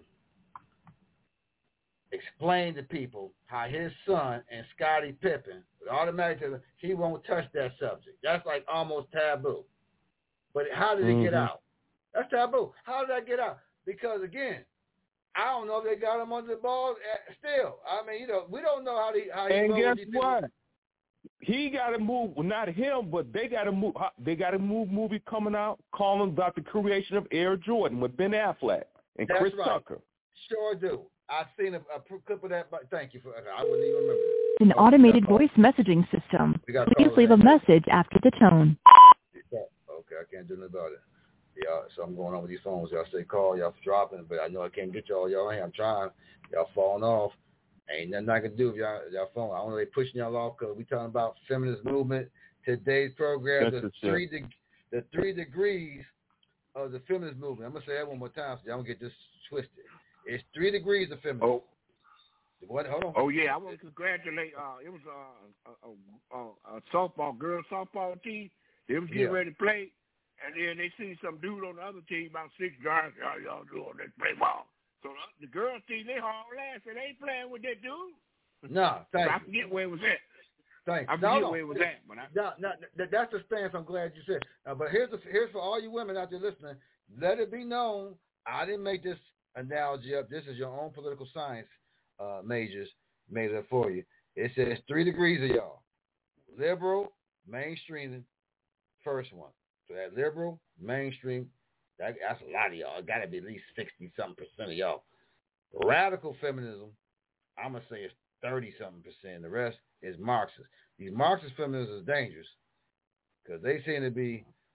explain to people how his son and Scottie Pippen, with automatically, he won't touch that subject. That's like almost taboo. But how did it mm-hmm. get out? That's taboo. How did that get out? Because again, I don't know if they got him under the ball. Still, I mean, you know, we don't know how they how he. And guess what? He got to move. Well, not him, but they got to move. They got to move. Movie coming out, calling about the creation of Air Jordan with Ben Affleck and That's Chris right. Tucker. Sure do. I've seen a, a clip of that. But thank you for. I wouldn't even remember. An Oh, automated voice messaging system. Please leave a message after the tone. Okay, I can't do nothing about it. Yeah, something going on with these phones. Y'all say call, y'all dropping, but I know I can't get y'all. Y'all in here. I'm trying. Y'all falling off. Ain't nothing I can do if y'all, y'all phone. I don't know they pushing y'all off because we talking about feminist movement. Today's program, That's the three, de- the three degrees of the feminist movement. I'm going to say that one more time so y'all don't get this twisted. It's three degrees of feminism. Oh. What? Hold on. Oh, yeah. I want to congratulate. Uh, it was uh, a, a, a, a softball, girls softball team. They was getting Yeah. ready to play. And then they see some dude on the other team, about six guys, y'all, y'all doing that play ball. So the, the girls team, they haul ass, and they ain't playing with that dude. No, thank so I you. forget where it was at. Thanks. I No, forget no. where it was at. But I, No, no, that, that's the stance I'm glad you said. Uh, but here's the, here's for all you women out there listening. Let it be known, I didn't make this analogy up. This is your own political science uh, majors made it up for you. It says three degrees of y'all. Liberal, mainstream, first one. So that liberal, mainstream, that, that's a lot of y'all. It got to be at least sixty-something percent of y'all. Radical feminism, I'm going to say it's thirty-something percent. The rest is Marxist. These Marxist feminism is dangerous because they seem to be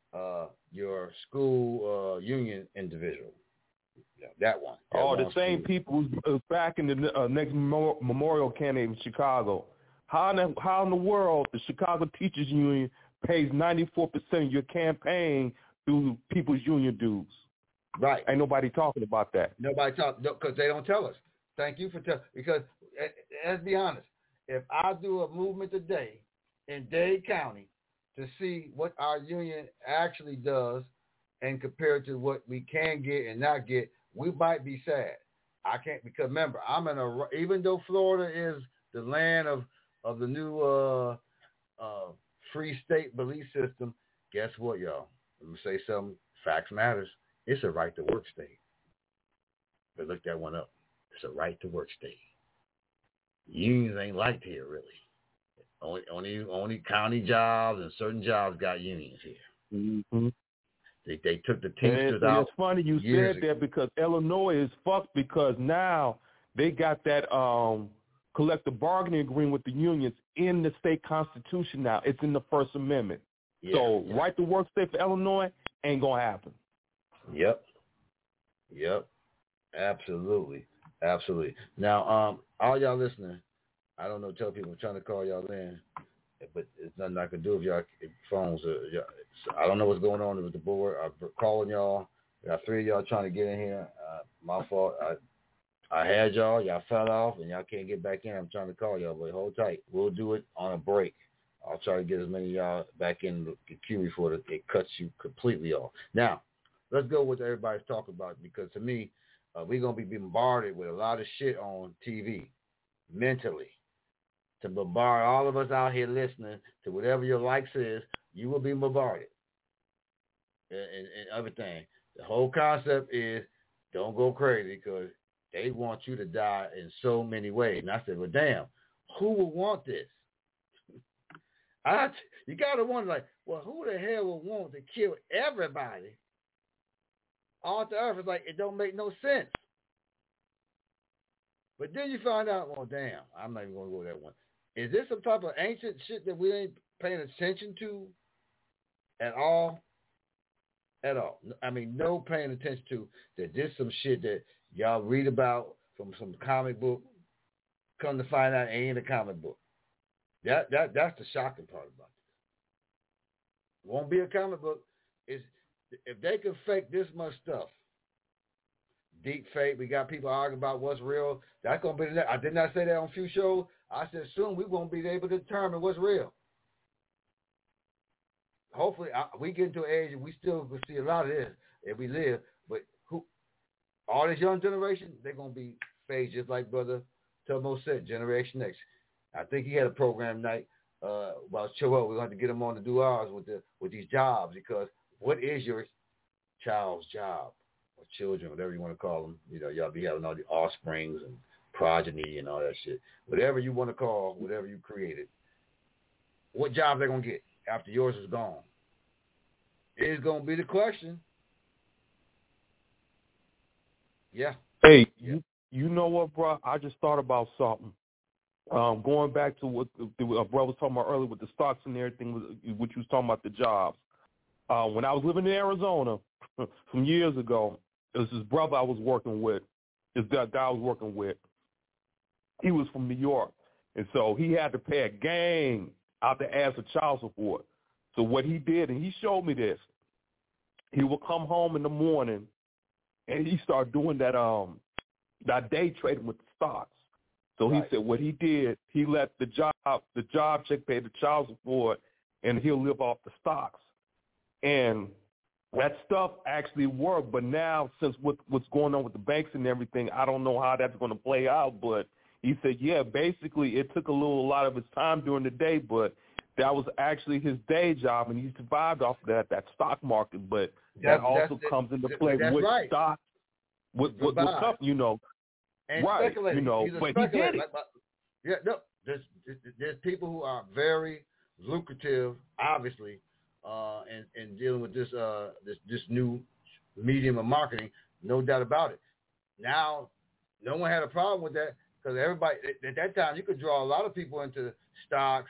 uh, your school uh, union individual. Yeah, that one. That oh, the one same school. people who's back in the uh, next memorial, memorial candidate in Chicago. How in, the, how in the world the Chicago Teachers Union pays ninety-four percent of your campaign through people's union dues? Right. Ain't nobody talking about that. Nobody talk because no, they don't tell us. Thank you for telling. Because let's be honest, if I do a movement today in Dade County to see what our union actually does and compared to what we can get and not get, we might be sad. I can't because remember I'm in a even though Florida is the land of of the new uh, uh, free state belief system. Guess what, y'all? Let me say something. Facts matters. It's a right to work state. But look that one up. It's a right to work state. Unions ain't liked here really. Only only only county jobs and certain jobs got unions here. Mm-hmm. They they took the Teamsters and, out. And it's funny you said that because Illinois is fucked because now they got that um, collective bargaining agreement with the unions in the state constitution now. It's in the First Amendment. Yeah, so yeah. right to work state for Illinois ain't gonna happen. Yep. Yep. Absolutely. Absolutely. Now, um, all y'all listening, I don't know, tell people I'm trying to call y'all in, but it's nothing I can do if y'all if phones are, y'all, so I don't know what's going on with the board. I'm calling y'all. We got three of y'all trying to get in here. Uh, my fault. I I had y'all. Y'all fell off, and y'all can't get back in. I'm trying to call y'all, but hold tight. We'll do it on a break. I'll try to get as many of y'all back in the queue before it cuts you completely off. Now, let's go with what everybody's talking about because to me, uh, we're going to be bombarded with a lot of shit on T V mentally. To bombard all of us out here listening to whatever your likes is, you will be bombarded. And, and, and everything. The whole concept is don't go crazy because they want you to die in so many ways. And I said, well, damn, who would want this? I, you got to wonder, like, well, who the hell would want to kill everybody off the earth? It's like, it don't make no sense. But then you find out, well, damn, I'm not even going to go that one. Is this some type of ancient shit that we ain't paying attention to at all? At all. I mean, no paying attention to that this some shit that y'all read about from some comic book, come to find out ain't a comic book. That that that's the shocking part about this. Won't be a comic book. Is if they can fake this much stuff, deep fake. We got people arguing about what's real. That's gonna be the next. I did not say that on a few shows. I said soon we won't be able to determine what's real. Hopefully, I, we get into an age and we still will see a lot of this if we live. But who, all this young generation, they're gonna be phased just like Brother Tubmo said, Generation X. I think he had a program night uh, about show up. We're going to have to get him on to do ours with the with these jobs because what is your child's job or children, whatever you want to call them? You know, y'all be having all the offsprings and progeny and all that shit. Whatever you want to call, whatever you created. What job they going to get after yours is gone? It's going to be the question. Yeah. Hey, yeah. you you know what, bro? I just thought about something. Um, going back to what the, the uh, brother was talking about earlier with the stocks and everything, which you was talking about the jobs. Uh, when I was living in Arizona some years ago, it was this brother I was working with, this guy I was working with. He was from New York, and so he had to pay a gang out the ass of child support. So what he did, and he showed me this, he would come home in the morning, and he started doing that um that day trading with the stocks. So he right. said what he did, he let the job the job check pay the child support, and he'll live off the stocks. And that stuff actually worked. But now, since what, what's going on with the banks and everything, I don't know how that's going to play out. But he said, yeah, basically it took a little a lot of his time during the day, but that was actually his day job, and he survived off of that that stock market. But that, that also comes into play with right. stock, with with, with stuff, you know. And right, speculating. you know, He's a but he did it. Like, yeah, no, there's, there's people who are very lucrative, obviously, uh, in, in dealing with this, uh, this this new medium of marketing, no doubt about it. Now, no one had a problem with that because everybody, at that time, you could draw a lot of people into stocks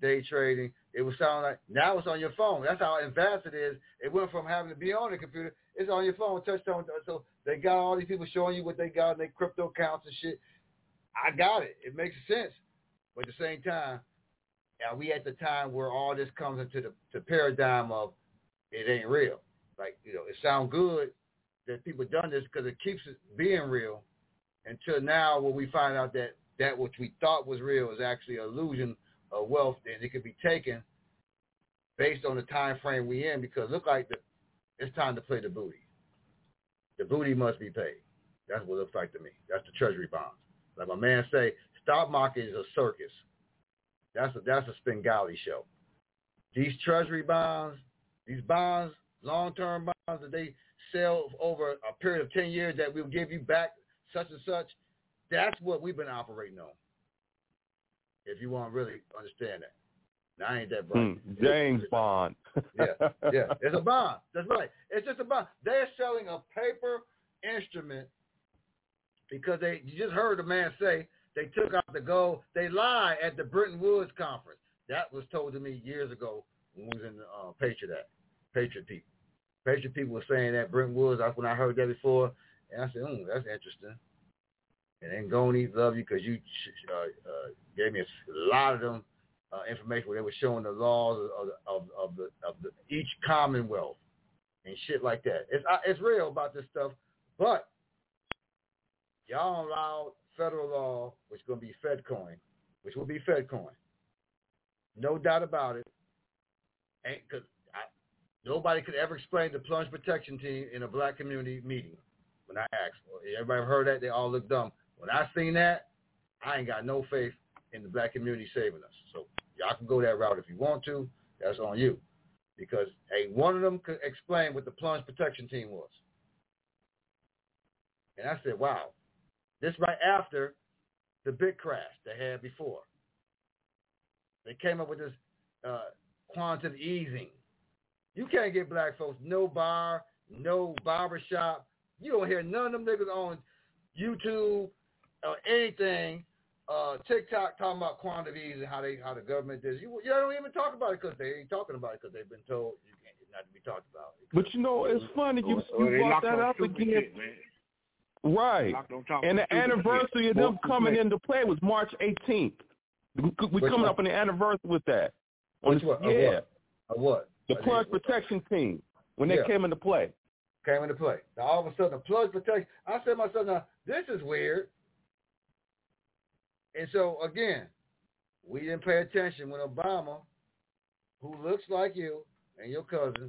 day trading. It was sounding like, now it's on your phone. That's how advanced it is. It went from having to be on the computer, it's on your phone, touch tone. So they got all these people showing you what they got in their crypto accounts and shit. I got it. It makes sense. But at the same time, are we at the time where all this comes into the, the paradigm of it ain't real? Like, you know, it sounds good that people done this because it keeps it being real until now when we find out that that which we thought was real is actually an illusion of wealth, and it could be taken based on the time frame we in, because it looks like the, it's time to play the booty. The booty must be paid. That's what it looks like to me. That's the treasury bonds. Like my man say, stock market is a circus. That's a, that's a Spengali show. These treasury bonds, these bonds, long-term bonds that they sell over a period of ten years that we'll give you back such and such, that's what we've been operating on. If you want to really understand that. Now, I ain't that bright. Mm, James Bond. yeah, yeah. It's a bond. That's right. It's just a bond. They're selling a paper instrument because they, you just heard the man say, they took out the gold. They lied at the Bretton Woods conference. That was told to me years ago when we was in the uh, Patriot Act. Patriot people. Patriot people were saying that Bretton Woods. That's when I heard that before. And I said, hmm, that's interesting. And Ngoni, love you because you uh, uh, gave me a lot of them uh, information where they were showing the laws of, of, of, the, of the, each commonwealth and shit like that. It's, uh, it's real about this stuff, but y'all allowed federal law, which is going to be FedCoin, which will be FedCoin. No doubt about it. Ain't, cause I, nobody could ever explain the plunge protection team in a black community meeting. When I asked, everybody heard that, they all looked dumb. When I seen that, I ain't got no faith in the black community saving us. So y'all can go that route if you want to. That's on you. Because, hey, one of them could explain what the plunge protection team was. And I said, wow. This right after the big crash they had before. They came up with this uh, quantitative easing. You can't get black folks no bar, no barbershop. You don't hear none of them niggas on YouTube or anything, uh, TikTok talking about quantitative easing, how they how the government does. You, you don't even talk about it because they ain't talking about it because they've been told you can't not to be talked about. But you know, it's funny you, or, you or brought that up again. Shit, right. And the anniversary of them coming into play was March eighteenth. We, we coming one? up on the anniversary with that. Which one? Yeah. Of what? Of what? The plunge protection team, when they yeah. came into play. Came into play. Now, all of a sudden, the plunge protection, I said to myself, now, this is weird. And so, again, we didn't pay attention when Obama, who looks like you and your cousins,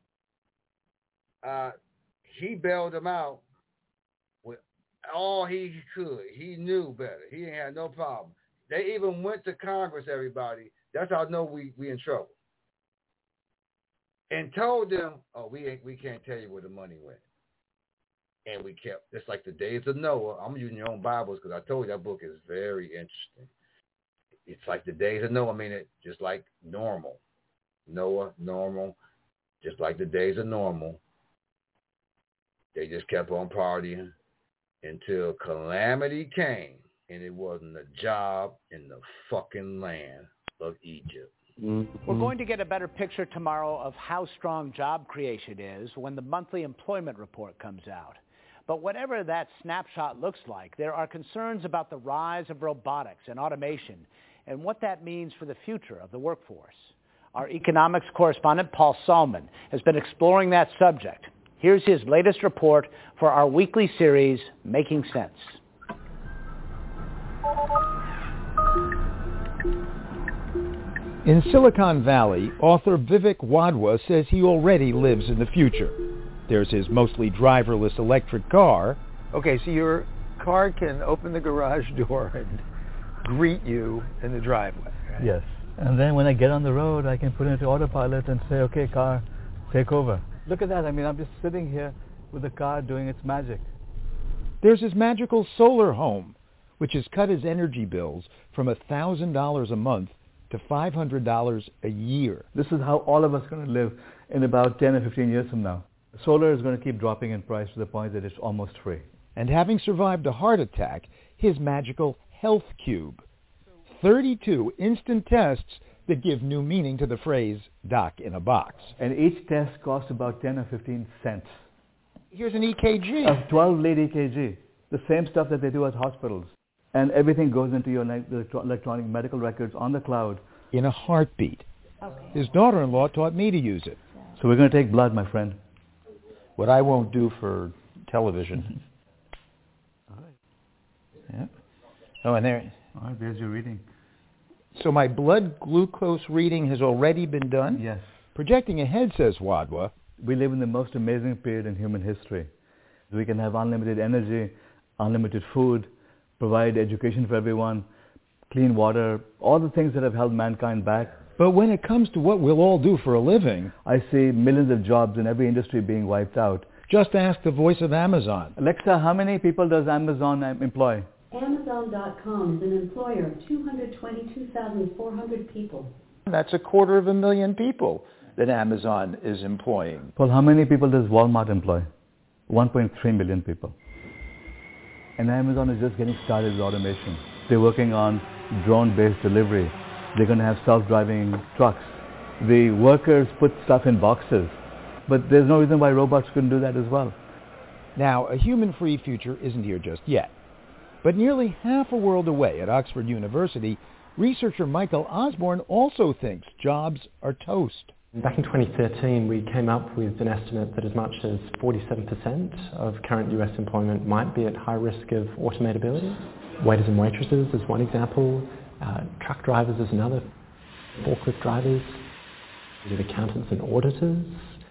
uh, he bailed them out with all he could. He knew better. He ain't had no problem. They even went to Congress, everybody. That's how I know we we in trouble. And told them, oh, we ain't, we can't tell you where the money went. And we kept, it's like the days of Noah. I'm using your own Bibles because I told you that book is very interesting. It's like the days of Noah. I mean, it just like normal. Noah, normal, just like the days of normal. They just kept on partying until calamity came, and it wasn't a job in the fucking land of Egypt. Mm-hmm. We're going to get a better picture tomorrow of how strong job creation is when the monthly employment report comes out. But whatever that snapshot looks like, there are concerns about the rise of robotics and automation and what that means for the future of the workforce. Our economics correspondent, Paul Salman, has been exploring that subject. Here's his latest report for our weekly series, Making Sense. In Silicon Valley, author Vivek Wadhwa says he already lives in the future. There's his mostly driverless electric car. Okay, so your car can open the garage door and greet you in the driveway. Right? Yes. And then when I get on the road, I can put it into autopilot and say, okay, car, take over. Look at that. I mean, I'm just sitting here with the car doing its magic. There's his magical solar home, which has cut his energy bills from one thousand dollars a month to five hundred dollars a year. This is how all of us are going to live in about ten or fifteen years from now. Solar is going to keep dropping in price to the point that it's almost free. And having survived a heart attack, his magical health cube. thirty-two instant tests that give new meaning to the phrase doc in a box. And each test costs about ten or fifteen cents. Here's an E K G. A twelve lead E K G. The same stuff that they do at hospitals. And everything goes into your electronic medical records on the cloud. In a heartbeat. Okay. His daughter-in-law taught me to use it. So we're going to take blood, my friend. What I won't do for television. All right. Yeah. Oh, and there. All right, there's your reading. So my blood glucose reading has already been done? Yes. Projecting ahead, says Wadhwa. We live in the most amazing period in human history. We can have unlimited energy, unlimited food, provide education for everyone, clean water, all the things that have held mankind back. But when it comes to what we'll all do for a living, I see millions of jobs in every industry being wiped out. Just ask the voice of Amazon. Alexa, how many people does Amazon employ? Amazon dot com is an employer of two hundred twenty-two thousand four hundred people. That's a quarter of a million people that Amazon is employing. Well, how many people does Walmart employ? one point three million people. And Amazon is just getting started with automation. They're working on drone-based delivery. They're going to have self-driving trucks. The workers put stuff in boxes. But there's no reason why robots couldn't do that as well. Now, a human-free future isn't here just yet. But nearly half a world away at Oxford University, researcher Michael Osborne also thinks jobs are toast. Back in twenty thirteen, we came up with an estimate that as much as forty-seven percent of current U S employment might be at high risk of automatability. Waiters and waitresses is one example, uh, truck drivers is another, forklift drivers, accountants and auditors,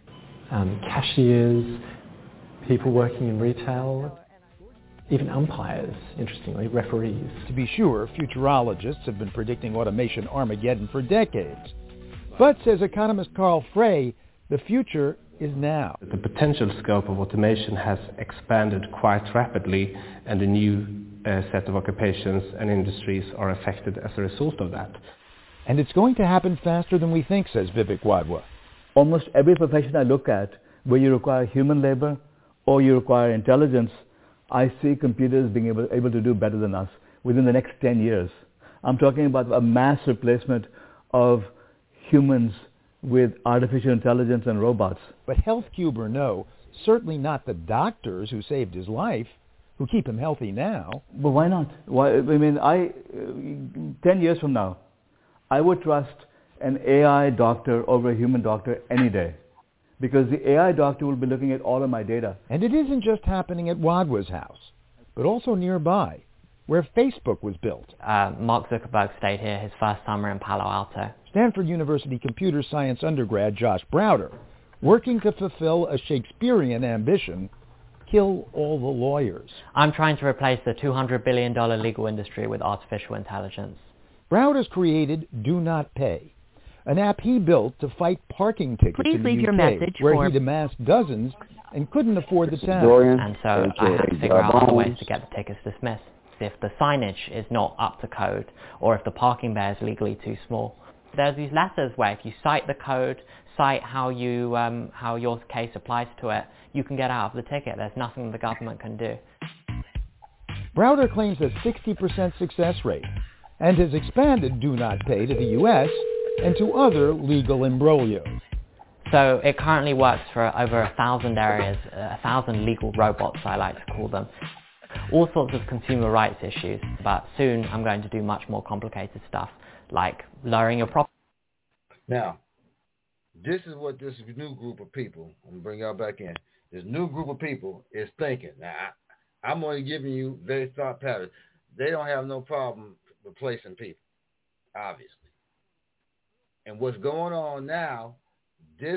um, cashiers, people working in retail, even umpires, interestingly, referees. To be sure, futurologists have been predicting automation Armageddon for decades. But, says economist Carl Frey, the future is now. The potential scope of automation has expanded quite rapidly, and a new uh, set of occupations and industries are affected as a result of that. And it's going to happen faster than we think, says Vivek Wadhwa. Almost every profession I look at where you require human labor or you require intelligence, I see computers being able, able to do better than us within the next ten years. I'm talking about a mass replacement of humans with artificial intelligence and robots. But HealthCube or no, certainly not the doctors who saved his life, who keep him healthy now. But why not? Why? I mean, I uh, ten years from now, I would trust an A I doctor over a human doctor any day. Because the A I doctor will be looking at all of my data. And it isn't just happening at Wadhwa's house, but also nearby, where Facebook was built. Uh, Mark Zuckerberg stayed here his first summer in Palo Alto. Stanford University computer science undergrad Josh Browder, working to fulfill a Shakespearean ambition, kill all the lawyers. I'm trying to replace the two hundred billion dollars legal industry with artificial intelligence. Browder's created Do Not Pay, an app he built to fight parking tickets Please in the leave U K, your message where for... he'd amassed dozens and couldn't afford the tax. And so I had to figure out other ways to get the tickets dismissed. If the signage is not up to code, or if the parking bay is legally too small. There's these letters where if you cite the code, cite how you um, how your case applies to it, you can get out of the ticket. There's nothing the government can do. Browder claims a sixty percent success rate and has expanded Do Not Pay to the U S and to other legal imbroglios. So it currently works for over a thousand areas, a thousand legal robots, I like to call them. All sorts of consumer rights issues, but soon I'm going to do much more complicated stuff, like lowering your property. Now, this is what this new group of people, I'm going to bring y'all back in, this new group of people is thinking. Now, I, I'm only giving you their thought pattern. They don't have no problem replacing people, obviously. And what's going on now, this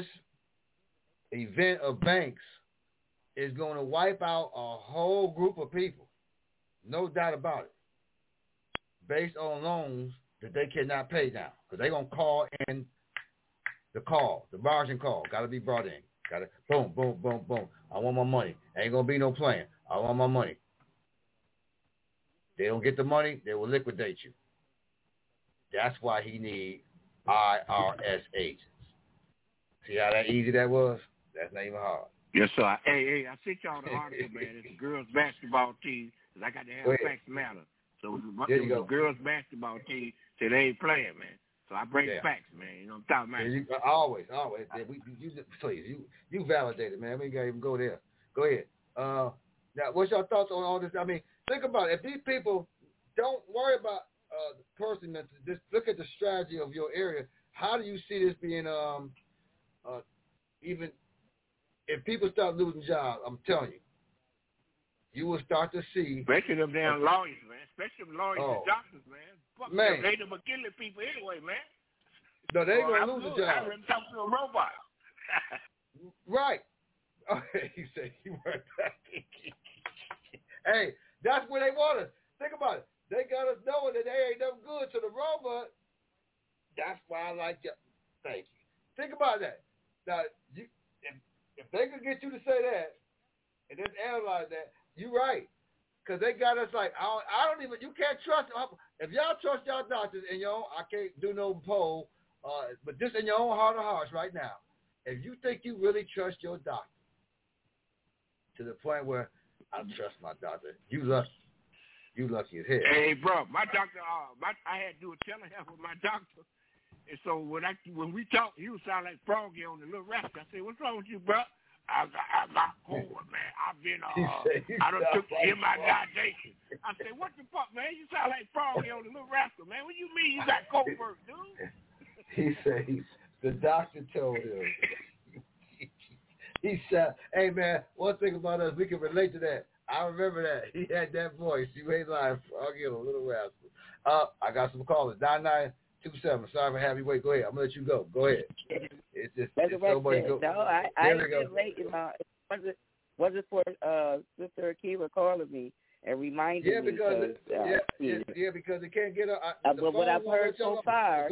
event of banks is going to wipe out a whole group of people, no doubt about it, based on loans that they cannot pay now. Because they're going to call in the call, the margin call, got to be brought in. Got to, boom, boom, boom, boom. I want my money. Ain't going to be no playing. I want my money. They don't get the money, they will liquidate you. That's why he need I R S agents. See how that easy that was? That's not even hard. Yes, sir. Hey, hey, I sent y'all the article, man. It's the girls' basketball team, because I got to have facts matter. So There you the go. girls' basketball team said they ain't playing, man. So I bring Yeah. facts, man. You know what I'm talking about? Yeah, you, always, always. Yeah, we, you, you, please, you, you validate it, man. We ain't got to even go there. Go ahead. Uh, now, what's your thoughts on all this? I mean, think about it. If these people don't worry about uh, the person, that just look at the strategy of your area. How do you see this being, um, uh, even if people start losing jobs? I'm telling you, you will start to see. Especially them damn uh, lawyers, man. Especially them lawyers oh, and doctors, man. Fuck man. them. They them killing people anyway, man. No, they ain't oh, gonna lose a job. I'd rather talk to a robot. Right. Okay, he said he worked. Hey, that's where they want us. Think about it. They got us knowing that they ain't no good to the robot. That's why I like you. Thank you. Think about that. Now, you, if, if they could get you to say that and then analyze that, you're right. Because they got us like, I don't, I don't even, you can't trust them. If y'all trust y'all doctors in your own, I can't do no poll, uh, but just in your own heart of hearts right now, if you think you really trust your doctor to the point where I trust my doctor, you lucky. You lucky as hell. Hey, bro, my doctor, uh, my, I had to do a telehealth with my doctor. And so when I when we talked, he would sound like Froggy on the Little Rascal. I said, what's wrong with you, bro? I got, I got COVID, man. I've been, uh, I done took like immunization. I said, what the fuck, man? You sound like Froggy on the Little Rascal, man. What do you mean you got COVID, dude? He said, he, the doctor told him. He said, hey, man, one thing about us, we can relate to that. I remember that. He had that voice. You ain't lying. Froggy on a Little Rascal. Uh, I got some callers. nine nine two seven. Sorry for having you wait. Go ahead. I'm going to let you go. Go ahead. It's just, That's it's what nobody I go. No, I, I there ain't been late. You know, was it, was it for uh, Sister Akiva calling me and reminding yeah, me? Because because, it, uh, yeah, yeah, yeah, because it can't get a. Uh, but what I've heard so far,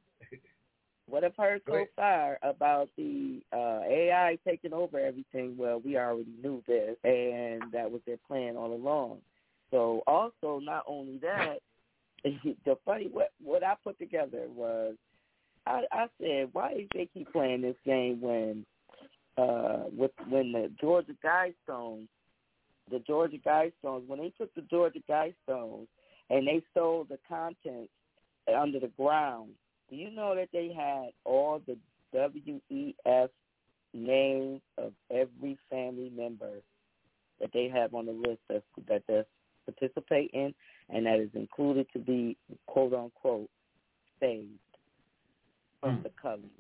what I've heard so far about the uh, A I taking over everything, well, we already knew this, and that was their plan all along. So also, not only that, the funny what what I put together was, I, I said, why do they keep playing this game when uh, with when the Georgia Guidestones, the Georgia Guidestones, when they took the Georgia Guidestones and they sold the contents under the ground. Do you know that they had all the W E F names of every family member that they have on the list that that they participate in, and that is included to be quote unquote saved from mm. the covenant?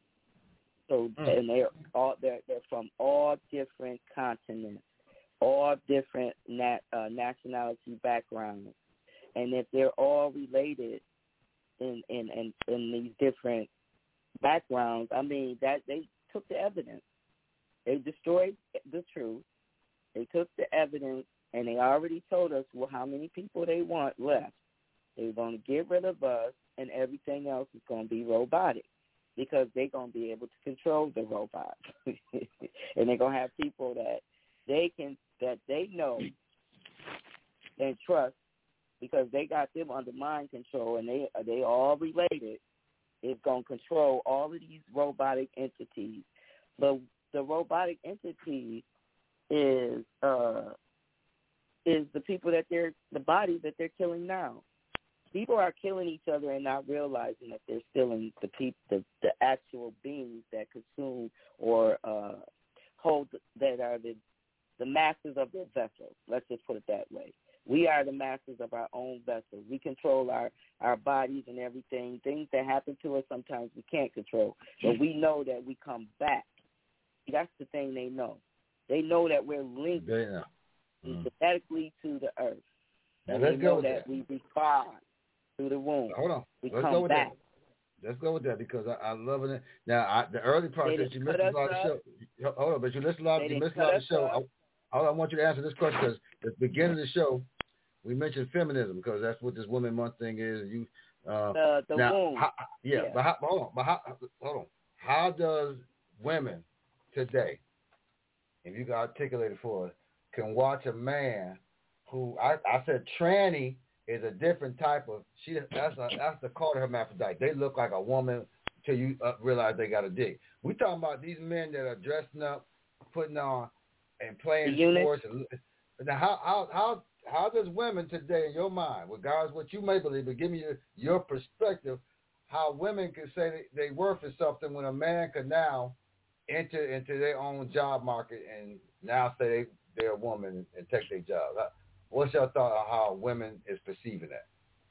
So mm. and they're all they're they're from all different continents, all different nat, uh, nationality backgrounds, and if they're all related in, in, in, in these different backgrounds, I mean, that they took the evidence. They destroyed the truth. They took the evidence, and they already told us well how many people they want left. They're going to get rid of us, and everything else is going to be robotic because they're going to be able to control the robot. And they're going to have people that they can that they know and trust, because they got them under mind control, and they they all related. It's going to control all of these robotic entities. But the robotic entity is uh, is the people that they're the bodies that they're killing now. People are killing each other and not realizing that they're stealing the peop, the, the actual beings that consume or uh, hold that are the the masters of their vessel. Let's just put it that way. We are the masters of our own vessel. We control our, our bodies and everything. Things that happen to us sometimes we can't control. But we know that we come back. That's the thing they know. They know that we're linked yeah. mm. genetically to the earth. And now, they know that, that we respond through the womb. Hold on. We let's come go with back. That. Let's go with that because I, I love it. Now, I, the early part they that you missed a lot of the show. Hold on, but you missed a lot, you missed a lot of the show. I, I want you to answer this question because at the beginning of the show, we mentioned feminism because that's what this Women Month thing is. You, uh, the, the now, womb. How, yeah, yeah, but how, hold on, but how, hold on. How does women today, if you can articulate it for us, can watch a man who I, I said tranny is a different type of she. That's a, that's the call to hermaphrodite. They look like a woman till you uh, realize they got a dick. We talking about these men that are dressing up, putting on, and playing sports. And, now, how how how how does women today, in your mind, regardless what you may believe, but give me your, your perspective, how women can say that they worth is something when a man can now enter into their own job market and now say they, they're a woman and take their job. What's your thought on how women is perceiving that?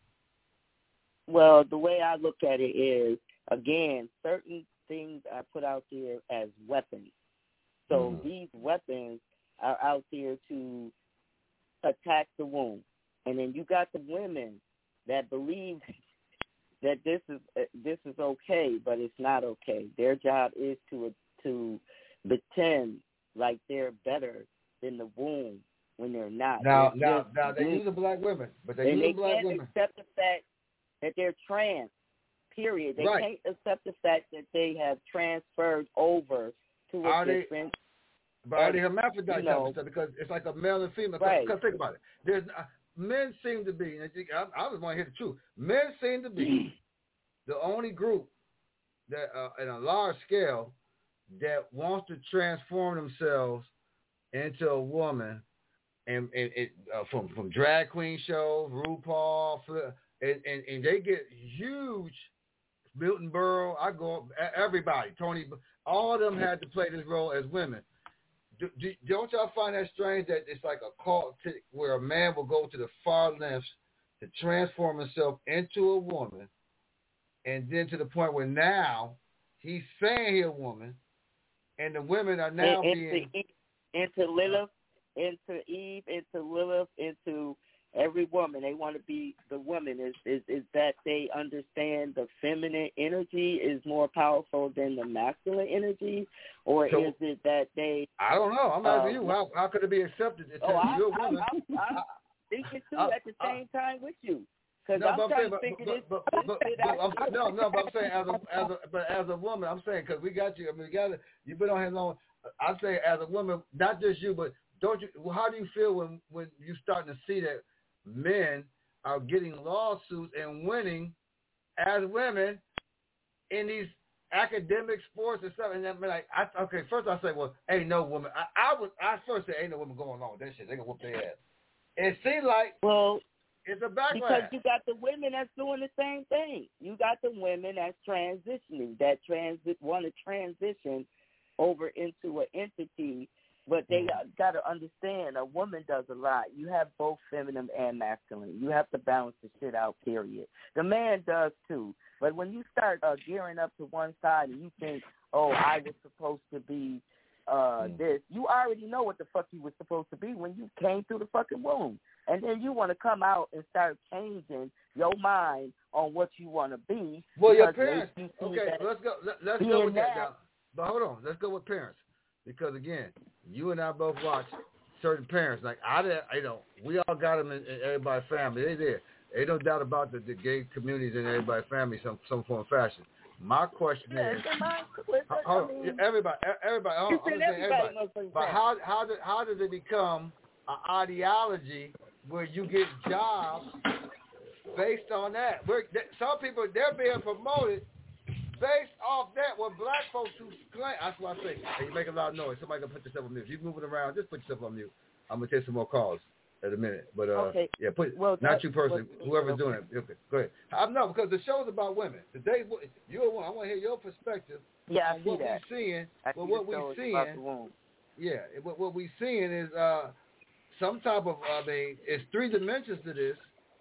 Well, the way I look at it is, again, certain things are put out there as weapons. So mm. these weapons are out there to attack the womb. And then you got the women that believe that this is uh, this is okay, but it's not okay. Their job is to uh, to pretend like they're better than the womb when they're not. Now, they're now, now they use the black women, but they and use they the black can't women. accept the fact that they're trans. Period. They right. can't accept the fact that they have transferred over to a are different. They, but are they hermaphrodites? You know, because it's like a male and female. Right. Because think about it. There's uh, men seem to be. And I, I just want to hear the truth. Men seem to be the only group that, uh, in a large scale, that wants to transform themselves into a woman, and, and it, uh, from from drag queen shows, RuPaul, and, and, and they get huge. Milton Berle, I go everybody, Tony, all of them had to play this role as women. Do, do, don't y'all find that strange that it's like a cult to, where a man will go to the far lengths to transform himself into a woman, and then to the point where now he's saying he's a woman, and the women are now into, being into Lilith, into Eve, into Lilith, into every woman. They want to be the woman. Is, is is that they understand the feminine energy is more powerful than the masculine energy, or so, is it that they? I don't know. I'm asking uh, you. How how could it be accepted? That oh, I, you're a I, woman? I, I, I'm thinking too I, at the same I, time with you. Because no, I'm but trying I'm to saying, figure but, this. But, but, but, but, I'm, no, no, but I'm saying as a as a but as a woman, I'm saying because we got you. I mean, we got you've been on here long. I say as a woman, not just you, but don't you? How do you feel when when you starting to see that men are getting lawsuits and winning as women in these academic sports and stuff? And then like, I, okay, first I say, well, ain't no woman. I, I would I first say ain't no woman going along with that shit. They gonna whoop their ass. It seems like well. It's a backlash. Because you got the women that's doing the same thing. You got the women that's transitioning, that transit want to transition over into an entity, but they mm-hmm. got to understand a woman does a lot. You have both feminine and masculine. You have to balance the shit out, period. The man does too. But when you start uh, gearing up to one side and you think, oh, I was supposed to be uh, mm-hmm. this, you already know what the fuck you were supposed to be when you came through the fucking womb. And then you want to come out and start changing your mind on what you want to be. Well, your parents. You okay, let's go. Let, let's go with that, that now. But hold on, let's go with parents, because again, you and I both watch certain parents. Like I, you know, we all got them in, in everybody's family. They there. Ain't no doubt about the, the gay communities in everybody's family, some some form of fashion. My question yeah, is, my, how, how, I mean, everybody, everybody, I'm, I'm saying everybody. everybody but how how did how does it become an ideology where you get jobs based on that? Where some people, they're being promoted based off that. When black folks who claim, that's what I say. Hey, you make a lot of noise. Somebody gonna put yourself on mute. If you're moving around, just put yourself on mute. I'm gonna take some more calls in a minute. But uh, okay. yeah, put well, not you personally, well, whoever's okay. doing it. Okay, go ahead. I know because the show's about women. Today, you're one. I want to hear your perspective. Yeah, on I see what that. we're seeing. I well, see what we're seeing. Yeah, what, what we're seeing is uh. some type of, I mean, it's three dimensions to this,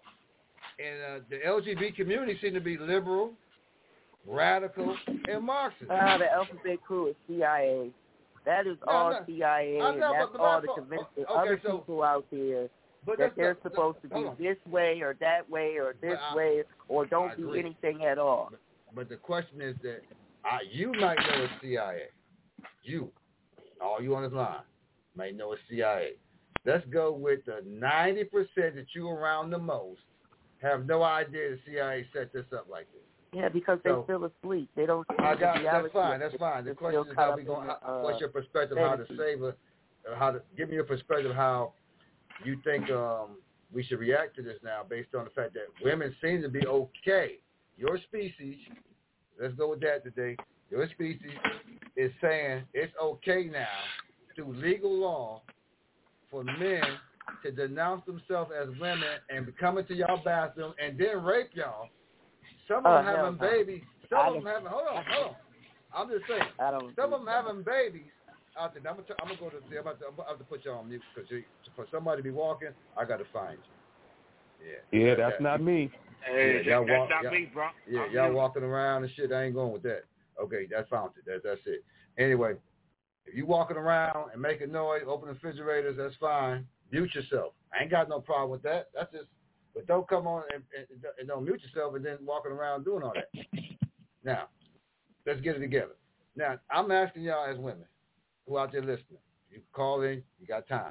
and uh, the L G B T community seem to be liberal, radical, and Marxist. Uh, the alphabet crew is C I A. That is no, all no, C I A, know, and that's but, but all that's to convince okay, other so, people out there that they're the, supposed the, to be on. this way or that way or this I, way, or don't do anything at all. But, but the question is that I, you might know it's C I A. You, all you on this line, might know it's C I A. Let's go with the ninety percent that you around the most have no idea the C I A set this up like this. Yeah, because so, they're still asleep. They don't see I got, the reality. That's fine. That's fine. The they're question is how we going. Uh, what's your perspective? How to save it? How to give me your perspective? How you think um, we should react to this now, based on the fact that women seem to be okay. Your species. Let's go with that today. Your species is saying it's okay now through legal law for men to denounce themselves as women and come into y'all bathroom and then rape y'all Some of Uh, them hell having no. babies. Some I of them don't- having. Hold on, hold on. I'm just saying. I don't. Some of them having babies out there. I'm gonna, t- I'm gonna go to. I'm about to, I'm about to put you on mute because for somebody to be walking, I got to find you. Yeah. Yeah, that, that's that, not me. Hey, yeah, y'all that's walk, not y'all, me, bro. Yeah, I'm y'all you. walking around and shit. I ain't going with that. Okay, that's found it. That, that's it. Anyway, if you walking around and making noise, open refrigerators, that's fine. Mute yourself. I ain't got no problem with that. That's just. But don't come on and, and, and don't mute yourself and then walking around doing all that. Now, let's get it together. Now, I'm asking y'all as women who out there listening, you call in, you got time.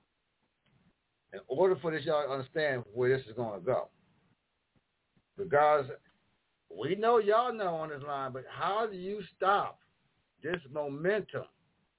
In order for this y'all to understand where this is going to go, because we know y'all know on this line, but how do you stop this momentum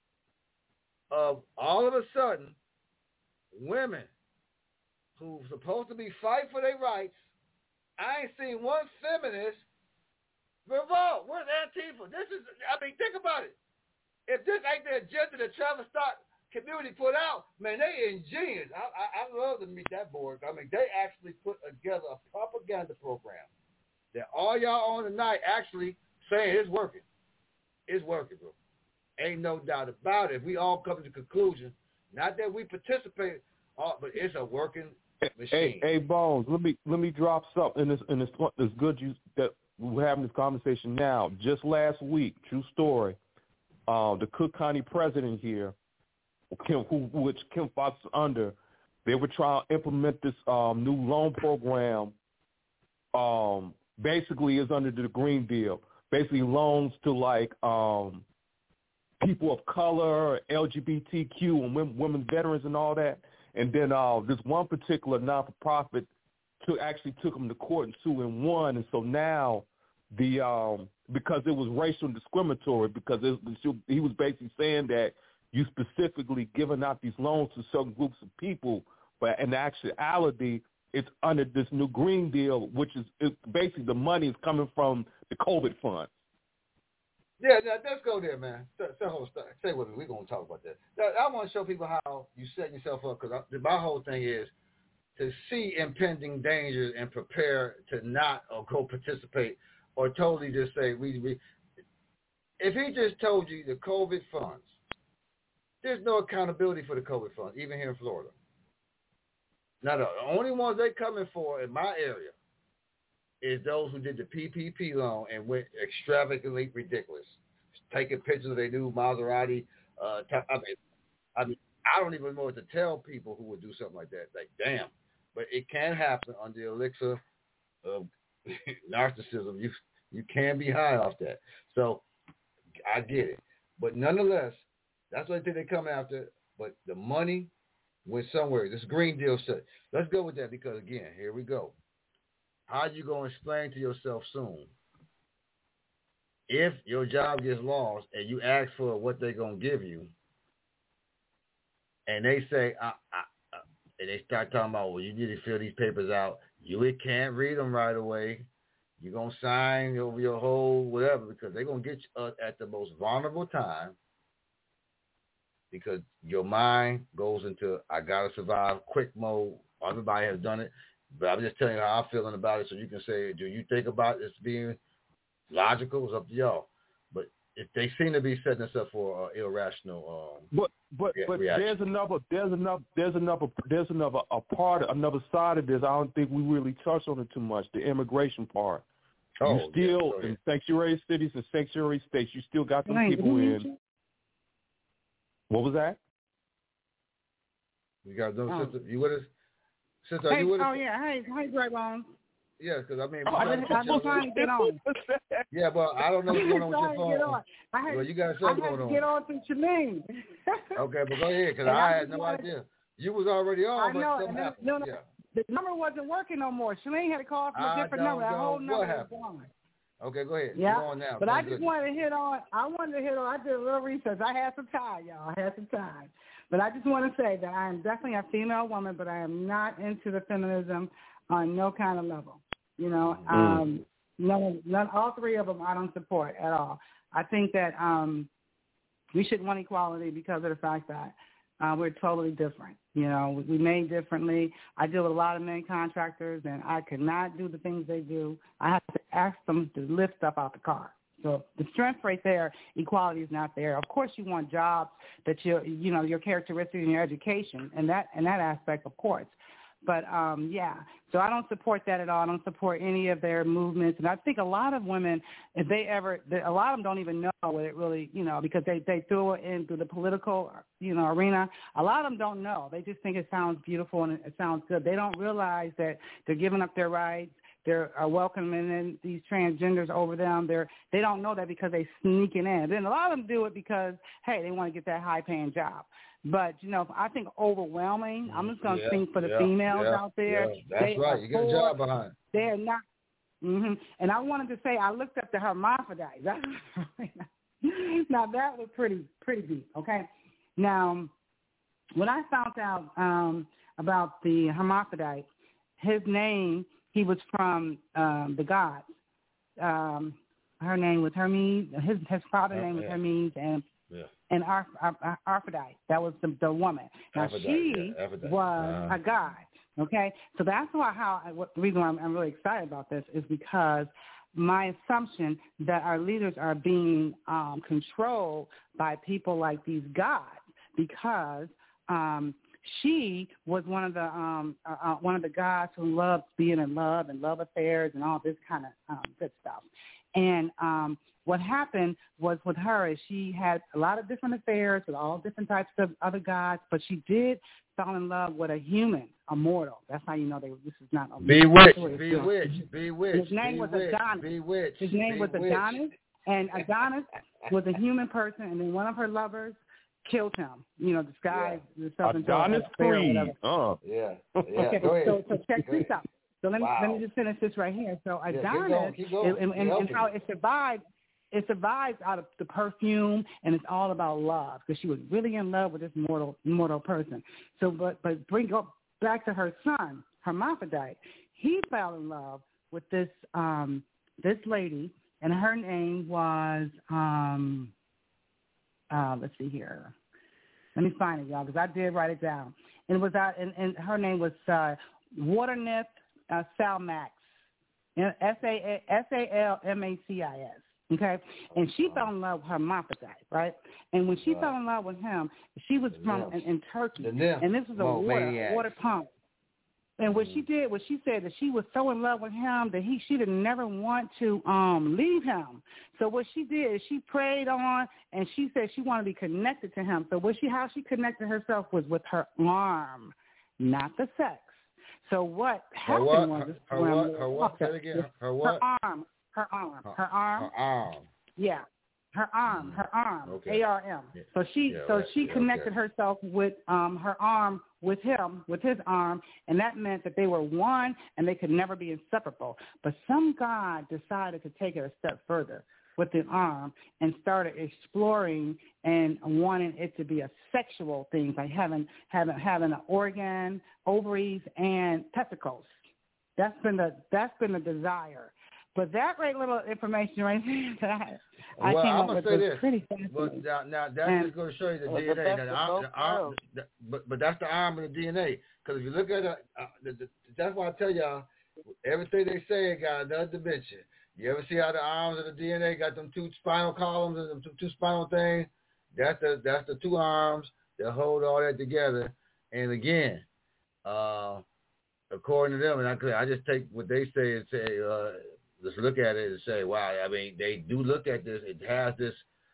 of all of a sudden women who's supposed to be fighting for their rights? I ain't seen one feminist revolt. Where's Antifa? This is, I mean, think about it. If this ain't the agenda that Travis Scott community put out, man, they ingenious. I, I, I love to meet that board. I mean, they actually put together a propaganda program that all y'all on tonight actually saying it's working. It's working, bro. Ain't no doubt about it. We all come to the conclusion, not that we participate, uh, but it's a working machine. Hey, hey, Bones, let me let me drop something. And it's and it's, it's good you that we're having this conversation now. Just last week, true story. Uh, the Cook County president here, Kim, who, which Kim Foxx is under, they were trying to implement this um, new loan program. Um, basically, is under the Green Deal. Basically, loans to like um, people of color, L G B T Q, and women, women veterans, and all that. And then uh, this one particular non-for-profit took, actually took them to court and sued and won. And so now the um, because it was racial discriminatory, because it, he was basically saying that you specifically giving out these loans to certain groups of people, but in actuality, it's under this new Green Deal, which is it, basically the money is coming from the COVID funds. Yeah, now, let's go there, man. Say, say, say with me. We're going to talk about that. Now, I want to show people how you set yourself up, because my whole thing is to see impending dangers and prepare to not or go participate or totally just say, we, we. If he just told you the COVID funds, there's no accountability for the COVID funds, even here in Florida. Now, the only ones they coming for in my area is those who did the P P P loan and went extravagantly ridiculous, taking pictures of their new Maserati. Uh, t- I mean, I mean, I don't even know what to tell people who would do something like that. Like, damn, but it can happen on the elixir of narcissism. You you can be high off that. So I get it, but nonetheless, that's what they think they come after. But the money went somewhere. This Green Deal said, let's go with that, because again, here we go. How you going to explain to yourself soon if your job gets lost and you ask for what they're going to give you, and they say, uh, uh, uh, and they start talking about, well, you need to fill these papers out. You can't read them right away. You're going to sign over your whole whatever, because they're going to get you uh, at the most vulnerable time, because your mind goes into, I got to survive, quick mode. Everybody has done it. But I'm just telling you how I'm feeling about it, so you can say, do you think about this being logical? It's up to y'all. But if they seem to be setting us up for uh, irrational um, But but re- but reaction. there's another there's another there's another there's another a part another side of this. I don't think we really touched on it too much. The immigration part. Oh, you still yeah, in sanctuary cities and sanctuary states, you still got some Right, people who in. you? What was that? You got no Oh. sister. You with us? Sister, are Hey, you with us? oh yeah, hey, hey, Dre Bones. Yeah, because I mean, Oh, I we just, gotta I put just you on- trying to get on. Yeah, but I don't know what's going on with your Trying to get phone. on. I had, Well, you got I something had going to on. get on through Shalene. Okay, but go ahead, because And I I had just no wanted- idea. You was already on, I but know, something and then, happened. no, no, Yeah. the number wasn't working no more. Shalene had to call from a I different don't number. That know whole what number was happened. gone. Okay, go ahead. Yeah, You're on now. but I Thank just goodness. wanted to hit on. I wanted to hit on. I did a little research. I had some time, y'all. I had some time, but I just want to say that I am definitely a female woman, but I am not into the feminism on no kind of level. You know, Mm. um, none, none, all three of them I don't support at all. I think that um, we should want equality because of the fact that Uh, we're totally different. You know, we, we made differently. I deal with a lot of men contractors, and I could not do the things they do. I have to ask them to lift stuff out the car. So the strength right there, equality is not there. Of course, you want jobs that you you know your characteristics and your education, and that and that aspect, of course. But um, yeah, so I don't support that at all. I don't support any of their movements, and I think a lot of women, if they ever, a lot of them don't even know what it really, you know, because they they threw it into the political, you know, arena. A lot of them don't know. They just think it sounds beautiful and it sounds good. They don't realize that they're giving up their rights. They're uh, welcoming in these transgenders over them. They're they don't know that because they sneaking in. Then a lot of them do it because hey, they want to get that high paying job. But you know, I think overwhelming. I'm just going to yeah, speak for the yeah, females yeah, out there. Yeah. That's they right. You get a job behind. They're not. Mm-hmm. And I wanted to say I looked up the hermaphrodites. Now that was pretty pretty deep. Okay. Now when I found out um, about the hermaphrodite, his name. He was from um, the gods. Um, her name was Hermes. His his father's oh, name was yeah. Hermes, and yeah. and Ar- Ar- Aphrodite. That was the, the woman. Now Aphrodite, she yeah, was uh. a god. Okay, so that's why how I, what, the reason why I'm, I'm really excited about this is because my assumption that our leaders are being um, controlled by people like these gods because. Um, She was one of the um, uh, one of the guys who loved being in love and love affairs and all this kind of um, good stuff. And um, what happened was with her is she had a lot of different affairs with all different types of other guys, but she did fall in love with a human, a mortal. That's how you know they, this is not a bewitched, bewitched, bewitched. His name was Adonis. Bewitched, His name was Adonis, and Adonis was a human person, and then one of her lovers killed him, you know, disguised himself into Adonis a bear or Creed. whatever. Oh. Yeah. yeah. Okay, Go ahead. so, so check Go this ahead. out. So let me wow. let me just finish this right here. So yeah, Adonis, keep going, keep going. And, and, and how it survived, it survives out of the perfume, and it's all about love because she was really in love with this mortal mortal person. So, but but bring up back to her son, Hermaphrodite. He fell in love with this um, this lady, and her name was um, uh, let's see here. Let me find it, y'all, because I did write it down. And it was out, and, and her name was uh, Waternyth uh, Salmax, S A L M A C I S. Okay, and she fell in love with Hermaphrodite, right? And when she right. fell in love with him, she was from in, in Turkey, and this was a Whoa, water maniacs. water pump. And what she did was she said that she was so in love with him that he she didn't never want to um leave him. So what she did is she prayed on, and she said she wanted to be connected to him. So what she how she connected herself was with her arm, not the sex. So what happened her what? was her, her what? Her what? Say it again. Her what? Her arm. Her arm. Her, her arm. Her arm. Yeah. Her arm, her arm, okay. A R M. Yeah. So she, yeah, so right. she yeah, connected okay. herself with um, her arm with him, with his arm, and that meant that they were one and they could never be inseparable. But some God decided to take it a step further with the arm and started exploring and wanting it to be a sexual thing, like having having having an organ, ovaries, and testicles. That's been the that's been the desire. But that great little information right there, I well, came I'm up gonna with say was this. pretty fascinating. But now, now that's and, just going to show you the well, D N A. The Now, the arm, the arm, the, but but that's the arm and the D N A. Because if you look at it, uh, the, the, that's why I tell y'all everything they say got another dimension. You ever see how the arms and the D N A got them two spinal columns and them two, two spinal things? That's the that's the two arms that hold all that together. And again, uh, according to them, and I I just take what they say and say. Uh, Let's look at it and say, wow, I mean, they do look at this. It has this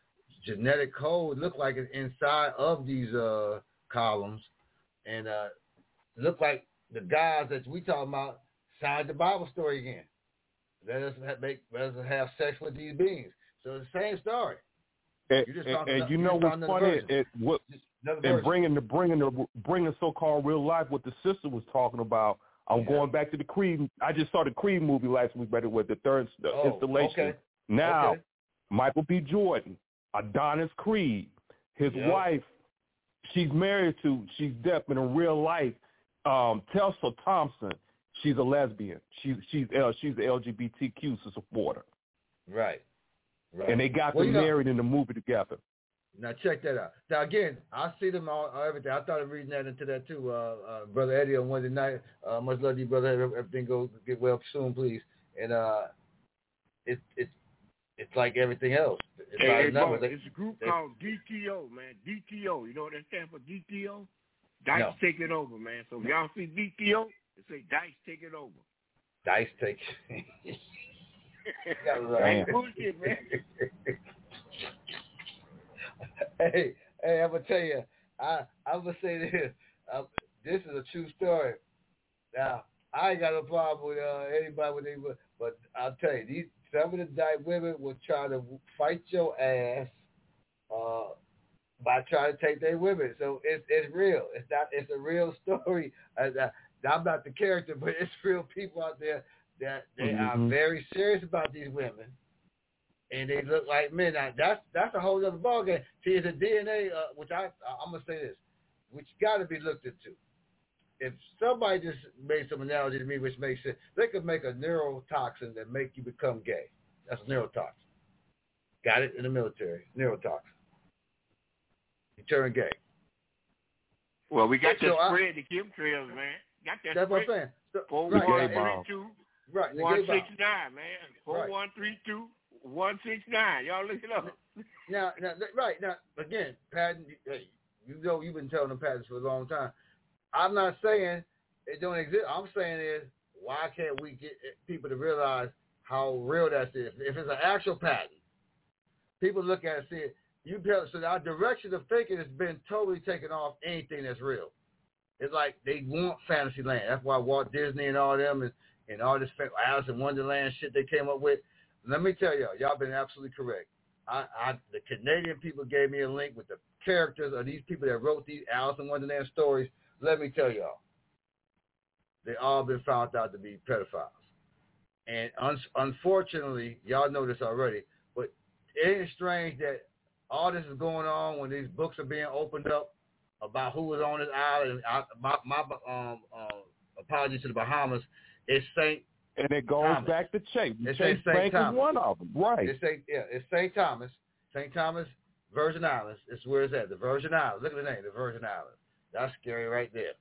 genetic code, look like it's inside of these uh, columns. And uh, look like the guys that we talking about signed the Bible story again. Let us have, make, let us have sex with these beings. So it's the same story. And you, just and, and you know what's funny? It, what, and bringing the, bringing, the, bringing the so-called real life, what the sister was talking about, I'm yeah. going back to the Creed. I just saw the Creed movie last week, but it was the third oh, installation. Okay. Now, okay. Michael B. Jordan, Adonis Creed, his yep. wife, she's married to, she's deaf, but in real life, um, Tessa Thompson, she's a lesbian. She, she's uh, she's the L G B T Q supporter. Right. Right. And they got well, them you know, married in the movie together. Now check that out. Now again, I see them all, all everything. I started reading that into that too, uh, uh, Brother Eddie on Wednesday night. Uh, much love to you, brother. Everything goes get well soon, please. And uh, it's it's it's like everything else. It's, hey, hey, bro, it's a group they, called D T O, man. D T O. You know what that stands for? D T O. Dice no. take it over, man. So if y'all see D T O, it say Dice take it over. Dice take. Right. Bullshit, man. Hey, hey, I'm gonna tell you, I I'm gonna say this. Uh, this is a true story. Now, I ain't got no problem with uh, anybody with anybody, but I'll tell you, these some of the dyke women will try to fight your ass uh, by trying to take their women. So it's it's real. It's not. It's a real story. Uh, I'm not the character, but it's real people out there that they mm-hmm. are very serious about these women. And they look like men. Now, that's that's a whole other ballgame. See, it's a D N A, uh, which I I'm gonna say this, which got to be looked into. If somebody just made some analogy to me, which makes sense, they could make a neurotoxin that make you become gay. That's a neurotoxin. Got it in the military. Neurotoxin. You turn gay. Well, we got so that I, spread, the chemtrails, man. Got that that's spread. what I'm saying. So, four right, one right, three two, right, one six nine, man. Four one three two. One six nine. Y'all look it up. Now, now, right now, again, Patton. Hey, you know, you've been telling them patents for a long time. I'm not saying it don't exist. I'm saying is why can't we get people to realize how real that is? If it's an actual patent, people look at it and see it. You tell so our direction of thinking has been totally taken off anything that's real. It's like they want fantasy land. That's why Walt Disney and all them and, and all this Alice in Wonderland shit they came up with. Let me tell y'all, y'all been absolutely correct. I, I, the Canadian people gave me a link with the characters of these people that wrote these Alice in Wonderland stories. Let me tell y'all, they all been found out to be pedophiles. And un- unfortunately, y'all know this already, but it ain't strange that all this is going on when these books are being opened up about who was on this island. I, my my um, uh, apologies to the Bahamas. It's Saint And it goes Thomas. back to Chase. It's Chase Bank Thomas. is one of them, right? It's Saint, yeah, it's Saint Thomas. Saint Thomas, Virgin Islands. It's where it's at, the Virgin Islands. Look at the name, the Virgin Islands. That's scary right there.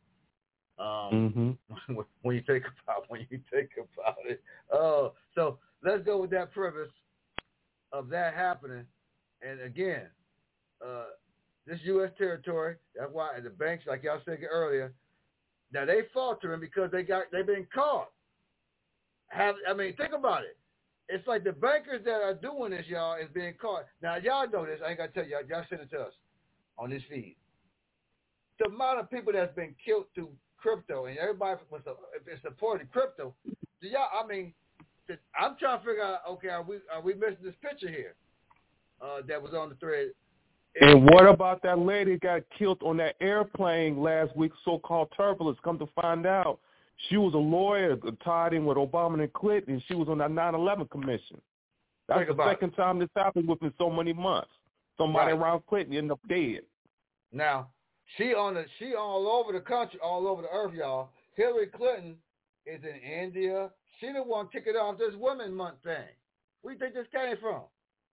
Um, mm-hmm. when you think about when you think about it. Oh, uh, so let's go with that premise of that happening. And again, uh, this U S territory. That's why the banks, like y'all said earlier, now they faltering because they got they've been caught. Have I mean, think about it. It's like the bankers that are doing this, y'all, is being caught. Now, y'all know this. I ain't got to tell y'all. Y'all send it to us on this feed. The amount of people that's been killed through crypto, and everybody was supporting crypto. Do y'all, I mean, I'm trying to figure out, okay, are we are we missing this picture here uh, that was on the thread? And what about that lady got killed on that airplane last week, so-called turbulence? Come to find out, she was a lawyer tied in with Obama and Clinton, and she was on that nine eleven commission. That's Think the about second it. time this happened within so many months. Somebody Right. around Clinton ended up dead. Now, she on the she all over the country, all over the earth, y'all. Hillary Clinton is in India. She the one kicking off this Women Month thing. Where do you think this came from?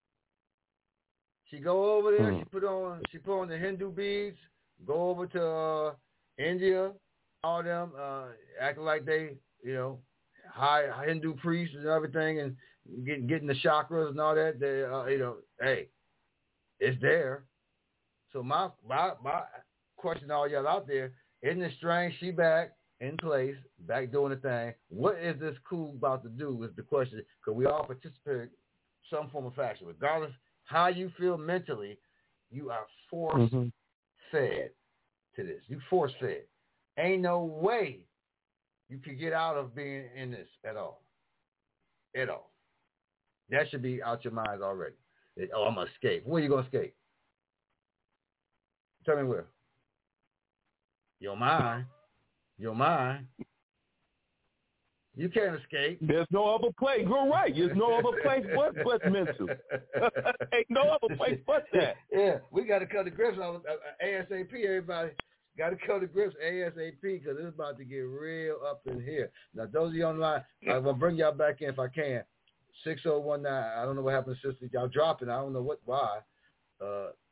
She go over there. Hmm. She put on she put on the Hindu beads. Go over to uh, India. All them uh, acting like they, you know, high Hindu priests and everything, and getting getting the chakras and all that. They, uh, you know, hey, it's there. So my my my question to all y'all out there, isn't it strange she back in place, back doing the thing? What is this coup about to do is the question, because we all participate some form of fashion. Regardless how you feel mentally, you are force Mhm. fed to this. You force fed. Ain't no way you can get out of being in this at all. At all. That should be out your minds already. It, oh, I'm going to escape. Where you going to escape? Tell me where. Your mind. Your mind. You can't escape. There's no other place. You're right. There's no other place but, but mental. Ain't no other place but that. Yeah, we got to cut the grips on uh, ASAP, everybody. Got to cut the grips ASAP because it's about to get real up in here. Now, those of you online, I'm going to bring y'all back in if I can. six oh one nine, I don't know what happened, sister. Y'all dropping. I don't know what why. Uh,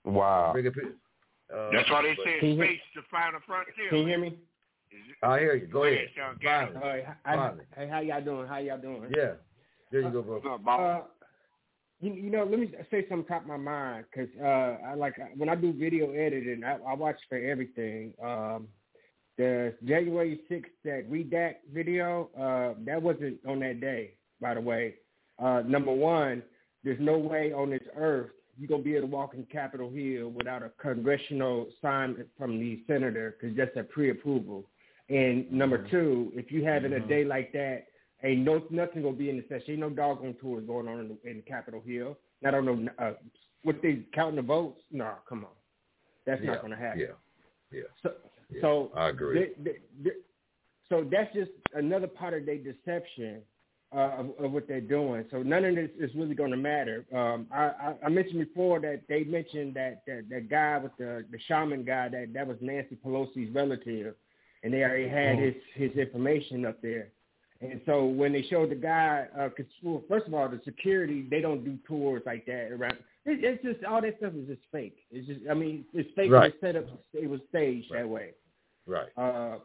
Wow. Uh, That's why they but, say space to find a frontier. Can you hear me? I hear you. Go, Go ahead. ahead, Finally. All right. I, Finally. hey, how y'all doing? How y'all doing? Yeah. There you go, bro. Uh, you, you know, let me say something top of my mind because uh, I like when I do video editing, I, I watch for everything. Um, the January sixth that redact video, uh, that wasn't on that day, by the way. Uh, number one, there's no way on this earth you're going to be able to walk in Capitol Hill without a congressional sign from the senator because that's a pre-approval. And number mm-hmm. two, if you having mm-hmm. a day like that, ain't no nothing going to be in the session. Ain't no doggone tours going on in, the, in Capitol Hill. I don't know uh, what they counting the votes. No, come on. That's yeah. not going to happen. Yeah, yeah. So, yeah. so I agree. They, they, they, so that's just another part of their deception. Uh, of, of what they're doing. So none of this is really going to matter. Um, I, I, I mentioned before that they mentioned that that, that guy with the, the shaman guy, that, that was Nancy Pelosi's relative, and they already had his, his information up there. And so when they showed the guy, uh, cause, well, first of all, the security, they don't do tours like that around. It, it's just, all that stuff is just fake. It's just, I mean, it's fake. Right. It was set up, it was staged right. that way. Right. Uh,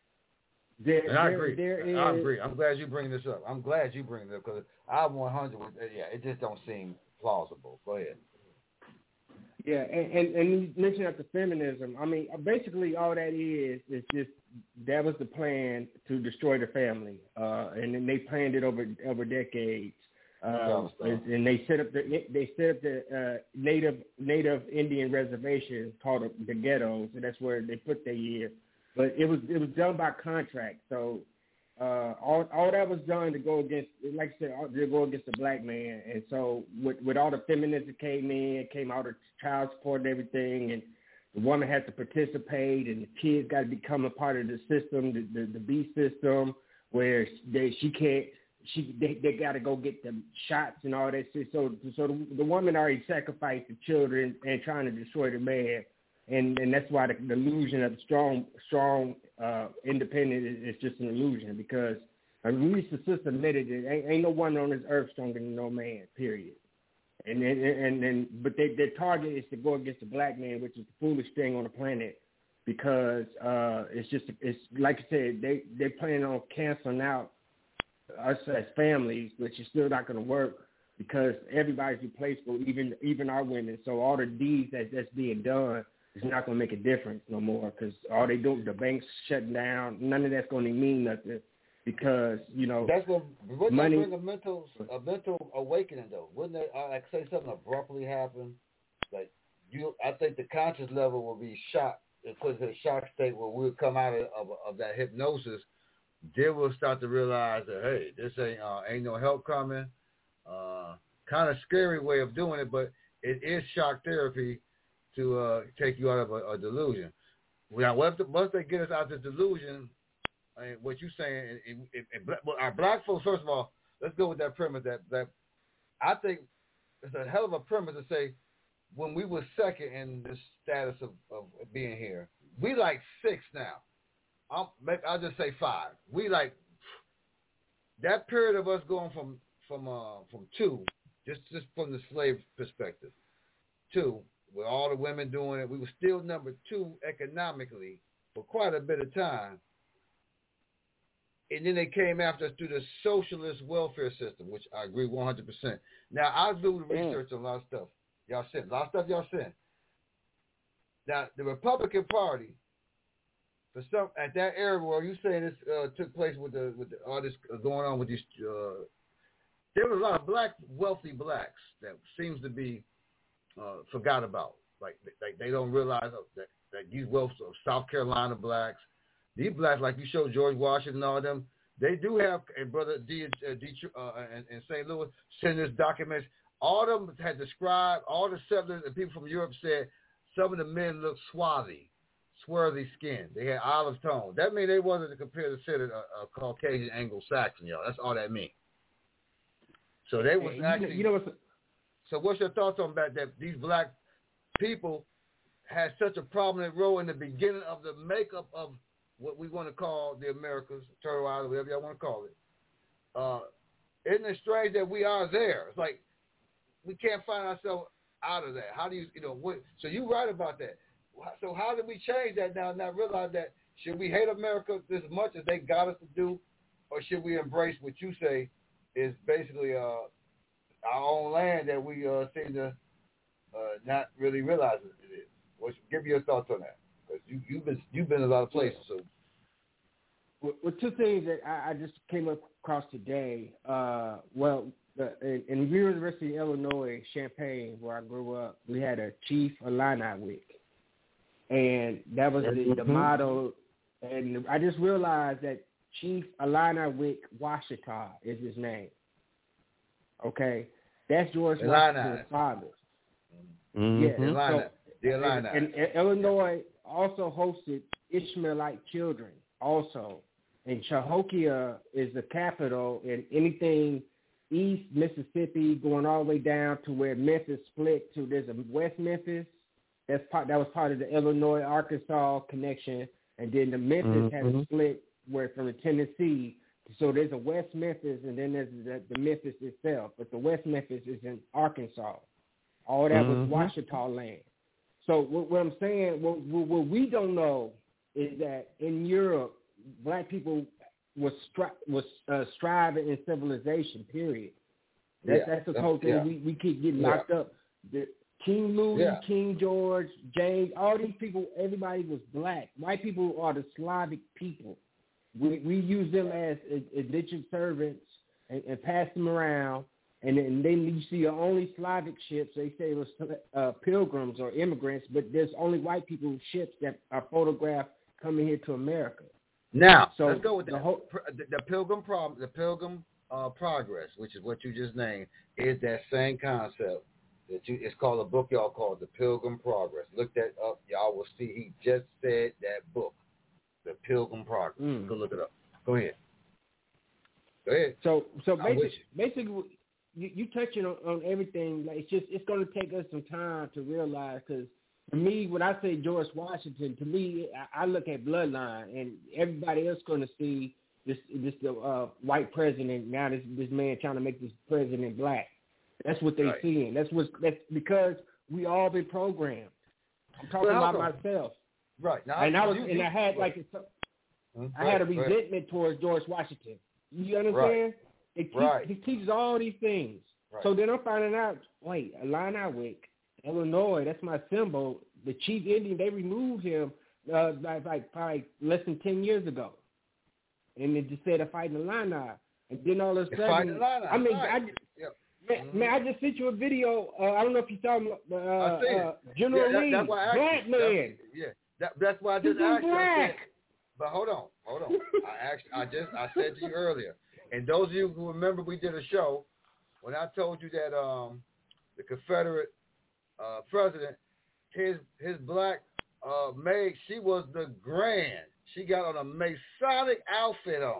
There, and I there, agree. There is, I agree. I'm glad you bring this up. I'm glad you bring it up because I'm one hundred. Yeah, it just don't seem plausible. Go ahead. Yeah, and, and, and you mentioned that the feminism. I mean, basically all that is is just that was the plan to destroy the family, uh, and then they planned it over over decades. Uh, and they set up the they set up the uh, native native Indian reservation called the, the ghettos, and that's where they put their year. But it was it was done by contract, so uh, all all that was done to go against, like I said, to go against the black man. And so with with all the feminists that came in, came out of child support and everything, and the woman had to participate, and the kids got to become a part of the system, the the, the B system, where they she can't she they, they got to go get the shots and all that shit. So so the, the woman already sacrificed the children and trying to destroy the man. And and that's why the, the illusion of strong strong uh, independent is, is just an illusion because at least the sister admitted it. Ain't, ain't no one on this earth stronger than no man. Period. And and and, and but they, their target is to go against the black man, which is the foolish thing on the planet, because uh, it's just it's like I said, they they planning on canceling out us as families, which is still not going to work because everybody's replaceable, even even our women. So all the deeds that that's being done. It's not going to make a difference no more because all they do, the banks shutting down. None of that's going to mean nothing because, you know, that's going to money. bring a mental, a mental awakening, though. Wouldn't it, uh, like, say something abruptly happen? Like, you, I think the conscious level will be shocked, because of the shock state where we'll come out of, of, of that hypnosis. Then we'll start to realize that, hey, this ain't, uh, ain't no help coming. Uh, kind of scary way of doing it, but it is shock therapy to uh, take you out of a, a delusion. Now, once they get us out of the delusion, I mean, what you're saying, it, it, it, well, our black folks, first of all, let's go with that premise that, that I think it's a hell of a premise to say when we were second in the status of, of being here, we like six now. I'll, make, I'll just say five. We like that period of us going from from uh, from two, just just from the slave perspective, two, with all the women doing it, we were still number two economically for quite a bit of time. And then they came after us through the socialist welfare system, which I agree one hundred percent. Now, I do the research on a lot of stuff. Y'all sent. A lot of stuff y'all sent. Now, the Republican Party, for some at that era where you saying this uh, took place with the with the, all this going on with these, uh, there was a lot of black, wealthy blacks that seems to be Uh, forgot about. Like, like they don't realize that, that these wealth of South Carolina blacks, these blacks, like you showed George Washington and all of them, they do have, and Brother D, uh, D uh, in, in Saint Louis, send us documents. All of them had described, all the settlers and people from Europe said some of the men looked swarthy, swarthy skin. They had olive tone. That means they wasn't compared to considered a, a Caucasian Anglo-Saxon, y'all. That's all that means. So they was hey, actually... You know, you know what's... So what's your thoughts on that, that these black people had such a prominent role in the beginning of the makeup of what we want to call the Americas, Turtle Island, whatever y'all want to call it? Uh, isn't it strange that we are there? It's like we can't find ourselves out of that? How do you, you know, what? So you right about that. So how do we change that now and not realize that should we hate America as much as they got us to do, or should we embrace what you say is basically uh, our own land that we uh, seem to uh, not really realize it is? What's, give me your thoughts on that, because you, you've been you've been in a lot of places. So, well, well two things that I, I just came across today. Uh, well, the, in, in the University of Illinois, Champaign, where I grew up, we had a Chief Illini Week, and that was the, the motto. And I just realized that Chief Illini Wick Washita is his name. Okay, that's George Washington's father. Mm-hmm. Yeah, Illini. So, the Illini. And, and Illinois also hosted Ishmaelite children also. And Cahokia is the capital, and anything east Mississippi going all the way down to where Memphis split to there's a West Memphis. That's part that was part of the Illinois Arkansas connection, and then the Memphis mm-hmm. has a split where from the Tennessee. So there's a West Memphis, and then there's the, the Memphis itself. But the West Memphis is in Arkansas. All that mm-hmm. was Washita land. So what, what I'm saying, what, what we don't know is that in Europe, black people was stri- was uh, striving in civilization. Period. That, yeah, that's the whole thing. Yeah. We we keep getting yeah. locked up. The, King Louis, yeah. King George, James, all these people, everybody was black. White people are the Slavic people. We we use them as indentured servants and, and pass them around. And then, and then you see only Slavic ships. They say it was uh, pilgrims or immigrants, but there's only white people ships that are photographed coming here to America. Now, so let's go with the the, whole, the, the Pilgrim problem. The Pilgrim uh, Progress, which is what you just named, is that same concept. That you, it's called a book y'all called The Pilgrim Progress. Look that up. Y'all will see he just said that book, The Pilgrim Progress. Mm. Go look it up. Go ahead. Go ahead. So so basically, basically you, you touching on, on everything. Like it's just it's going to take us some time to realize, because to me, when I say George Washington, to me, I, I look at bloodline, and everybody else going to see this this the uh, white president. Now this this man trying to make this president black. That's what they're right. seeing. That's what that's because we all been programmed. I'm talking well, about myself. Right. Now, and I was you, and you, I had right. like a, right. I had a resentment right. towards George Washington. You understand? Right. It teach, right. He teaches all these things. Right. So then I'm finding out, wait, Illini Wick, Illinois, that's my symbol. The chief Indian, they removed him uh, like, like probably less than ten years ago. And it just said a fighting Illini. And then all of a sudden, I mean, right. I just, yep. Man, mm-hmm. man, I just sent you a video. Uh, I don't know if you saw uh, uh, General yeah, that, Lee, that's why I black asked, man. That, yeah, that, that's why I just He's asked black. you. Said, but hold on, hold on. I asked, I just, I said to you earlier, and those of you who remember, we did a show when I told you that um, the Confederate uh, president, his his black uh, maid, she was the grand. She got on a Masonic outfit on.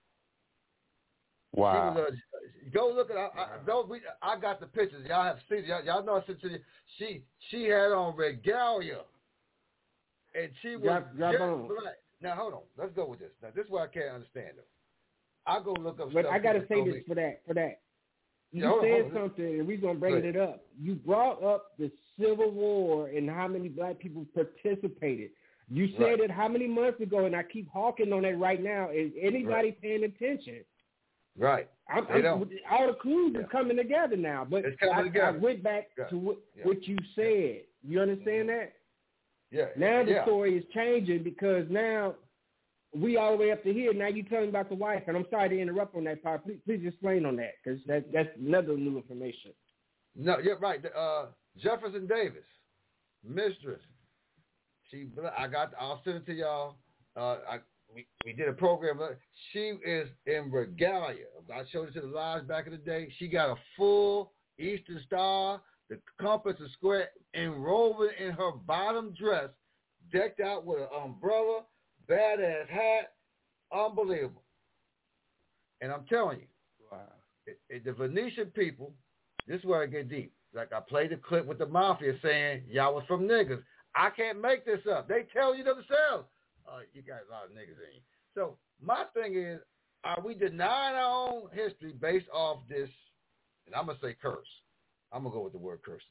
Wow. She was a, go look at I, I, those. We, I got the pictures. Y'all have seen it. Y'all, y'all know I said to you. She she had on regalia, and she was drop, drop just on. black. Now hold on. Let's go with this. Now this is what I can't understand though. I go look up. But stuff I got to say this me. for that. For that, you yeah, hold said on, hold on. something, and we're gonna bring it up. You brought up the Civil War and how many black people participated. You said right. it how many months ago, and I keep hawking on it right now. Is anybody right. paying attention? Right. I'm, I'm, all the clues yeah. are coming together now, but I, I went back yeah. to what, yeah. what you said. You understand that? Yeah. Now the yeah. story is changing because now we all the way up to here. Now you're telling about the wife, and I'm sorry to interrupt on that part. Please, please explain on that because that, that's another new information. No, you're right. Uh, Jefferson Davis, mistress. She, I got. I'll send it to y'all. Uh, I. We, we did a program. She is in regalia. I showed it to the lives back in the day. She got a full Eastern Star. The compass is square, enwoven in her bottom dress, decked out with an umbrella, badass hat, unbelievable. And I'm telling you, wow. it, it, the Venetian people, this is where I get deep. Like I played the clip with the mafia saying, y'all was from niggas. I can't make this up. They tell you themselves. Uh, you got a lot of niggas in you. So my thing is, are we denying our own history based off this, and I'm going to say curse. I'm going to go with the word curse today.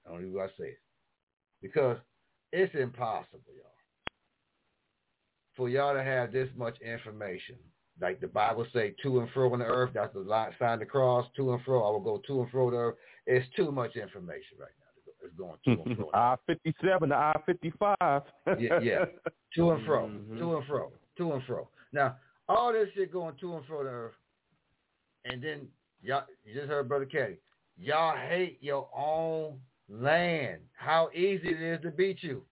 I don't even want to say it. Because it's impossible, y'all, for y'all to have this much information. Like the Bible say, to and fro on the earth, that's the line, sign of the cross, to and fro, I will go to and fro the earth. It's too much information right now. It's going to and fro. I fifty-seven to I fifty-five. yeah, yeah. To and fro, mm-hmm. to and fro, to and fro. Now, all this shit going to and fro the earth, and then y'all, you just heard Brother Caddy, y'all hate your own land. How easy it is to beat you.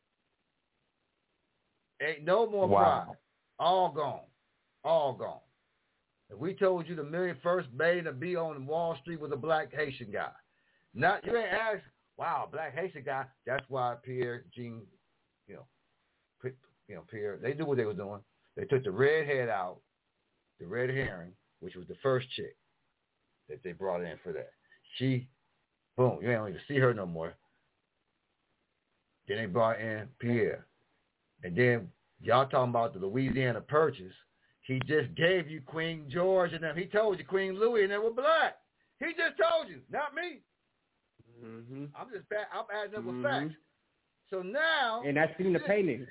Ain't no more wow. pride. All gone. All gone. If we told you the million first made to be on Wall Street was a black Haitian guy. Not you ain't asked, wow, black Haitian guy. That's why Pierre Jean, you know, you know, Pierre, they knew what they were doing. They took the red head out, the red herring, which was the first chick that they brought in for that. She boom, you ain't even see her no more. Then they brought in Pierre. And then y'all talking about the Louisiana Purchase. He just gave you Queen George and them. He told you Queen Louis and they were black. He just told you, not me. Mm-hmm. I'm just back, I'm adding up with mm-hmm. facts. So now, and I've seen the paintings.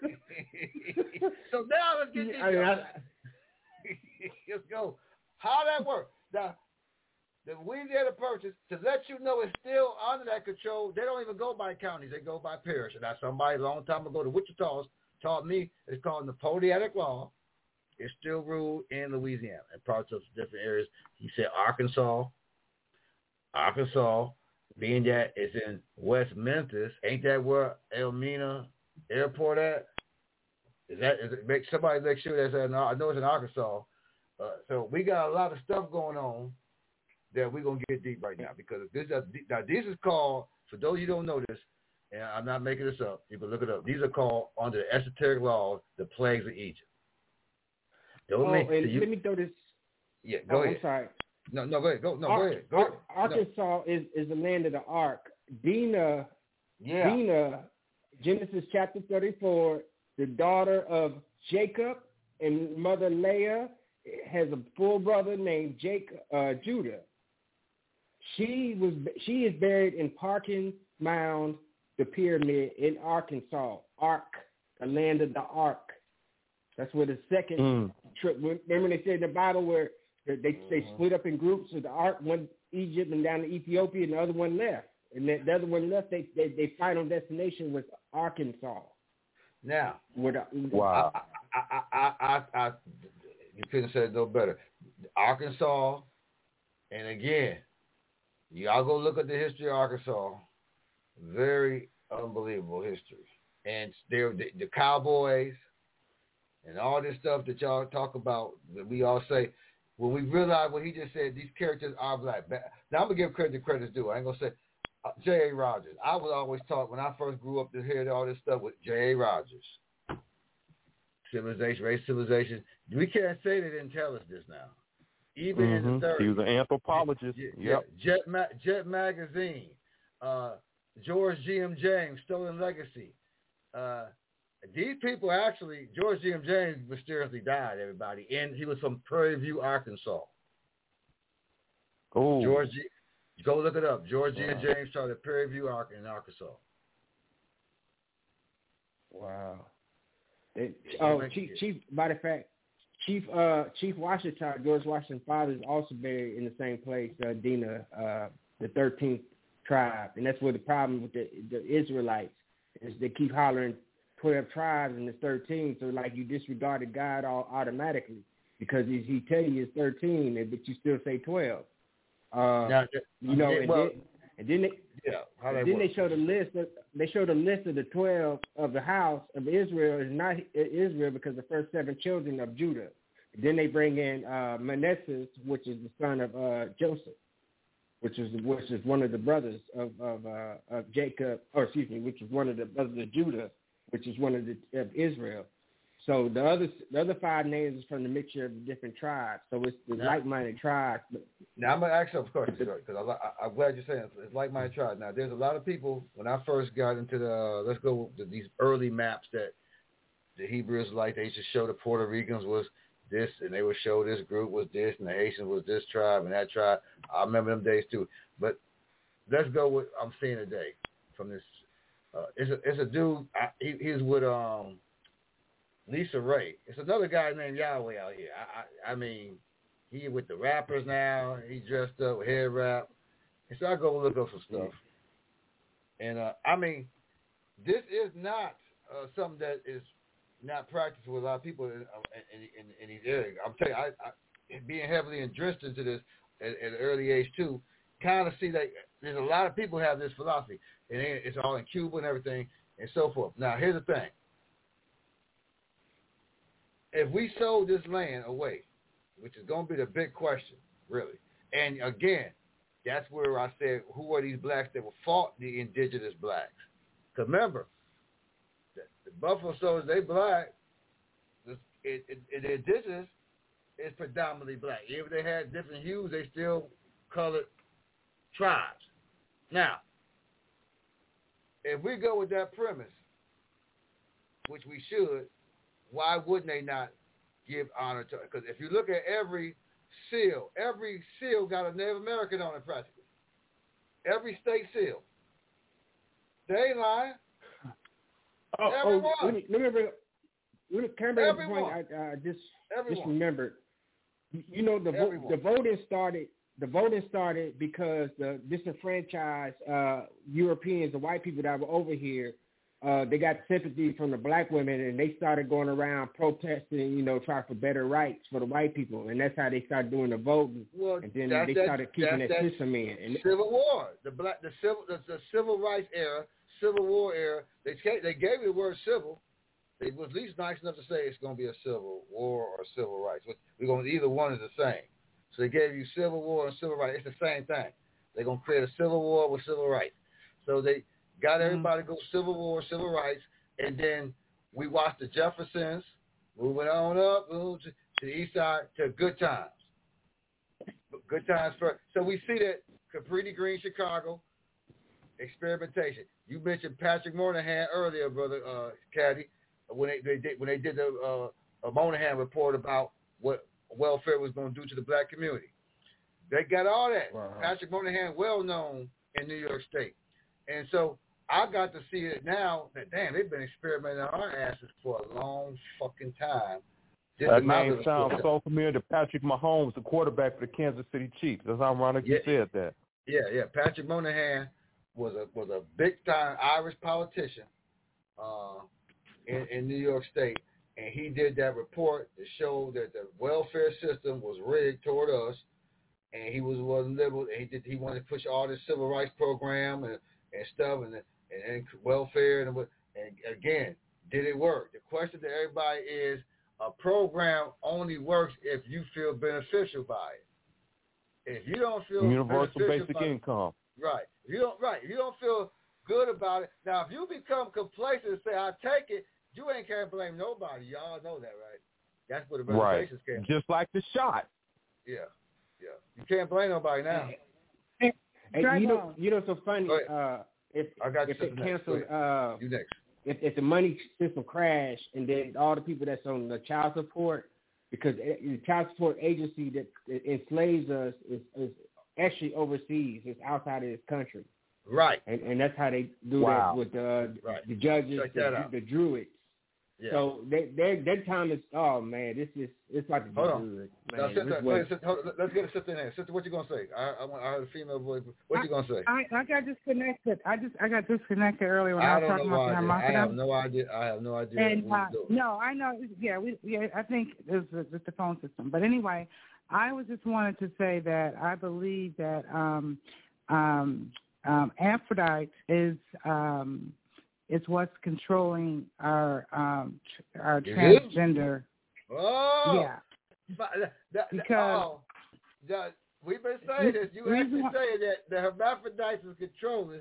So now let's get I mean, I, let's go. How that works? Now, the Louisiana Purchase, to let you know it's still under that control, they don't even go by counties. They go by parish. And that's somebody a long time ago, the Wichita's taught me, it's called Napoleonic Law. It's still ruled in Louisiana and parts of different areas. He said Arkansas, Arkansas, being that it's in West Memphis, ain't that where Elmina Airport at? Is that, is it, make somebody make sure that's at, I know it's in Arkansas. Uh, so we got a lot of stuff going on that we're going to get deep right now, because this, uh, now this is called, for those of you who don't know this, and I'm not making this up, you can look it up, these are called, under the esoteric laws, the plagues of Egypt. Don't oh, make, and so you, let me throw this. Yeah, go oh, ahead. I'm sorry. No, no, go ahead. Go, no, Ar- go ahead. Go Ar- ahead. Arkansas no. is, is the land of the ark. Dinah, yeah. Dinah, Genesis chapter thirty-four, the daughter of Jacob and mother Leah, has a full brother named Jacob, uh, Judah. She was she is buried in Parkin Mound, the pyramid in Arkansas. Ark, the land of the ark. That's where the second mm. trip. Remember they said in the Bible where they they split up in groups. So the ark went Egypt and down to Ethiopia, and the other one left. And the, the other one left. They they their final destination was Arkansas. Now, the, wow, I, I, I, I, I, you couldn't say it no better. Arkansas, and again, y'all go look at the history of Arkansas. Very unbelievable history, and they're the, the Cowboys. And all this stuff that y'all talk about, that we all say, when we realize what he just said, these characters are black. Now, I'm going to give credit to credit's due. I ain't going to say uh, J A. Rogers. I was always taught when I first grew up to hear all this stuff with J A. Rogers. Civilization, race civilization. We can't say they didn't tell us this now. Even mm-hmm. in the thirties. He was an anthropologist. Jet, yep. Jet, Ma- Jet Magazine. Uh, George G M. James, Stolen Legacy. Uh, These people actually, George G M. James mysteriously died, everybody, and he was from Prairie View, Arkansas. Oh, George G. Go look it up. George G M. James started at Prairie View in Arkansas. Wow. They, oh, Chief, Chief, by the fact, Chief uh, Chief Washington, George Washington's father, is also buried in the same place, uh, Dinah, uh, the thirteenth tribe, and that's where the problem with the, the Israelites is. They keep hollering twelve tribes and it's thirteen, so like you disregarded God all automatically because he, he tell you it's thirteen, but you still say twelve. Uh, now, you know, and, well, then, and then they yeah, how and that then work? they show the list. Of, they show the list of the twelve of the house of Israel is not Israel because the first seven children of Judah. Then they bring in uh, Manasseh, which is the son of uh, Joseph, which is which is one of the brothers of of, uh, of Jacob, or excuse me, which is one of the brothers of Judah, which is one of the of Israel. So the other the other five names is from the mixture of the different tribes. So it's the now, like-minded tribes. Now I'm gonna ask you a question because I, I'm glad you're saying it's like-minded tribes. Now there's a lot of people when I first got into the let's go to these early maps that the Hebrews like they used to show the Puerto Ricans was this and they would show this group was this and the Haitians was this tribe and that tribe. I remember them days too. But let's go with I'm seeing today from this. Uh, it's a it's a dude. I, he he's with um Lisa Ray. It's another guy named Yahweh out here. I I, I mean, he with the rappers now. He dressed up with hair wrap. And so I go look up some stuff. And uh, I mean, this is not uh, something that is not practiced with a lot of people in in, in, in these areas. I'm telling you, I, I, being heavily entrenched into this at, at an early age too, kind of see that there's a lot of people who have this philosophy, and it's all in Cuba and everything and so forth. Now, here's the thing: if we sold this land away, which is going to be the big question, really, and again, that's where I said, who are these blacks that will fought the indigenous blacks? Because remember, the, the Buffalo Soldiers, they black. It, it, it, the indigenous is predominantly black. Even if they had different hues, they still colored tribes. Now, if we go with that premise, which we should, why wouldn't they not give honor to it? Because if you look at every seal, every seal got a Native American on it practically. Every state seal. They ain't lying. Oh, Everyone. oh let me, let me bring, let me, can I bring up a point I uh, just, Everyone. just remembered. You know, the vo- the voting started. The voting started because the disenfranchised uh, Europeans, the white people that were over here, uh, they got sympathy from the black women, and they started going around protesting, you know, trying for better rights for the white people, and that's how they started doing the voting. Well, and then that's, they that's, started keeping that's, that that's system in. And Civil War, the black, the civil, the, the civil rights era, Civil War era. They they gave you the word civil. They was at least nice enough to say it's going to be a civil war or civil rights. We're going to either one is the same. So they gave you Civil War and civil rights. It's the same thing. They're going to create a civil war with civil rights. So they got everybody to go Civil War, civil rights, and then we watched the Jeffersons moving on up moving to, to the east side to good times. Good times first. So we see that Capri Green, Chicago, experimentation. You mentioned Patrick Moynihan earlier, brother uh, Caddy, when they, they did when they did the uh, a Moynihan report about what welfare was going to do to the black community. They got all that. Wow. Patrick Moynihan, well known in New York State. And so I got to see it now that, damn, they've been experimenting on our asses for a long fucking time. Just that name sounds so familiar to Patrick Mahomes, the quarterback for the Kansas City Chiefs. That's how ironic yeah. you said that. Yeah, yeah. Patrick Moynihan was a was a big-time Irish politician uh, in, in New York State. And he did that report to show that the welfare system was rigged toward us, and he was wasn't liberal. And he did he wanted to push all this civil rights program and, and stuff and, and and welfare and and again, did it work? The question to everybody is: a program only works if you feel beneficial by it. If you don't feel universal basic by, income, right? If you don't right. If you don't feel good about it. Now, if you become complacent and say, "I take it," you ain't can't blame nobody. Y'all know that, right? That's where the reservations right. came. Just like the shot. Yeah, yeah. You can't blame nobody now. Hey, hey, you know, you know, so funny. Uh, if I got if it next. canceled, uh, you next. If, if the money system crashed and then all the people that's on the child support, because the child support agency that enslaves us is, is actually overseas. It's outside of this country. Right. And and that's how they do wow. that with the right. the judges, the, the Druids. Yeah. So they, they, that time is, oh, man, this is, it's like a hold on. good. Now, sister, wait, sister, hold, let's get a sister in there. Sister, what you going to say? I, I, I heard a female voice. What I, you going to say? I, I got disconnected. I just I got disconnected earlier when I, I was don't talking know about why I, I have them. no idea. I have no idea. And, uh, no, I know. Yeah, we, yeah, I think it was just the phone system. But anyway, I was just wanted to say that I believe that um, um, um, Aphrodite is um, – it's what's controlling our um, tr- our transgender. Oh, yeah. But, that, because oh, that, we've been saying this. You actually why, saying that the hermaphrodites is controlling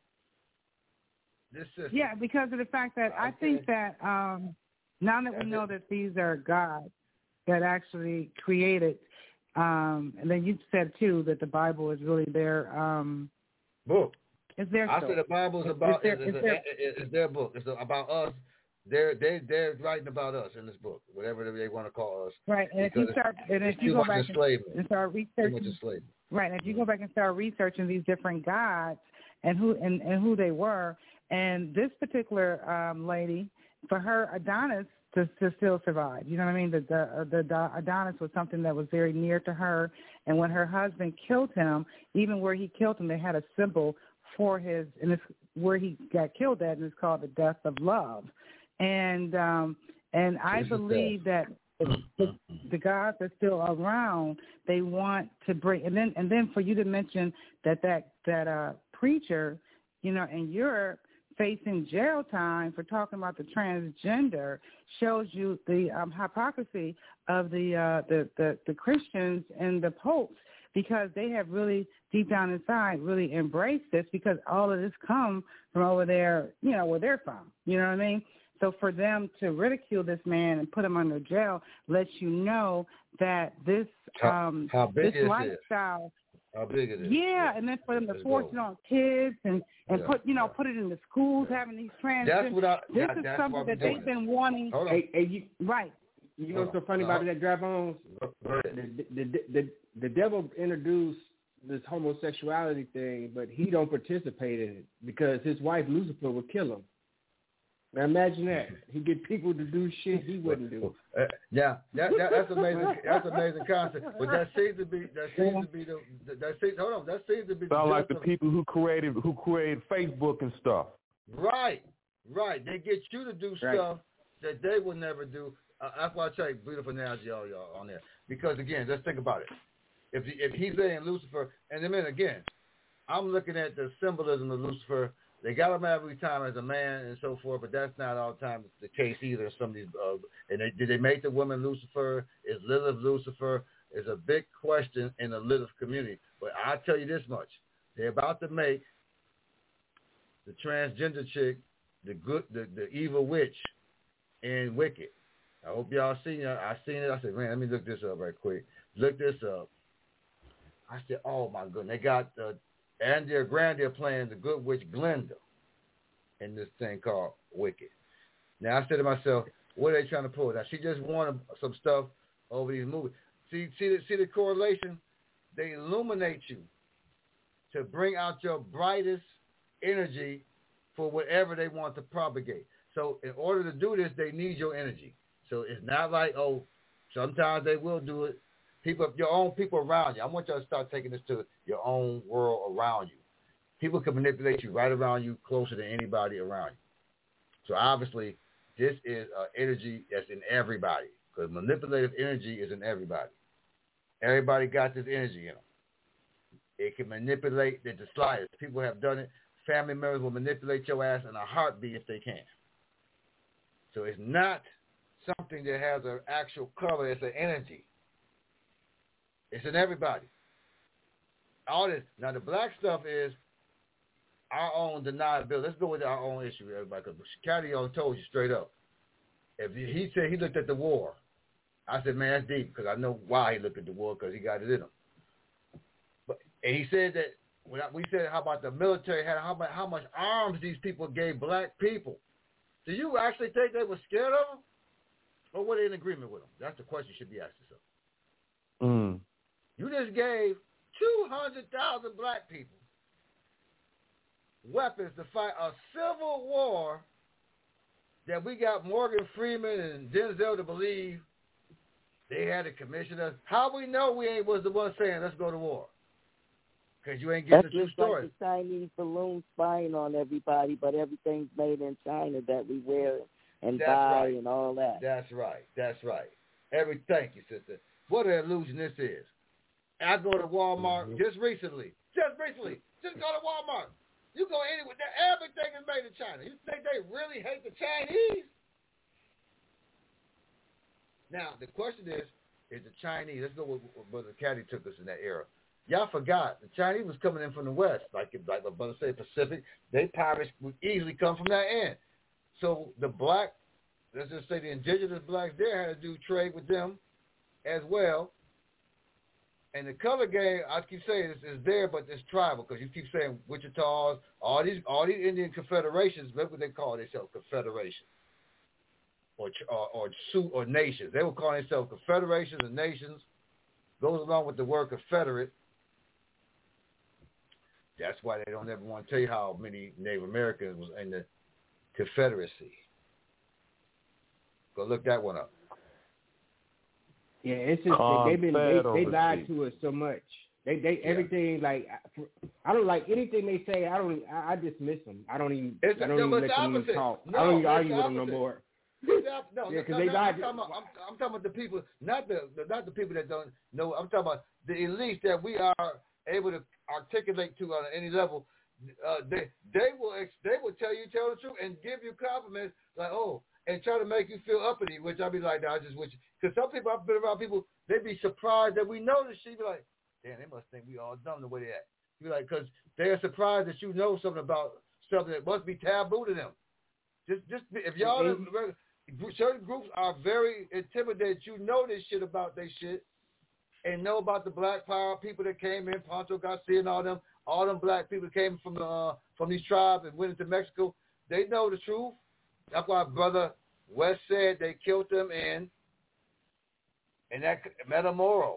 this system. Yeah, because of the fact that okay. I think that um, now that That's we know it. that these are gods that actually created, um, and then you said too that the Bible is really their um, book. It's their I story. said the Bible's about it's their, it's, it's, a, their, it's their book. It's about us. They're they they're writing about us in this book, whatever they want to call us. Right, and if you start and if you go back and, and start researching, Right. And if you go back and start researching these different gods and who and, and who they were, and this particular um, lady, for her, Adonis to, to still survive. You know what I mean? The, the, the, the Adonis was something that was very near to her. And when her husband killed him, even where he killed him, they had a symbol for his, and it's where he got killed at, and it's called the death of love. And um, and I believe that the, the gods are still around. They want to bring, and then and then for you to mention that that that uh, preacher, you know, in Europe facing jail time for talking about the transgender shows you the um, hypocrisy of the, uh, the the the Christians and the popes, because they have really deep down inside really embraced this, because all of this comes from over there, you know, where they're from. You know what I mean? So for them to ridicule this man and put him under jail lets you know that this um, how, how big this is lifestyle. It? How big it is? Yeah, and then for them to Let's force go. it on kids and, and Yeah. put you know put it in the schools, having these trans. That's what I- this that- is that's something why we that doing they've it. been wanting. Hold on. Hey, hey, you, right. You know what's so funny about it, that dry bones? The, the, the, the, the devil introduced this homosexuality thing, but he don't participate in it because his wife Lucifer would kill him. Now imagine that. He get people to do shit he wouldn't do. Uh, yeah, that, that that's amazing. That's amazing concept. But that seems to be that seems to be the that seems hold on. That seems to be the Sound like the just of- people who created who created Facebook and stuff. Right, right. They get you to do Right. stuff that they would never do. Uh, that's why I tell you, beautiful analogy, y'all, y'all on there. Because again, let's think about it. If he, if he's saying Lucifer, and then again, I'm looking at the symbolism of Lucifer. They got him every time as a man and so forth, but that's not all the time the case either. Some of these, uh, and they, did they make the woman Lucifer? Is Lilith Lucifer? Is a big question in the Lilith community. But I'll tell you this much: they're about to make the transgender chick the good, the, the evil witch in Wicked. I hope y'all seen it. I seen it. I said, man, let me look this up right quick. Look this up. I said, oh my goodness, they got uh, Andrea Grande playing the good witch Glinda in this thing called Wicked. Now I said to myself, what are they trying to pull? Now she just wanted some stuff over these movies. See, see the see the correlation. They illuminate you to bring out your brightest energy for whatever they want to propagate. So in order to do this, they need your energy. So it's not like, oh, sometimes they will do it. People, your own people around you. I want y'all to start taking this to your own world around you. People can manipulate you right around you, closer than anybody around you. So obviously, this is uh, energy that's in everybody, because manipulative energy is in everybody. Everybody got this energy in them. It can manipulate the slightest. People have done it. Family members will manipulate your ass in a heartbeat if they can. So it's not something that has an actual color. It's an energy. It's in everybody. All this. Now, the black stuff is our own deniability. Let's go with our own issue, everybody, because Shakarion told you straight up. If he, he said he looked at the war, I said, man, that's deep, because I know why he looked at the war, because he got it in him. But, and he said that, when I, we said, how about the military, had how much, how much arms these people gave black people. Do you actually think they were scared of them? Or were they in agreement with them? That's the question you should be asking yourself. Mm. You just gave two hundred thousand black people weapons to fight a civil war that we got Morgan Freeman and Denzel to believe they had to commission us. How we know we ain't was the one saying, let's go to war? Because you ain't getting That's the true just story. like the Chinese balloon spying on everybody, but everything's made in China that we wear and That's buy right. and all that. That's right. That's right. Every thank you, sister. What an illusion this is. I go to Walmart mm-hmm. just recently. Just recently. Just go to Walmart. You go anywhere. Everything is made in China. You think they really hate the Chinese? Now, the question is, is the Chinese, let's go with what Brother Caddy took us in that era. Y'all forgot, the Chinese was coming in from the west, like like my brother said, Pacific. They pirates would easily come from that end. So the black, let's just say the indigenous blacks there had to do trade with them as well. And the color game, I keep saying, is, is there, but it's tribal, because you keep saying Wichita's, all these all these Indian confederations, that's what they call themselves, confederations, or or or, or nations. They will call themselves confederations and nations. Goes along with the word confederate. That's why they don't ever want to tell you how many Native Americans was in the Confederacy. Go look that one up. Yeah, it's just they, they've been they, they lied to us so much. They they yeah. everything like I don't like anything they say. I don't I, I dismiss them. I don't even it's, I don't no, even let them even talk. No, I don't even argue with them no more. No, yeah, no, they no, lied. I'm, talking about, I'm, I'm talking about the people, not the, the not the people that don't know. I'm talking about the elites that we are able to articulate to on any level. Uh, they they will they will tell you tell the truth and give you compliments like oh and try to make you feel uppity, which I'll be like, nah, I just wish because some people I've been around people they be surprised that we know this shit. Be like, damn, they must think we all dumb the way they act. You be like, because they're surprised that you know something about something that must be taboo to them. Just just if y'all mm-hmm. certain groups are very intimidated. You know this shit about they shit. And know about the Black Power people that came in, Pancho Garcia and all them, all them black people that came from uh, from these tribes and went into Mexico. They know the truth. That's why Brother West said they killed them in, in that Metamoro.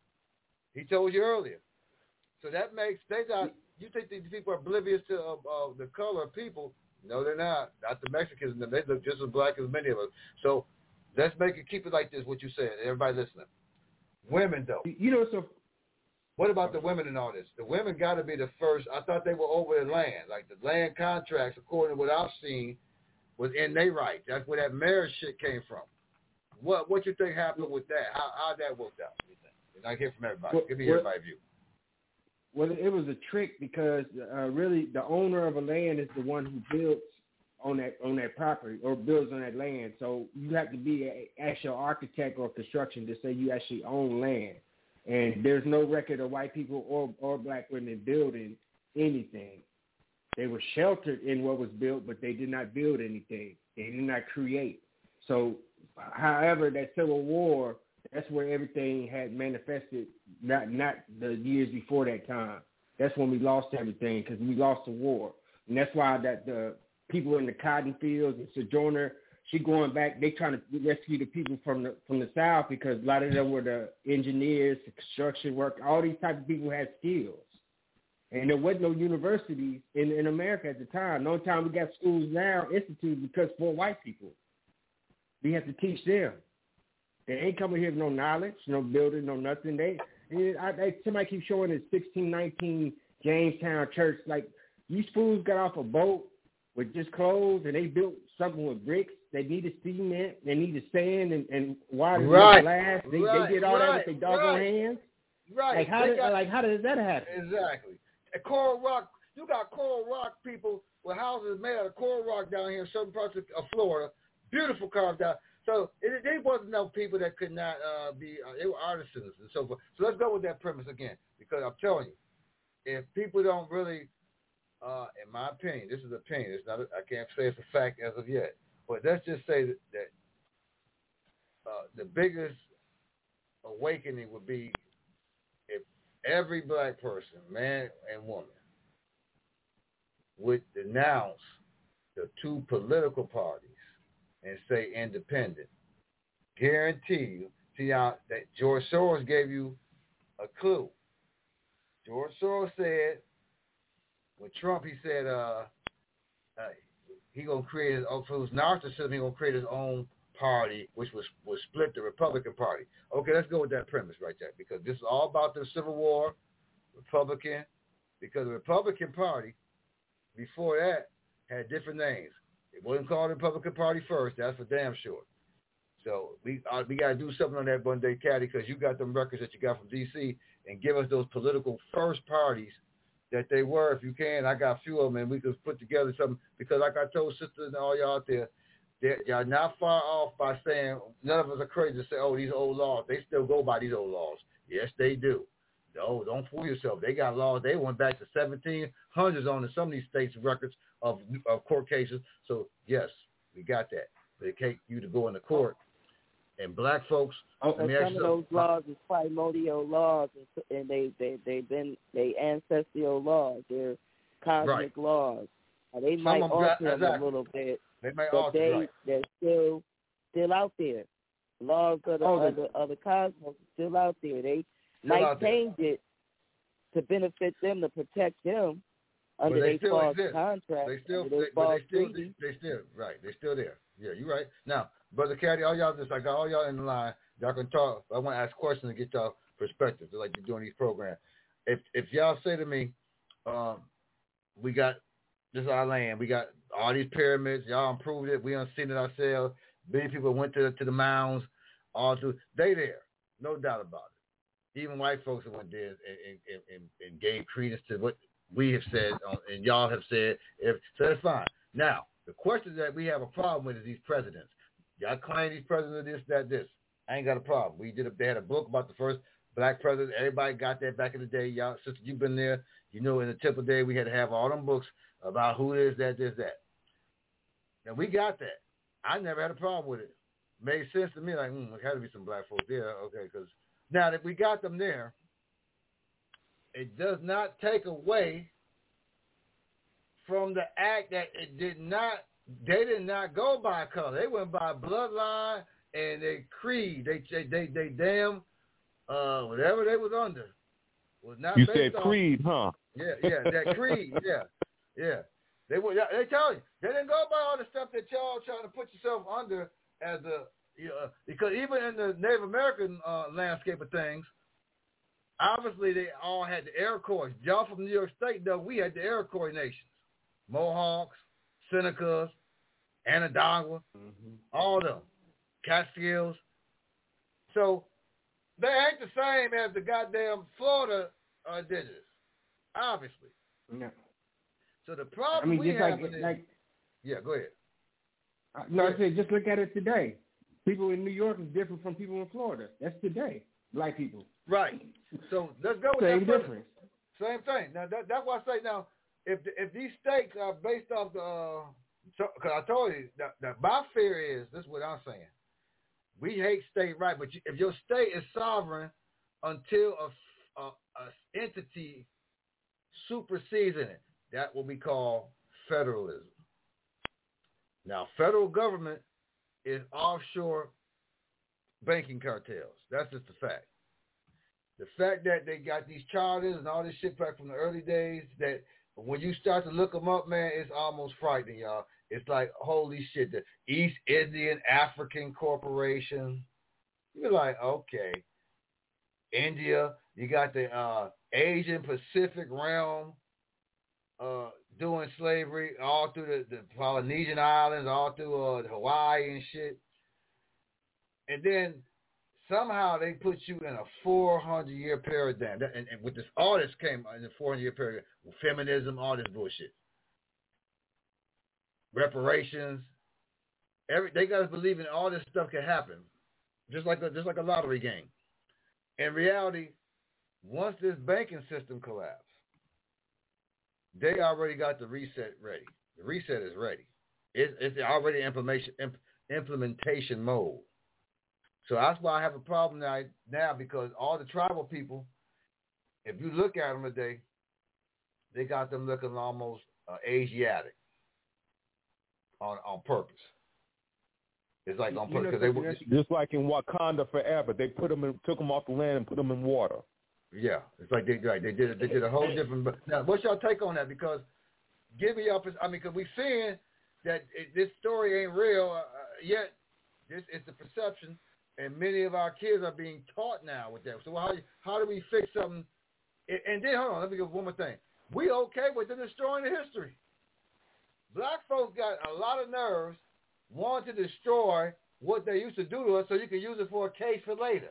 He told you earlier. So that makes, they got, you think these people are oblivious to uh, uh, the color of people. No, they're not. Not the Mexicans. They look just as black as many of us. So let's make it, keep it like this, what you said. Everybody listening. Women, though. You know, so what about the women in all this? The women got to be the first. I thought they were over the land. Like the land contracts, according to what I've seen, was in their rights. That's where that marriage shit came from. What what you think happened with that? How how that worked out? You think? And I hear from everybody. Well, Give me well, everybody's view. Well, it was a trick because uh, really the owner of a land is the one who builds on that on that property or builds on that land. So you have to be an actual architect or construction to say you actually own land. And there's no record of white people or, or black women building anything. They were sheltered in what was built, but they did not build anything. They did not create. So, however, that Civil War, that's where everything had manifested, not not the years before that time. That's when we lost everything because we lost the war. And that's why that the people in the cotton fields and Sojourner, she going back, they trying to rescue the people from the from the South because a lot of them were the engineers, the construction work, all these type of people had skills. And there wasn't no universities in, in America at the time. No time we got schools now, institutes, because for white people. We have to teach them. They ain't coming here with no knowledge, no building, no nothing. They, I, I, somebody keeps showing this sixteen nineteen Jamestown church. Like, these fools got off a boat with just clothes, and they built something with bricks. They needed cement. They needed sand and, and water right. and glass. They, right. they did all right. that with their doggone right. hands. Right. Like how, did, got, like, how does that happen? Exactly. At Coral Rock, you got Coral Rock people with houses made out of Coral Rock down here in certain parts of, of Florida. Beautiful carved out. So it, they wasn't no people that could not uh, be, uh, they were artisans and so forth. So let's go with that premise again, because I'm telling you, if people don't really, uh, in my opinion, this is opinion, it's not, a, I can't say it's a fact as of yet, but let's just say that, that uh, the biggest awakening would be if every black person, man and woman, would denounce the two political parties and say independent. Guarantee you, see how that George Soros gave you a clue. George Soros said, when Trump, he said, uh, uh, he gonna create his own, for his narcissism, he gonna create his own party, which was was split the Republican Party. Okay, let's go with that premise right there, because this is all about the Civil War, Republican, because the Republican Party, before that, had different names. It wasn't called the Republican Party first, that's for damn sure. So we uh, we got to do something on that one day, Caddy, because you got them records that you got from D C, and give us those political first parties that they were, if you can. I got a few of them, and we could put together something, because like I told sisters and all y'all out there, y'all not far off by saying, none of us are crazy to say, oh, these old laws. They still go by these old laws. Yes, they do. No, don't fool yourself. They got laws. They went back to seventeen hundreds on some of these states' records of, of court cases. So, yes, we got that. They take you to go into court. And black folks, oh, let me some ask of you those laws is primordial laws, and they they they've been they ancestral laws. They're cosmic right. laws. Now, they some might of alter exactly. them a little bit, they might but alter, they right. they're still still out there. Laws of the, oh, of the of the cosmos are still out there. They still might change there. it to benefit them, to protect them, under they they still false exist. contract. They still, under they, they but false they still, treaty. they, they still, right? They still there. Yeah, you're right. Now, Brother Caddy, all y'all just, I got all y'all in the line. Y'all can talk. I want to ask questions and get y'all perspective, just like you're doing these programs. If if y'all say to me, um, we got this is our land, we got all these pyramids, y'all improved it, we done seen it ourselves. Many people went to the, to the mounds, all through. They there, no doubt about it. Even white folks that went there and, and, and, and gave credence to what we have said um, and y'all have said. If, so that's fine. Now, the question that we have a problem with is these presidents. Y'all claim these presidents are this, that, this. I ain't got a problem. We did a, they had a book about the first black president. Everybody got that back in the day. Y'all, sister, you've been there. You know, in the Temple Day, we had to have all them books about who it is, that, this, that. Now, we got that. I never had a problem with it. Made sense to me, like, mm, there had to be some black folks there. Okay, because now that we got them there, it does not take away from the act that it did not, they did not go by color. They went by bloodline and they creed. They, they, they, they damn, uh, whatever they was under was not You based said on, creed, huh? Yeah, yeah, that creed, yeah, yeah. They were, they tell you, they didn't go by all the stuff that y'all trying to put yourself under as a, you know, because even in the Native American uh, landscape of things, obviously they all had the Iroquois. Y'all from New York State, though, we had the Iroquois nations, Mohawks, Senecas, Onondaga, mm-hmm. all of them, Catskills. So they ain't the same as the goddamn Florida uh, indigenous, obviously. No. So the problem I mean, we just have like, is, like, yeah, go ahead. Uh, no, I said just look at it today. People in New York is different from people in Florida. That's today, black people. Right. So let's go with Same that difference. Same thing. Now that, that's why I say now, if the, if these states are based off the, uh, because I told you that, that my fear is this is what I'm saying. We hate state right, but you, if your state is sovereign until a, a, a entity supersedes in it, that will be called federalism. Now, federal government is offshore banking cartels. That's just a fact. The fact that they got these charters and all this shit back from the early days, that when you start to look them up, man, it's almost frightening, y'all. It's like, holy shit, the East Indian African Corporation. You're like, okay. India, you got the uh, Asian Pacific realm uh, doing slavery all through the, the Polynesian Islands, all through uh, Hawaii and shit. And then somehow they put you in a four hundred year paradigm. That, and, and with this, all this came in the four hundred year period, feminism, all this bullshit. Reparations. Every, they got us believing all this stuff can happen. Just like a, just like a lottery game. In reality, once this banking system collapsed, they already got the reset ready. The reset is ready. It, it's already implementation imp, implementation mode. So that's why I have a problem now, now because all the tribal people, if you look at them today, they got them looking almost uh, Asiatic on on purpose. It's like on purpose because they were just like in Wakanda Forever. They put them in, took them off the land and put them in water. Yeah, it's like they right. They did they did a whole different. Now, what's your take on that? Because give me your. I mean, because we seeing that it, this story ain't real uh, yet. This is the perception, and many of our kids are being taught now with that. So how how do we fix something? And then hold on, let me give one more thing. We okay with them destroying the history? Black folks got a lot of nerves, wanting to destroy what they used to do to us, so you can use it for a case for later.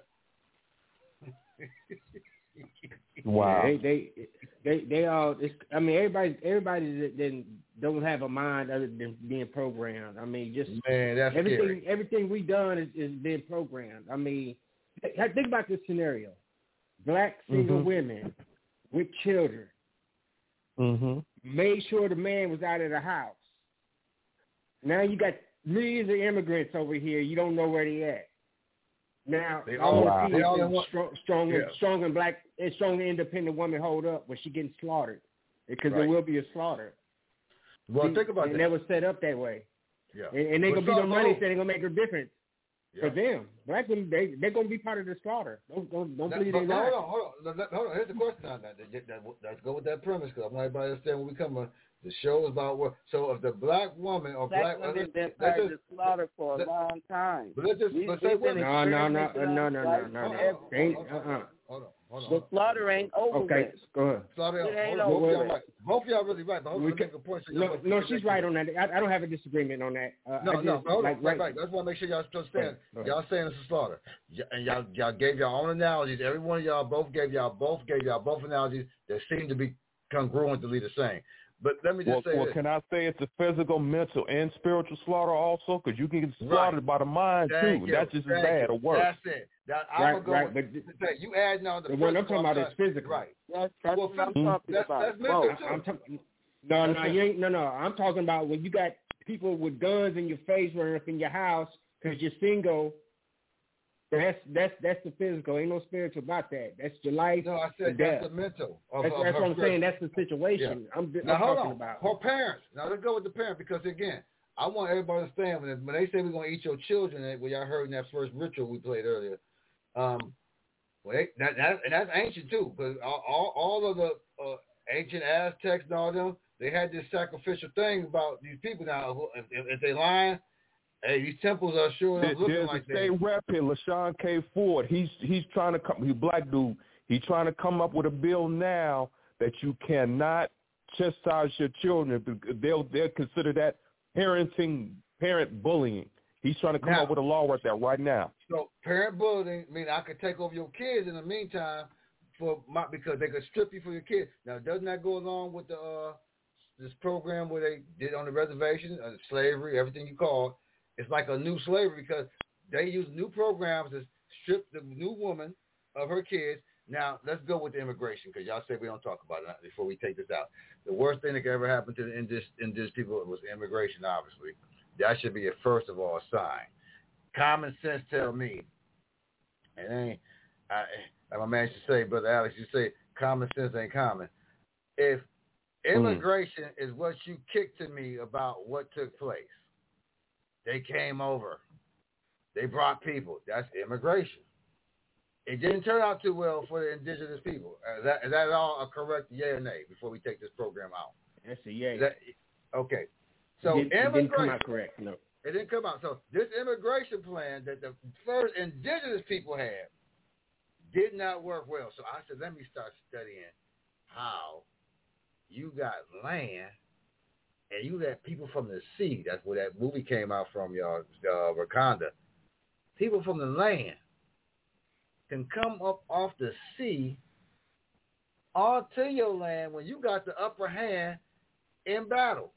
Wow. Yeah, they, they, they, they all. It's, I mean, everybody, everybody that, that don't have a mind other than being programmed. I mean, just man, that's everything. Scary. Everything we done is, is being programmed. I mean, think about this scenario: black single mm-hmm. women with children mm-hmm. made sure the man was out of the house. Now you got millions of immigrants over here. You don't know where they at. Now, they all wow. the people, strong, strong, yeah. strong and black, and strong and independent women hold up when she getting slaughtered, because right. there will be a slaughter. Well, See, think about and that. that was set up that way. Yeah, and, and they well, gonna be so, no money, so, so they gonna make a difference. For them, black women, they they're gonna be part of the slaughter. Don't don't, don't believe they not. Hold on, hold on, hold on. Hold on. Here's the question on that. that, that let's go with that premise because I want everybody to understand when we come. Uh, the show is about what. So if the black woman or black, black women been part of the slaughter for a long time. But let's just we, let's say women. No, no, no, no, no, no, no, no. Uh uh. Hold on. Hold on. The slaughter ain't over. Okay, with. go ahead. Slaughter, it ain't hold on. over. Both, y'all right. Both y'all really right. But hold on, make a point. So no, no, she's right on that. I, I don't have a disagreement on that. Uh, no, I just, no, hold like, on. Right, right. I just want to make sure y'all understand. Y'all saying it's a slaughter, and y'all y'all gave y'all own analogies. Every one of y'all both gave y'all both gave y'all both analogies that seem to be congruently the same. But let me just well, say well this. Can I say it's a physical, mental, and spiritual slaughter also? Because you can get slaughtered right. by the mind, Thank too. you. That's just Thank as bad you. or worse. That's it. That, I'm right, gonna go right, with, but the, you adding on the, the one I'm talking about is physical. Right. That's, that's well, what I'm talking that's, about. That's mental, too. I'm talking, no, no, you ain't, no, no. I'm talking about when you got people with guns in your face running up in your house because you're single. That's that's that's the physical. Ain't no spiritual about that. That's your life. No, I said that's the mental. Of, that's of that's what I'm person. saying. That's the situation. Yeah. I'm, now, I'm hold talking on. about. Her parents. Now let's go with the parent because again, I want everybody to understand when, when they say we're gonna eat your children. What y'all heard in that first ritual we played earlier. Um, well, they, that, that and that's ancient too because all, all all of the uh, ancient Aztecs and all them they had this sacrificial thing about these people. Now, if, if they lying. Hey, these temples are sure enough looking There's like a state that. rep here, LaShawn K. Ford. He's he's trying to come. He's a black dude. He's trying to come up with a bill now that you cannot chastise your children. They'll they'll consider that parenting, parent bullying. He's trying to come now, up with a law right there right now. So parent bullying, I mean, I could take over your kids in the meantime for my because they could strip you for your kids. Now, doesn't that go along with the uh, this program where they did on the reservation, uh, slavery, everything you call it? It's like a new slavery because they use new programs to strip the new woman of her kids. Now, let's go with the immigration because y'all say we don't talk about it before we take this out. The worst thing that could ever happen to the indigenous, indigenous people was immigration, obviously. That should be a first of all sign. Common sense tell me, and ain't, I, like my man should say, Brother Alex, you say common sense ain't common. If immigration mm. is what you kicked to me about what took place, they came over. They brought people. That's immigration. It didn't turn out too well for the indigenous people. Is that, is that all a correct yay or nay before we take this program out? That's a yay. That, okay. So it, did, immigration. It didn't come out correct, no. It didn't come out. So this immigration plan that the first indigenous people had did not work well. So I said, let me start studying how you got land and you let people from the sea, that's where that movie came out from, y'all, uh, Wakanda. People from the land can come up off the sea onto your land when you got the upper hand in battle.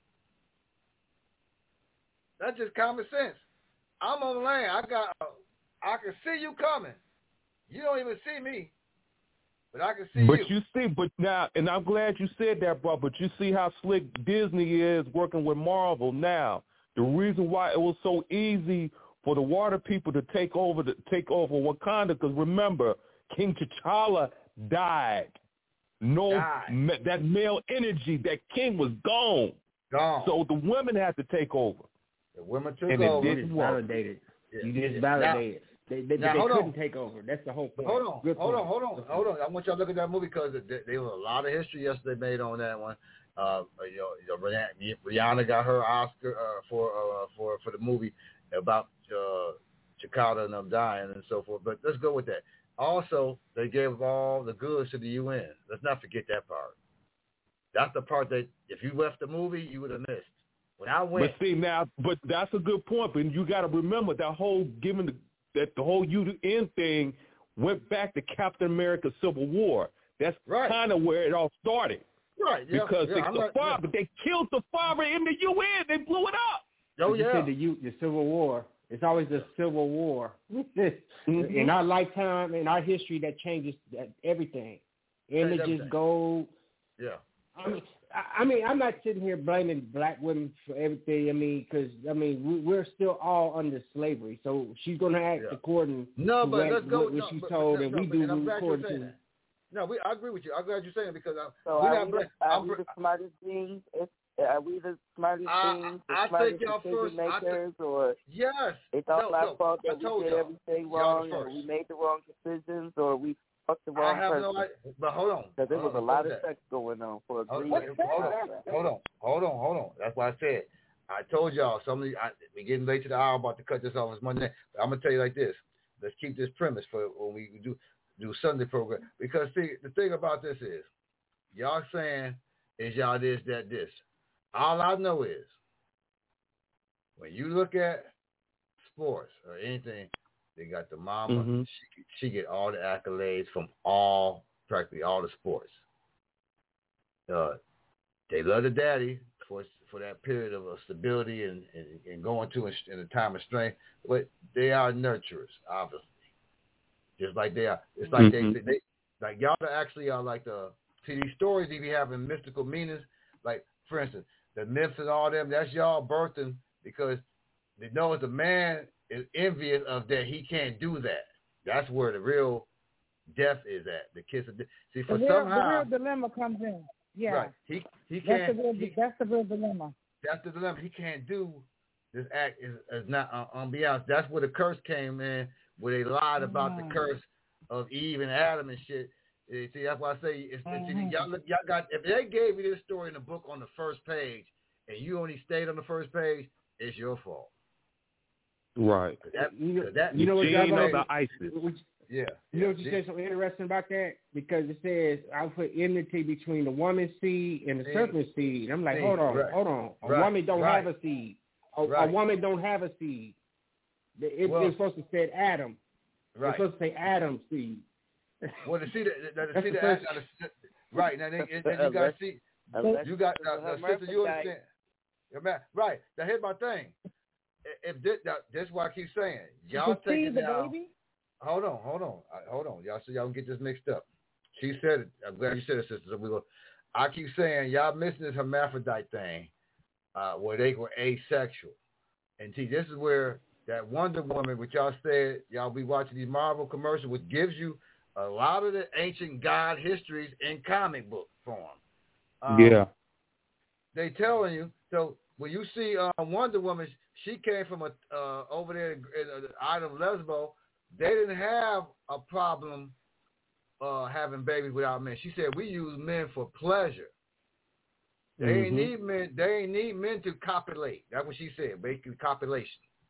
That's just common sense. I'm on the land. I got, I can see you coming. You don't even see me. But I can see but you. you see, but now, and I'm glad you said that, bro, but you see how slick Disney is working with Marvel now. The reason why it was so easy for the water people to take over the, take over Wakanda, because remember, King T'Challa died. No, died. Ma- that male energy, that king was gone. Gone. So the women had to take over. The women took and over. It didn't work. Validated. Yeah. You just yeah. validated. Now, They, they, now, they hold couldn't on. take over. That's the whole point. Hold on, Good hold point. on, hold on, hold on. I want y'all to look at that movie because there was a lot of history yesterday made on that one. Uh, you know, you know, Rihanna got her Oscar uh, for uh, for for the movie about uh, Chikata and them dying and so forth. But let's go with that. Also, they gave all the goods to the U N. Let's not forget that part. That's the part that if you left the movie, you would have missed. When I went, but see now, but that's a good point. But you got to remember that whole given the, that the whole U N thing went back to Captain America: Civil War. That's right. kind of where it all started. Right. Yeah, because yeah, the, the not, father, yeah. they killed the father in the U N. They blew it up. Oh but you yeah. said the, U, the Civil War. It's always the Civil War. mm-hmm. In our lifetime, in our history, that changes everything. Images, everything. gold. Yeah. I mean, I, I mean, I'm not sitting here blaming black women for everything. I mean, because I mean, we, we're still all under slavery, so she's going to act yeah. according no, to but what, let's go, what no, she's but, told, but, and no, we but, do and I'm glad according you're to. that. No, we, I agree with you. I'm glad you're saying it because I, so we're are not we black. the, are I'm, we the smartest beings? It's, Are we the smartest I, beings, the I, I smartest think y'all decision first, makers, I or yes, it's all no, our no, fault that I told we did y'all. everything Y'all wrong, the or first. we made the wrong decisions, or we fucked the wrong I have person? no idea, but hold on. Because there hold was on, a lot hold of that. sex going on for a Hold, three wait, years. hold on, hold on, hold on, hold on. That's why I said. I told y'all somebody. I, we're getting late to the hour. About to cut this off. It's Monday. But I'm gonna tell you like this. Let's keep this premise for when we do do Sunday program. Because see, the thing about this is, y'all saying is y'all this, that, this. All I know is when you look at sports or anything, they got the mama. Mm-hmm. She she get all the accolades from all practically all the sports. Uh, they love the daddy for for that period of uh, stability and, and, and going to in, in a time of strength, but they are nurturers, obviously. Just like they are, it's like mm-hmm. they, they like y'all actually are like the see these stories they be having mystical meanings. Like for instance, the myths and all them. That's y'all birthing because they know the man is envious of that he can't do that. That's where the real death is at. The kiss of death. See, for the real, somehow the real dilemma comes in. Yeah, right. He he that's can't. The real, he, that's the real dilemma. That's the dilemma. He can't do this act. Is, is not uh, unbeknownst. That's where the curse came in, where they lied about mm-hmm. the curse of Eve and Adam and shit. See, that's why I say it's, mm-hmm. it's, y'all, look, y'all got. If they gave you this story in the book on the first page, and you only stayed on the first page, it's your fault. Right. That, you know, that, you know what y'all know the ISIS. Yeah. You know what you said something interesting about that? Because it says I put enmity between the woman's seed and the seed. serpent's seed. I'm like, seed. hold on, right. hold on. A right. woman don't right. have a seed. A, right. a woman don't have a seed. It, well, it's supposed to say Adam. Right. It's supposed to say Adam's seed. Well, to see the, the, the, see the, first... the right now, then, then you got to see. You got uh, the sister. You understand? Right. Now here's my thing. If this, this is what I keep saying. Y'all taking now. Baby? Hold on, hold on, hold on. Y'all so y'all can get this mixed up. She said it. I'm glad you said it, sister. So we go. I keep saying y'all missing this hermaphrodite thing, uh, where they were asexual. And see, this is where that Wonder Woman, which y'all said, y'all be watching these Marvel commercials, which gives you a lot of the ancient god histories in comic book form. Um, yeah. They telling you. So when you see uh, Wonder Woman, she came from a uh, over there in the island of Lesbos. They didn't have a problem uh, having babies without men. She said, we use men for pleasure. They mm-hmm. ain't need men. They ain't need men to copulate. That's what she said, basically copulation.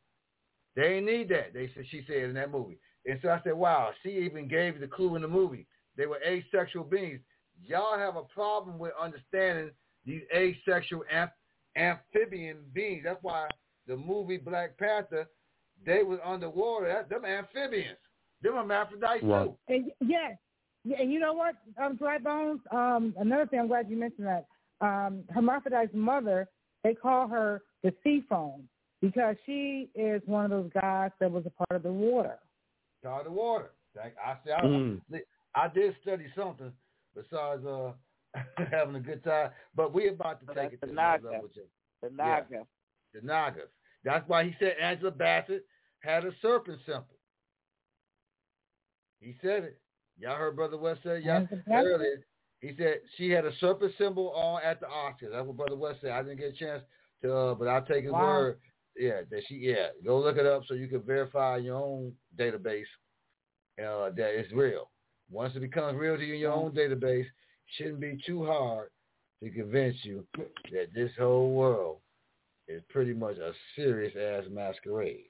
They ain't need that. They said she said in that movie. And so I said, wow, she even gave the clue in the movie. They were asexual beings. Y'all have a problem with understanding these asexual amp- amphibian beings. That's why the movie Black Panther, they was underwater. That, them amphibians. Them hermaphrodites right. too. And, yes. Yeah, and you know what, um, Dry Bones? Um, another thing, I'm glad you mentioned that. Um, hermaphrodite's mother, they call her the sea foam because she is one of those guys that was a part of the water. Part of the water. I, I, I, mm. I did study something besides uh, having a good time, but we're about to oh, take it to the another Naga. level. The Naga. Yeah. The Nagas. That's why he said Angela Bassett had a serpent symbol. He said it. Y'all heard Brother West say y'all earlier. He said she had a serpent symbol on at the Oscars. That's what Brother West said. I didn't get a chance to, uh, but I'll take his wow. word. Yeah, that she. Yeah, go look it up so you can verify in your own database uh, that it's real. Once it becomes real to you in your own database, shouldn't be too hard to convince you that this whole world is pretty much a serious ass masquerade.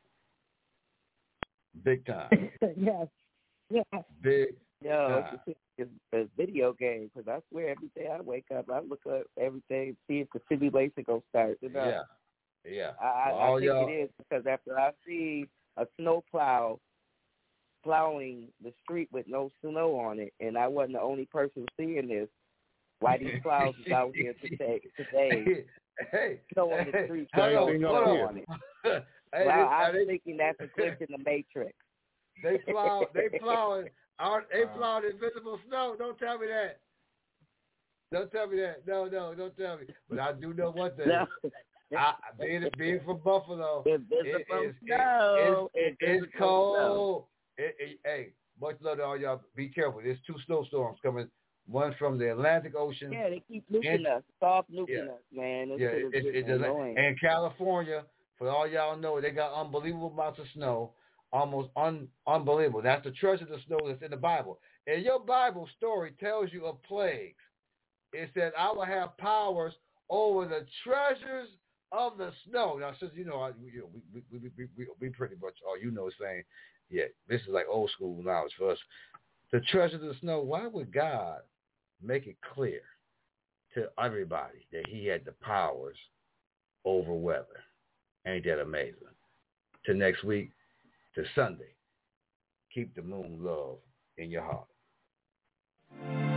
Big time. yes. Yes. Big Yo, time. It's, it's a video game because I swear every day I wake up, I look up everything, see if the simulation gonna start. You know? Yeah. Yeah. I, well, I think y'all... it is because after I see a snow plow plowing the street with no snow on it, and I wasn't the only person seeing this, why these plows is out here today, today hey, snow on the street, no snow on it. Hey, well, they, I'm they, thinking that's a glitch in the Matrix. They plow, they plowing, they plowing invisible snow. Don't tell me that. Don't tell me that. No, no, don't tell me. But I do know one thing. No. I, being, being from Buffalo, it, it, it's, snow. It, it, it's cold. It, it, hey, much love to all y'all. Be careful. There's two snowstorms coming one from the Atlantic Ocean. Yeah, they keep nuking and, us, soft nuking yeah. us, man. It's yeah, it, it, it annoying. And California, for all y'all know, they got unbelievable amounts of snow, almost un, unbelievable. That's the treasure of the snow that's in the Bible. And your Bible story tells you of plagues. It said, I will have powers over the treasures of the snow. Now, since you know, I, you know we, we, we, we, we, we pretty much, all you know is saying, yeah, this is like old school knowledge for us. The treasures of the snow, why would God make it clear to everybody that he had the powers over weather? Ain't that amazing? Till next week, to Sunday, keep the moon love in your heart.